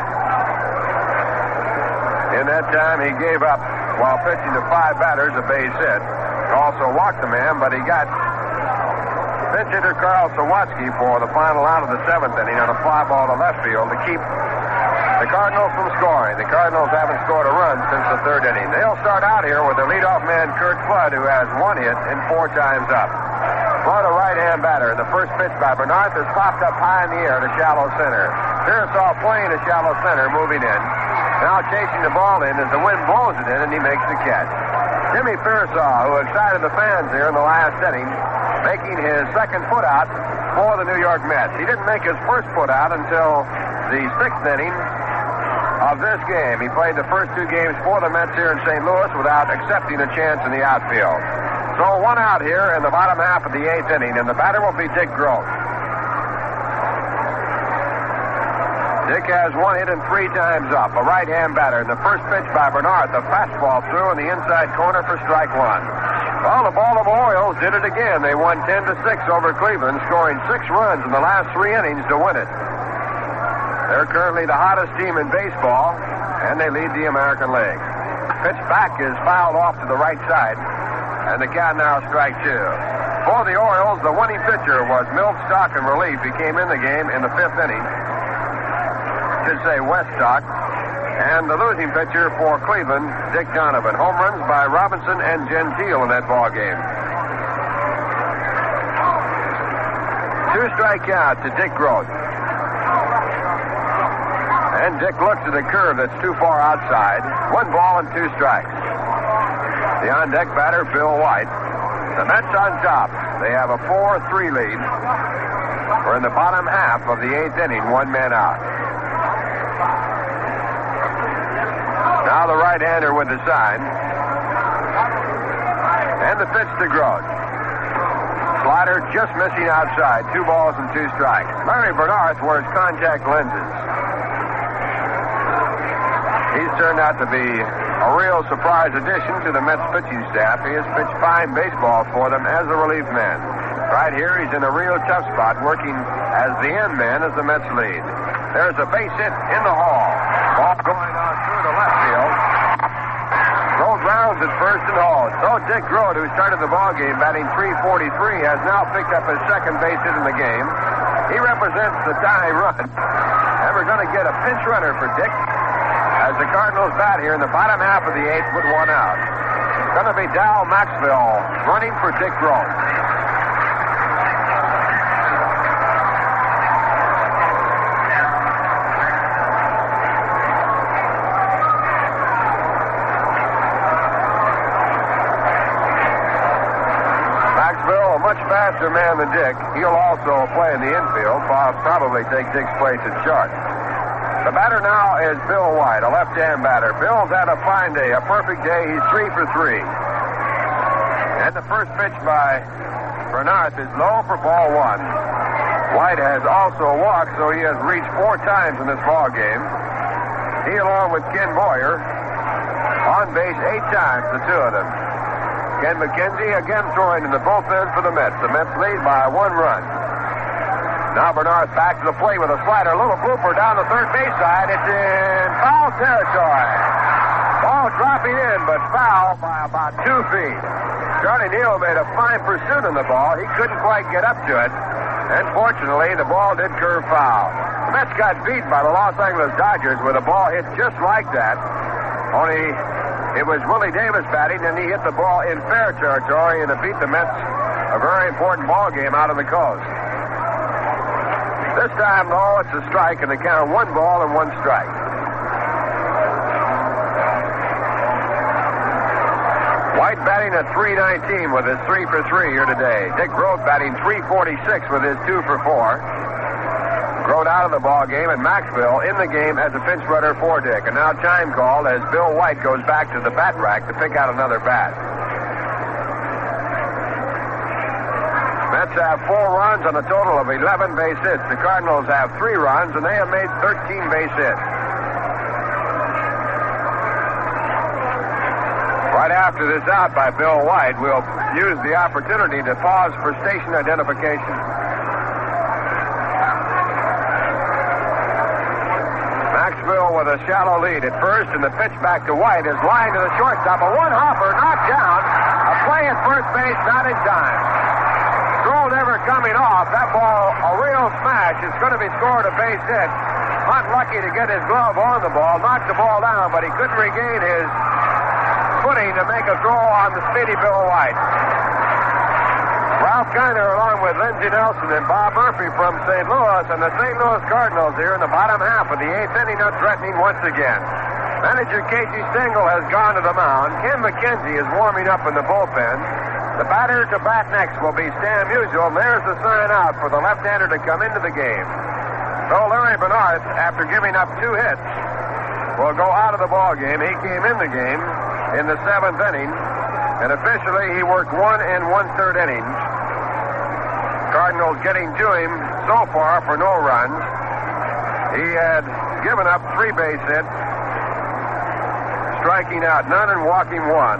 In that time, he gave up, while pitching to 5 batters, a base hit. He also walked the man, but he got pinch hitter Carl Sawatsky for the final out of the seventh inning on a fly ball to left field to keep the Cardinals from scoring. The Cardinals haven't scored a run since the third inning. They'll start out here with their leadoff man, Kurt Flood, who has 1 hit and 4 times up. Flood, a right-hand batter. The first pitch by Bernard is popped up high in the air to shallow center. Pearsall playing to shallow center, moving in. Now chasing the ball in as the wind blows it in, and he makes the catch. Jimmy Pearsall, who excited the fans here in the last inning, making his second put out for the New York Mets. He didn't make his first put out until the 6th inning of this game. He played the first 2 games for the Mets here in St. Louis without accepting a chance in the outfield. So 1 out here in the bottom half of the 8th inning, and the batter will be Dick Gross. Dick has 1 hit and 3 times up, a right-hand batter. And the first pitch by Bernard, the fastball through in the inside corner for strike 1. Well, the Baltimore Orioles did it again. They won 10-6 over Cleveland, scoring 6 runs in the last 3 innings to win it. They're currently the hottest team in baseball, and they lead the American League. Pitch back is fouled off to the right side, and the count now strike 2. For the Orioles, the winning pitcher was Milt Stock in relief. He came in the game in the 5th inning. Should say West Stock. And the losing pitcher for Cleveland, Dick Donovan. Home runs by Robinson and Gentile in that ball game. 2 strike count to Dick Gross. And Dick looks at a curve that's too far outside. 1 ball and 2 strikes. The on-deck batter, Bill White. The Mets on top. They have a 4-3 lead. We're in the bottom half of the 8th inning, 1 man out. Now the right-hander with the sign. And the pitch to Gross. Slider just missing outside. 2 balls and 2 strikes. Larry Bernard wears contact lenses. He's turned out to be a real surprise addition to the Mets pitching staff. He has pitched fine baseball for them as a relief man. Right here, he's in a real tough spot, working as the end man as the Mets lead. There's a base hit in the hall. Ball going on through to left field. Rolled rounds at first and hauled. So Dick Gross, who started the ball game batting .343, has now picked up his second base hit in the game. He represents the tying run. And we're going to get a pinch runner for Dick as the Cardinals bat here in the bottom half of the 8th with 1 out. It's going to be Dal Maxwell running for Dick Gross. Maxwell, a much faster man than Dick. He'll also play in the infield. Probably take Dick's place at short. The batter now is Bill White, a left-hand batter. Bill's had a fine day, a perfect day. He's 3 for 3. And the first pitch by Bernard is low for ball 1. White has also walked, so he has reached 4 times in this ball game. He, along with Ken Boyer, on base 8 times, the two of them. Ken McKenzie again throwing in the bullpen for the Mets. The Mets lead by 1 run. Now Bernard back to the plate with a slider. A little blooper down the third base side. It's in foul territory. Ball dropping in, but foul by about 2 feet. Charlie Neal made a fine pursuit on the ball. He couldn't quite get up to it. And fortunately, the ball did curve foul. The Mets got beat by the Los Angeles Dodgers with a ball hit just like that. Only it was Willie Davis batting, and he hit the ball in fair territory, and it beat the Mets a very important ball game out on the coast. This time, though, it's a strike, and they count 1 ball and 1 strike. White batting at .319 with his 3 for 3 here today. Dick Grote batting .346 with his 2 for 4. Grote out of the ball game, and Maxwell in the game as a pinch runner for Dick. And now time called as Bill White goes back to the bat rack to pick out another bat. Mets have 4 runs on a total of 11 base hits. The Cardinals have 3 runs, and they have made 13 base hits. Right after this out by Bill White, we'll use the opportunity to pause for station identification. Maxwell with a shallow lead at first, and the pitch back to White is lined to the shortstop. A one-hopper knocked down. A play at first base, not in time. Throw never coming off. That ball, a real smash. It's going to be scored a base hit. Not lucky to get his glove on the ball. Knocked the ball down, but he couldn't regain his footing to make a throw on the speedy Bill White. Ralph Kiner along with Lindsey Nelson and Bob Murphy from St. Louis, and the St. Louis Cardinals here in the bottom half of the 8th inning are threatening once again. Manager Casey Stengel has gone to the mound. Ken McKenzie is warming up in the bullpen. The batter to bat next will be Stan Musial, and there's the sign out for the left-hander to come into the game. So Larry Bernard, after giving up 2 hits, will go out of the ball game. He came in the game in the 7th inning, and officially he worked 1 1/3 innings. Cardinals getting to him so far for no runs. He had given up 3 base hits, striking out none and walking 1.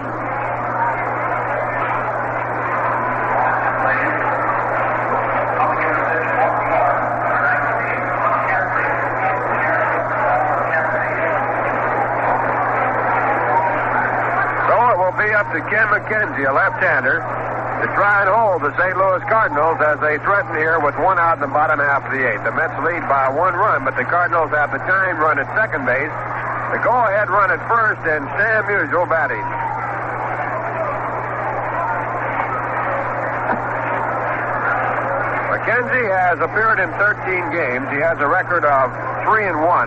To Ken McKenzie, a left-hander, to try and hold the St. Louis Cardinals as they threaten here with 1 out in the bottom half of the 8th. The Mets lead by 1 run, but the Cardinals have the tying run at second base, the go-ahead run at first, and Stan Musial batting. McKenzie has appeared in 13 games. He has a record of 3-1.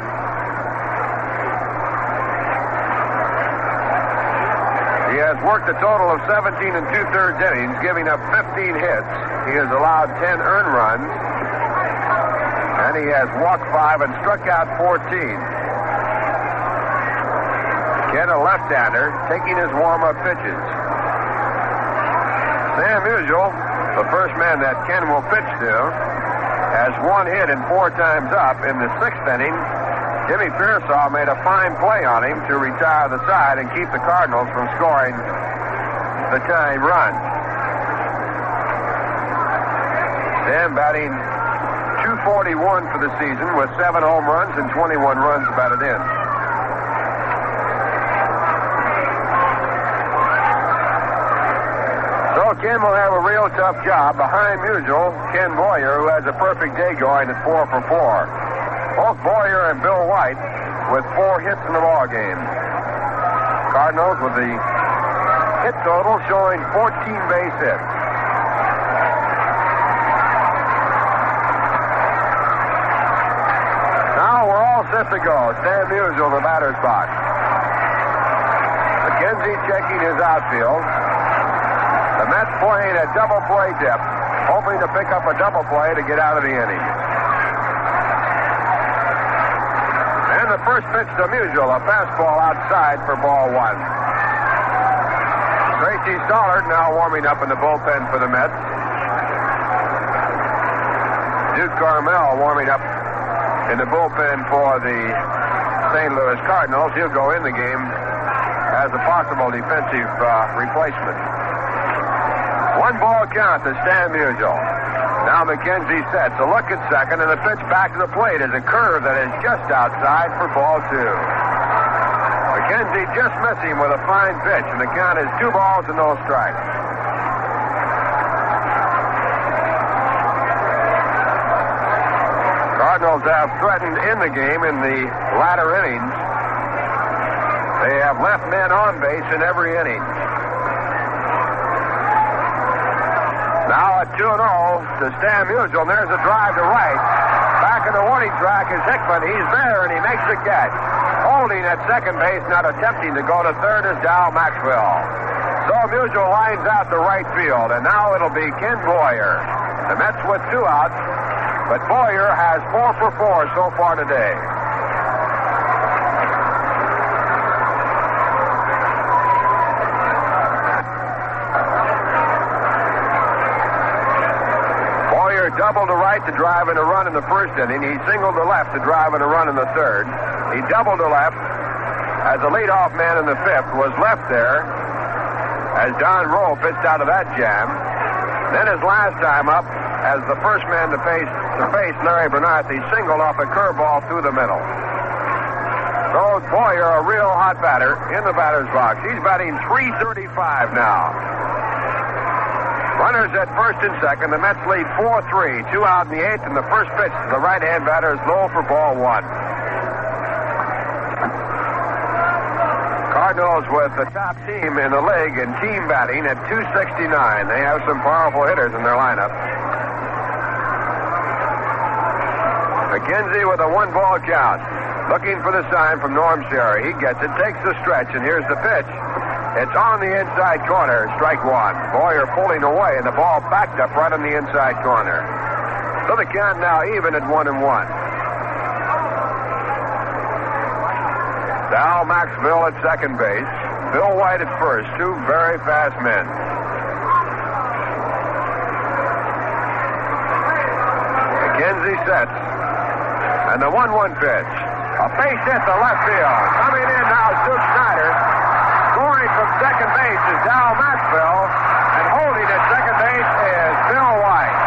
He has worked a total of 17 2/3 innings, giving up 15 hits. He has allowed 10 earned runs, and he has walked 5 and struck out 14. Ken, a left-hander, taking his warm-up pitches. Sam Musial, the first man that Ken will pitch to, has 1 hit and 4 times up. In the 6th inning, Jimmy Pearsall made a fine play on him to retire the side and keep the Cardinals from scoring the tying run. Sam batting .241 for the season with 7 home runs and 21 runs batted in. So Ken will have a real tough job. Behind Musial, Ken Boyer, who has a perfect day going at 4 for 4. Both Boyer and Bill White with 4 hits in the ball game. Cardinals with the hit total showing 14 base hits. Now we're all set to go. Stan Musial, the batter's box. McKenzie checking his outfield. The Mets playing a double play dip, hoping to pick up a double play to get out of the inning. And the first pitch to Musial, a fastball outside for ball 1. Tracy Stollard now warming up in the bullpen for the Mets. Duke Carmel warming up in the bullpen for the St. Louis Cardinals. He'll go in the game as a possible defensive replacement. 1 ball count to Stan Musial. Now McKenzie sets. A look at second, and the pitch back to the plate is a curve that is just outside for ball 2. McKenzie just missing with a fine pitch, and the count is 2 balls and no strikes. Cardinals have threatened in the game in the latter innings. They have left men on base in every inning. Now at 2-0 to Stan Musial, and there's a drive to right. Back in the warning track is Hickman. He's there, and he makes the catch. Holding at second base, not attempting to go to third, is Dow Maxwell. So Musial lines out to right field, and now it'll be Ken Boyer. The Mets with 2 outs, but Boyer has 4 for 4 so far today. Doubled to right to drive in a run in the first inning. He singled to left to drive in a run in the third. He doubled to left as the leadoff man in the fifth, was left there as Don Rowe pitched out of that jam. Then his last time up, as the first man to face Larry Bernard, he singled off a curveball through the middle. So Boyer, a real hot batter in the batter's box. He's batting .335 now. Runners at first and second. The Mets lead 4-3. 2 out in the 8th, and the first pitch to the right-hand batter is low for ball 1. Cardinals with the top team in the league in team batting at .269. They have some powerful hitters in their lineup. McKenzie with a 1 ball count. Looking for the sign from Norm Sherry. He gets it, takes the stretch, and here's the pitch. It's on the inside corner, strike 1. Boyer pulling away, and the ball backed up right on the inside corner. So the count now even at 1-1. Dow Maxwell at second base. Bill White at first. 2 very fast men. McKenzie sets. And the 1-1 pitch. A base hit to left field. Coming in now, Duke Snider. Scoring from second base is Dow Maxwell, and holding at second base is Bill White.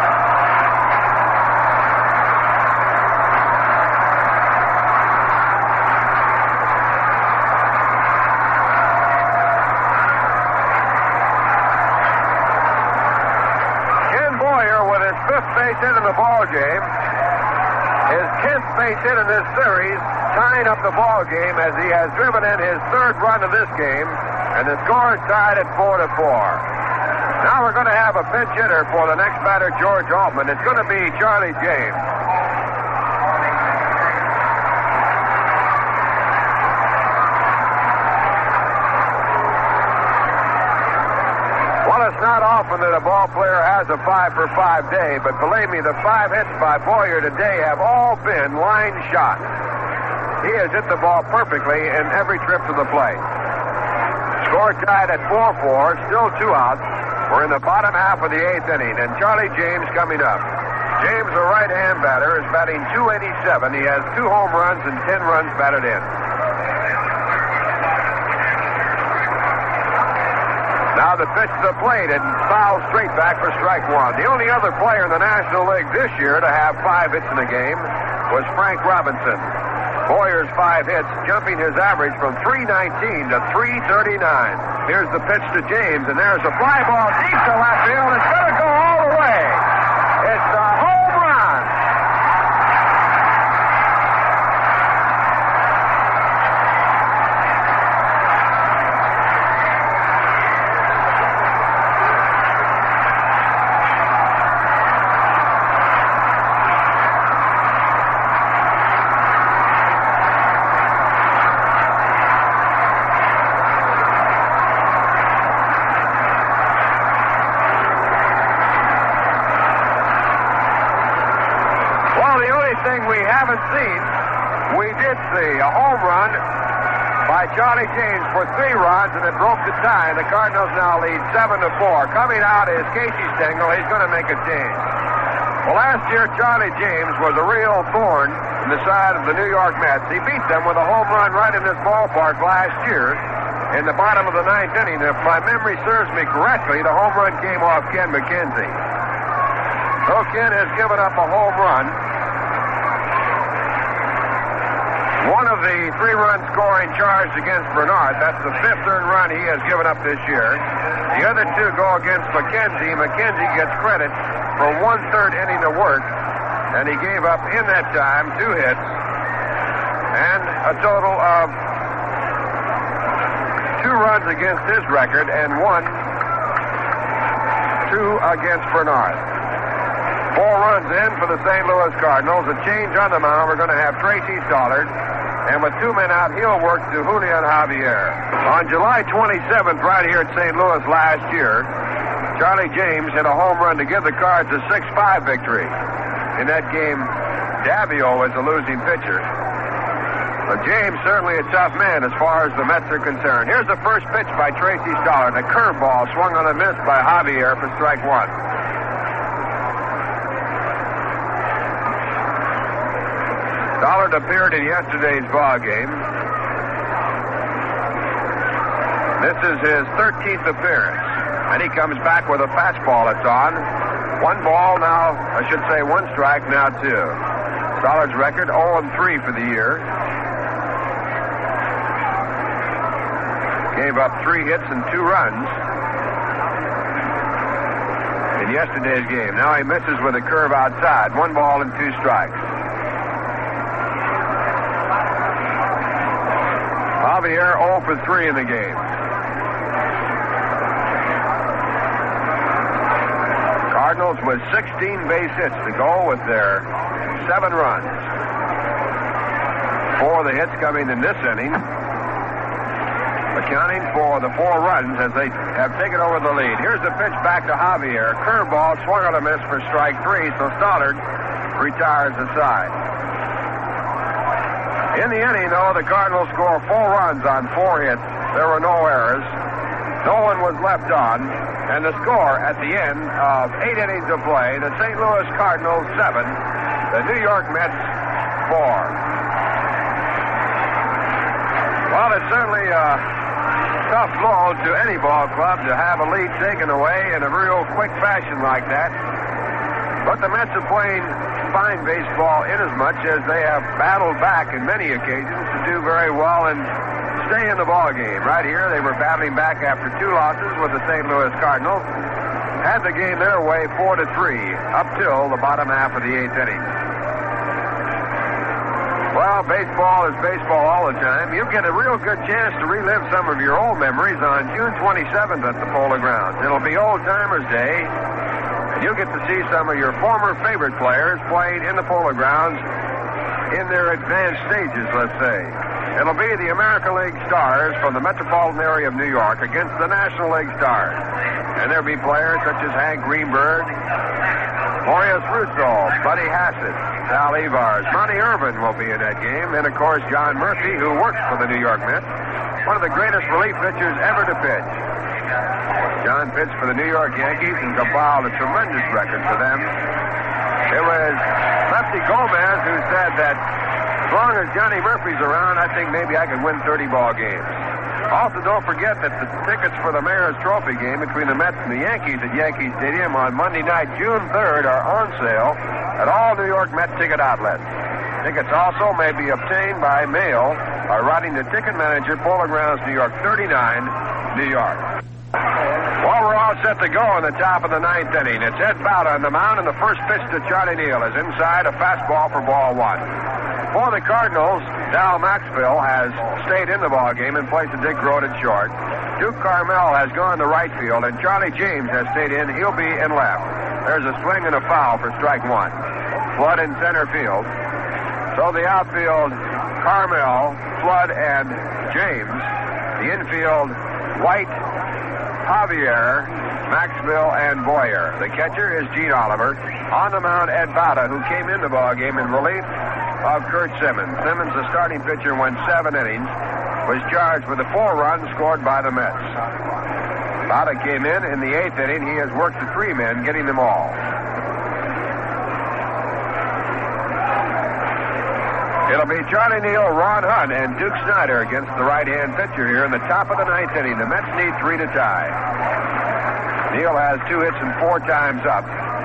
Ken Boyer with his 5th base hit in the ball game, his 10th base hit in this series, tying up the ball game as he has driven in his 3rd run of this game, and the score is tied at 4-4. Now we're going to have a pinch hitter for the next batter, George Altman. It's going to be Charlie James. Well, it's not often that a ball player has a 5 for 5 day, but believe me, the 5 hits by Boyer today have all been line shots. He has hit the ball perfectly in every trip to the plate. Score tied at 4-4, still 2 outs. We're in the bottom half of the 8th inning, and Charlie James coming up. James, a right-hand batter, is batting .287. He has 2 home runs and 10 runs batted in. Now the pitch to the plate, and foul straight back for strike 1. The only other player in the National League this year to have 5 hits in the game was Frank Robinson. Boyer's 5 hits, jumping his average from .319 to .339. Here's the pitch to James, and there's a fly ball deep to left field. It's going to go all the way. It's a home run. We did see a home run by Charlie James for 3 runs, and it broke the tie. The Cardinals now lead 7-4. Coming out is Casey Stengel. He's going to make a change. Well, last year, Charlie James was a real thorn in the side of the New York Mets. He beat them with a home run right in this ballpark last year in the bottom of the ninth inning. If my memory serves me correctly, the home run came off Ken McKenzie. So Ken has given up a home run. One of the 3-run scoring charged against Bernard. That's the 5th earned run he has given up this year. The other 2 go against McKenzie. McKenzie gets credit for 1/3 inning of work, and he gave up in that time 2 hits and a total of 2 runs against his record and 2 against Bernard. 4 runs in for the St. Louis Cardinals. A change on the mound. We're going to have Tracy Stollard. And with 2 men out, he'll work to Julian Javier. On July 27th, right here at St. Louis last year, Charlie James hit a home run to give the Cards a 6-5 victory. In that game, Davio was the losing pitcher. But James certainly a tough man as far as the Mets are concerned. Here's the first pitch by Tracy Stollard. A curveball swung on a miss by Javier for strike 1. Stollard appeared in yesterday's ball game. This is his 13th appearance. And he comes back with a fastball that's on. 1 ball now, I should say 1 strike, now 2. Stollard's record 0-3 for the year. Gave up 3 hits and 2 runs in yesterday's game. Now he misses with a curve outside. 1 ball and 2 strikes. Javier 0 for 3 in the game. Cardinals with 16 base hits to go with their 7 runs. 4 of the hits coming in this inning, accounting for the 4 runs as they have taken over the lead. Here's the pitch back to Javier. Curveball swung on a miss for strike 3, so Stollard retires the side. In the inning, though, the Cardinals score 4 runs on 4 hits. There were no errors. No one was left on. And the score at the end of 8 innings of play, the St. Louis Cardinals 7, the New York Mets 4. Well, it's certainly a tough blow to any ball club to have a lead taken away in a real quick fashion like that. But the Mets are playing fine baseball inasmuch as they have battled back in many occasions to do very well and stay in the ball game. Right here, they were battling back after 2 losses with the St. Louis Cardinals. Had the game their way 4-3 up till the bottom half of the 8th inning. Well, baseball is baseball all the time. You get a real good chance to relive some of your old memories on June 27th at the Polo Grounds. It'll be Old Timers Day. You'll get to see some of your former favorite players playing in the Polo Grounds in their advanced stages, let's say. It'll be the American League Stars from the metropolitan area of New York against the National League Stars. And there'll be players such as Hank Greenberg, Maurice Russo, Buddy Hassett, Sal Evars. Monty Irvin will be in that game. And, of course, John Murphy, who works for the New York Mets, one of the greatest relief pitchers ever to pitch. John pitched for the New York Yankees and compiled a tremendous record for them. It was Lefty Gomez who said that as long as Johnny Murphy's around, I think maybe I could win 30 ball games. Also, don't forget that the tickets for the Mayor's Trophy game between the Mets and the Yankees at Yankee Stadium on Monday night, June 3rd, are on sale at all New York Met ticket outlets. Tickets also may be obtained by mail by writing to Ticket Manager, Polo Grounds, New York 39, New York. Well, we're all set to go in the top of the 9th inning. It's Ed Bauta on the mound, and the first pitch to Charlie Neal is inside, a fastball for ball 1. For the Cardinals, Dal Maxfield has stayed in the ball game in place of Dick Grote at short. Duke Carmel has gone to right field, and Charlie James has stayed in. He'll be in left. There's a swing and a foul for strike 1. Flood in center field. So the outfield, Carmel, Flood, and James. The infield, White, Javier, Maxville, and Boyer. The catcher is Gene Oliver. On the mound, Ed Bauta, who came in the ball game in relief of Kurt Simmons. Simmons, the starting pitcher, went 7 innings, was charged with the 4 runs scored by the Mets. Bauta came in the 8th inning. He has worked the 3 men, getting them all. It'll be Charlie Neal, Ron Hunt, and Duke Snyder against the right-hand pitcher here in the top of the ninth inning. The Mets need 3 to tie. Neal has 2 hits and 4 times up.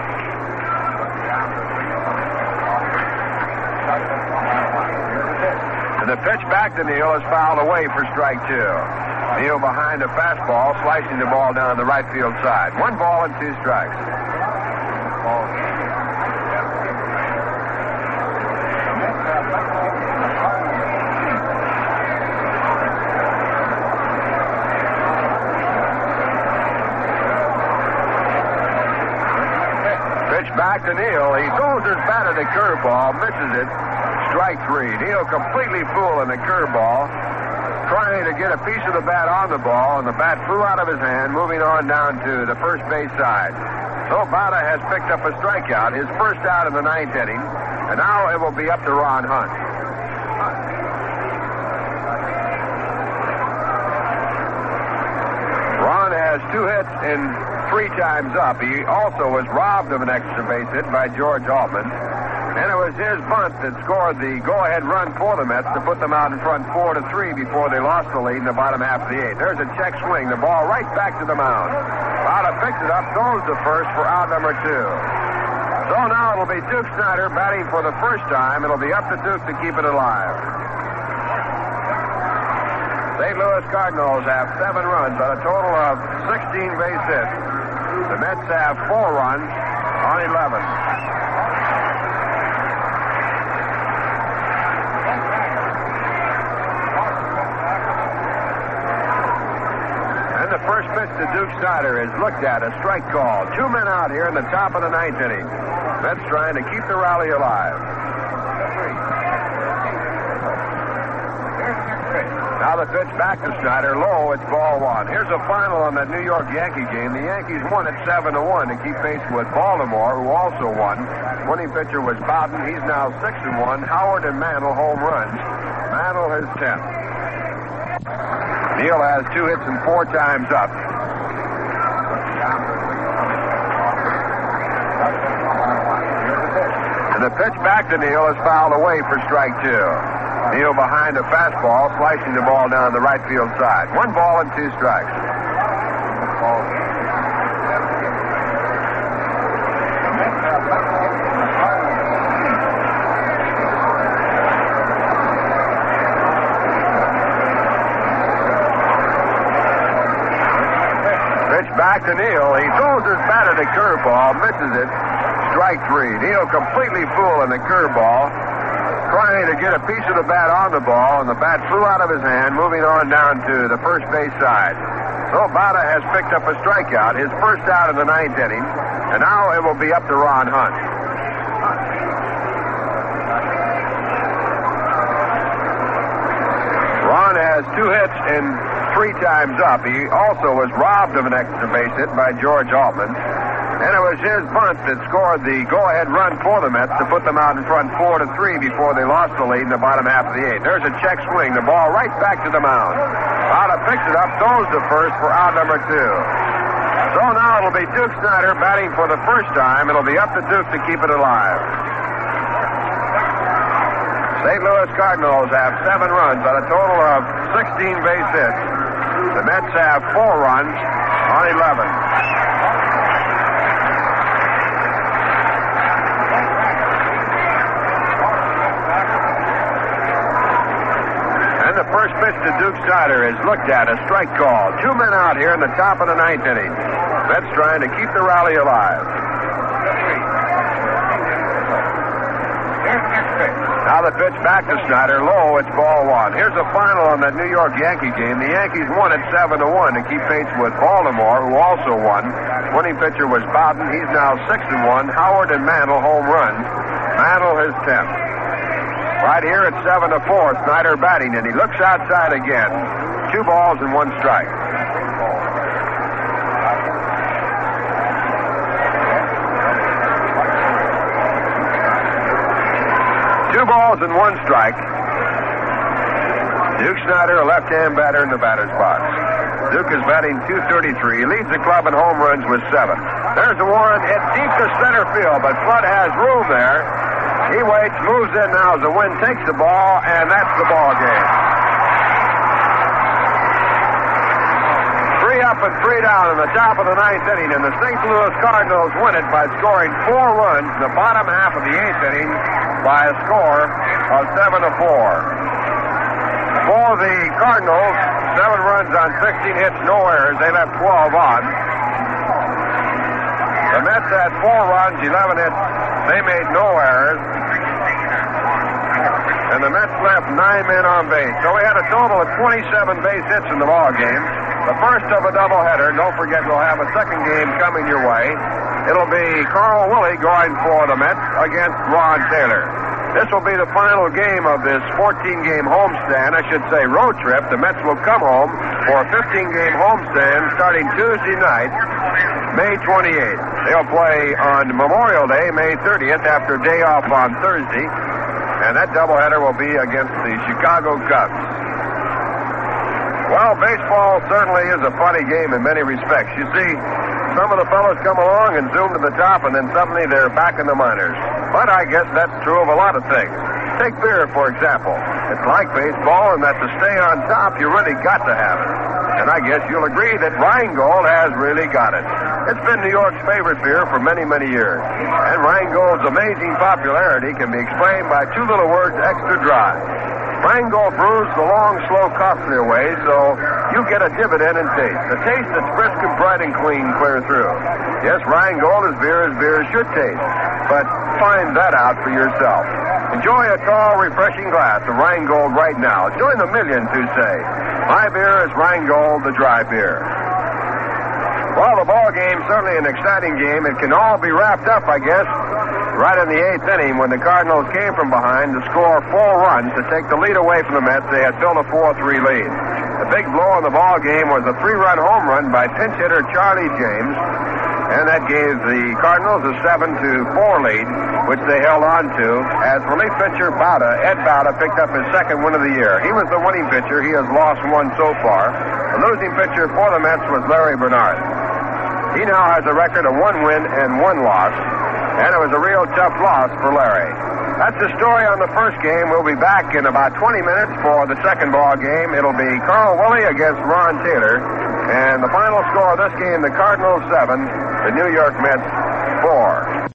And the pitch back to Neal is fouled away for strike 2. Neal behind a fastball, slicing the ball down the right field side. 1 ball and 2 strikes. Back to Neal. He throws his bat at the curveball, misses it. Strike 3. Neal completely fooling the curveball, trying to get a piece of the bat on the ball, and the bat flew out of his hand, moving on down to the first base side. So Bada has picked up a strikeout, his first out in the ninth inning, and now it will be up to Ron Hunt. Ron has 2 hits and 3 times up. He also was robbed of an extra base hit by George Altman. And it was his bunt that scored the go-ahead run for the Mets to put them out in front 4-3 before they lost the lead in the bottom half of the 8th. There's a check swing. The ball right back to the mound. Bada picks it up, throws to first for out number 2. So now it'll be Duke Snyder batting for the first time. It'll be up to Duke to keep it alive. St. Louis Cardinals have 7 runs on a total of 16 base hits. The Mets have 4 runs on 11. And the first pitch to Duke Snyder is looked at, a strike call. 2 men out here in the top of the ninth inning. Mets trying to keep the rally alive. Now the pitch back to Snyder, low, it's ball 1. Here's a final on that New York Yankee game. The Yankees won at 7-1 to keep pace with Baltimore, who also won. Winning pitcher was Bowden. He's now 6-1. Howard and Mantle home runs. Mantle has 10. Neal has 2 hits and 4 times up. And the pitch back to Neal is fouled away for strike 2. Neal behind a fastball, slicing the ball down the right field side. 1 ball and 2 strikes. Pitch back to Neal. He throws his bat at the curveball, misses it. Strike 3. Neal completely fooling the curveball, trying to get a piece of the bat on the ball, and the bat flew out of his hand, moving on down to the first base side. So Bada has picked up a strikeout, his first out in the ninth inning, and now it will be up to Ron Hunt. Ron has 2 hits and 3 times up. He also was robbed of an extra base hit by George Altman. And it was his bunt that scored the go-ahead run for the Mets to put them out in front 4-3 before they lost the lead in the bottom half of the 8th. There's a check swing. The ball right back to the mound. Bada picks it up, throws to first for out number 2. So now it'll be Duke Snyder batting for the first time. It'll be up to Duke to keep it alive. St. Louis Cardinals have 7 runs on a total of 16 base hits. The Mets have 4 runs on 11. The first pitch to Duke Snyder is looked at, a strike call. 2 men out here in the top of the ninth inning. Mets trying to keep the rally alive. Now the pitch back to Snyder, low, it's ball 1. Here's a final on that New York Yankee game. The Yankees won at 7-1 to keep pace with Baltimore, who also won. Winning pitcher was Bowden. He's now 6-1. Howard and Mantle home runs. Mantle has 10. Right here at 7-4, Snyder batting, and he looks outside again. 2 balls and 1 strike. Two balls and 1 strike. Duke Snyder, a left-hand batter in the batter's box. Duke is batting .233. He leads the club in home runs with 7. There's the one hit deep to center field, but Flood has room there. He waits, moves in now as the wind takes the ball, and that's the ball game. 3 up and 3 down in the top of the 9th inning, and the St. Louis Cardinals win it by scoring 4 runs in the bottom half of the 8th inning by a score of 7-4. For the Cardinals, 7 runs on 16 hits, no errors. They left 12 on. The Mets had 4 runs, 11 hits. They made no errors. And the Mets left 9 men on base. So we had a total of 27 base hits in the ball game. The first of a doubleheader. Don't forget we'll have a second game coming your way. It'll be Carl Willie going for the Mets against Ron Taylor. This will be the final game of this 14-game homestand. I should say road trip. The Mets will come home for a 15-game homestand starting Tuesday night, May 28th. They'll play on Memorial Day, May 30th, after a day off on Thursday. And that doubleheader will be against the Chicago Cubs. Well, baseball certainly is a funny game in many respects. You see, some of the fellows come along and zoom to the top, and then suddenly they're back in the minors. But I guess that's true of a lot of things. Take beer, for example. It's like baseball, and that to stay on top, you really got to have it. And I guess you'll agree that Rheingold has really got it. It's been New York's favorite beer for many, many years. And Rheingold's amazing popularity can be explained by 2 little words, extra dry. Rheingold brews the long, slow, costlier way, so you get a dividend in taste. A taste that's brisk and bright and clean clear through. Yes, Rheingold is beer as beer should taste. But find that out for yourself. Enjoy a tall, refreshing glass of Rheingold right now. Join the millions who say, my beer is Rheingold, the dry beer. Well, the ball game, certainly an exciting game. It can all be wrapped up, I guess, right in the 8th inning when the Cardinals came from behind to score 4 runs to take the lead away from the Mets. They had built a 4-3 lead. The big blow in the ball game was a 3-run home run by pinch hitter Charlie James, and that gave the Cardinals a 7-4 lead, which they held on to as relief pitcher Ed Bauta, picked up his 2nd win of the year. He was the winning pitcher. He has lost 1 so far. The losing pitcher for the Mets was Larry Bernard. He now has a record of 1 win and 1 loss, and it was a real tough loss for Larry. That's the story on the first game. We'll be back in about 20 minutes for the second ball game. It'll be Carl Willie against Ron Taylor. And the final score of this game, the Cardinals 7, the New York Mets 4.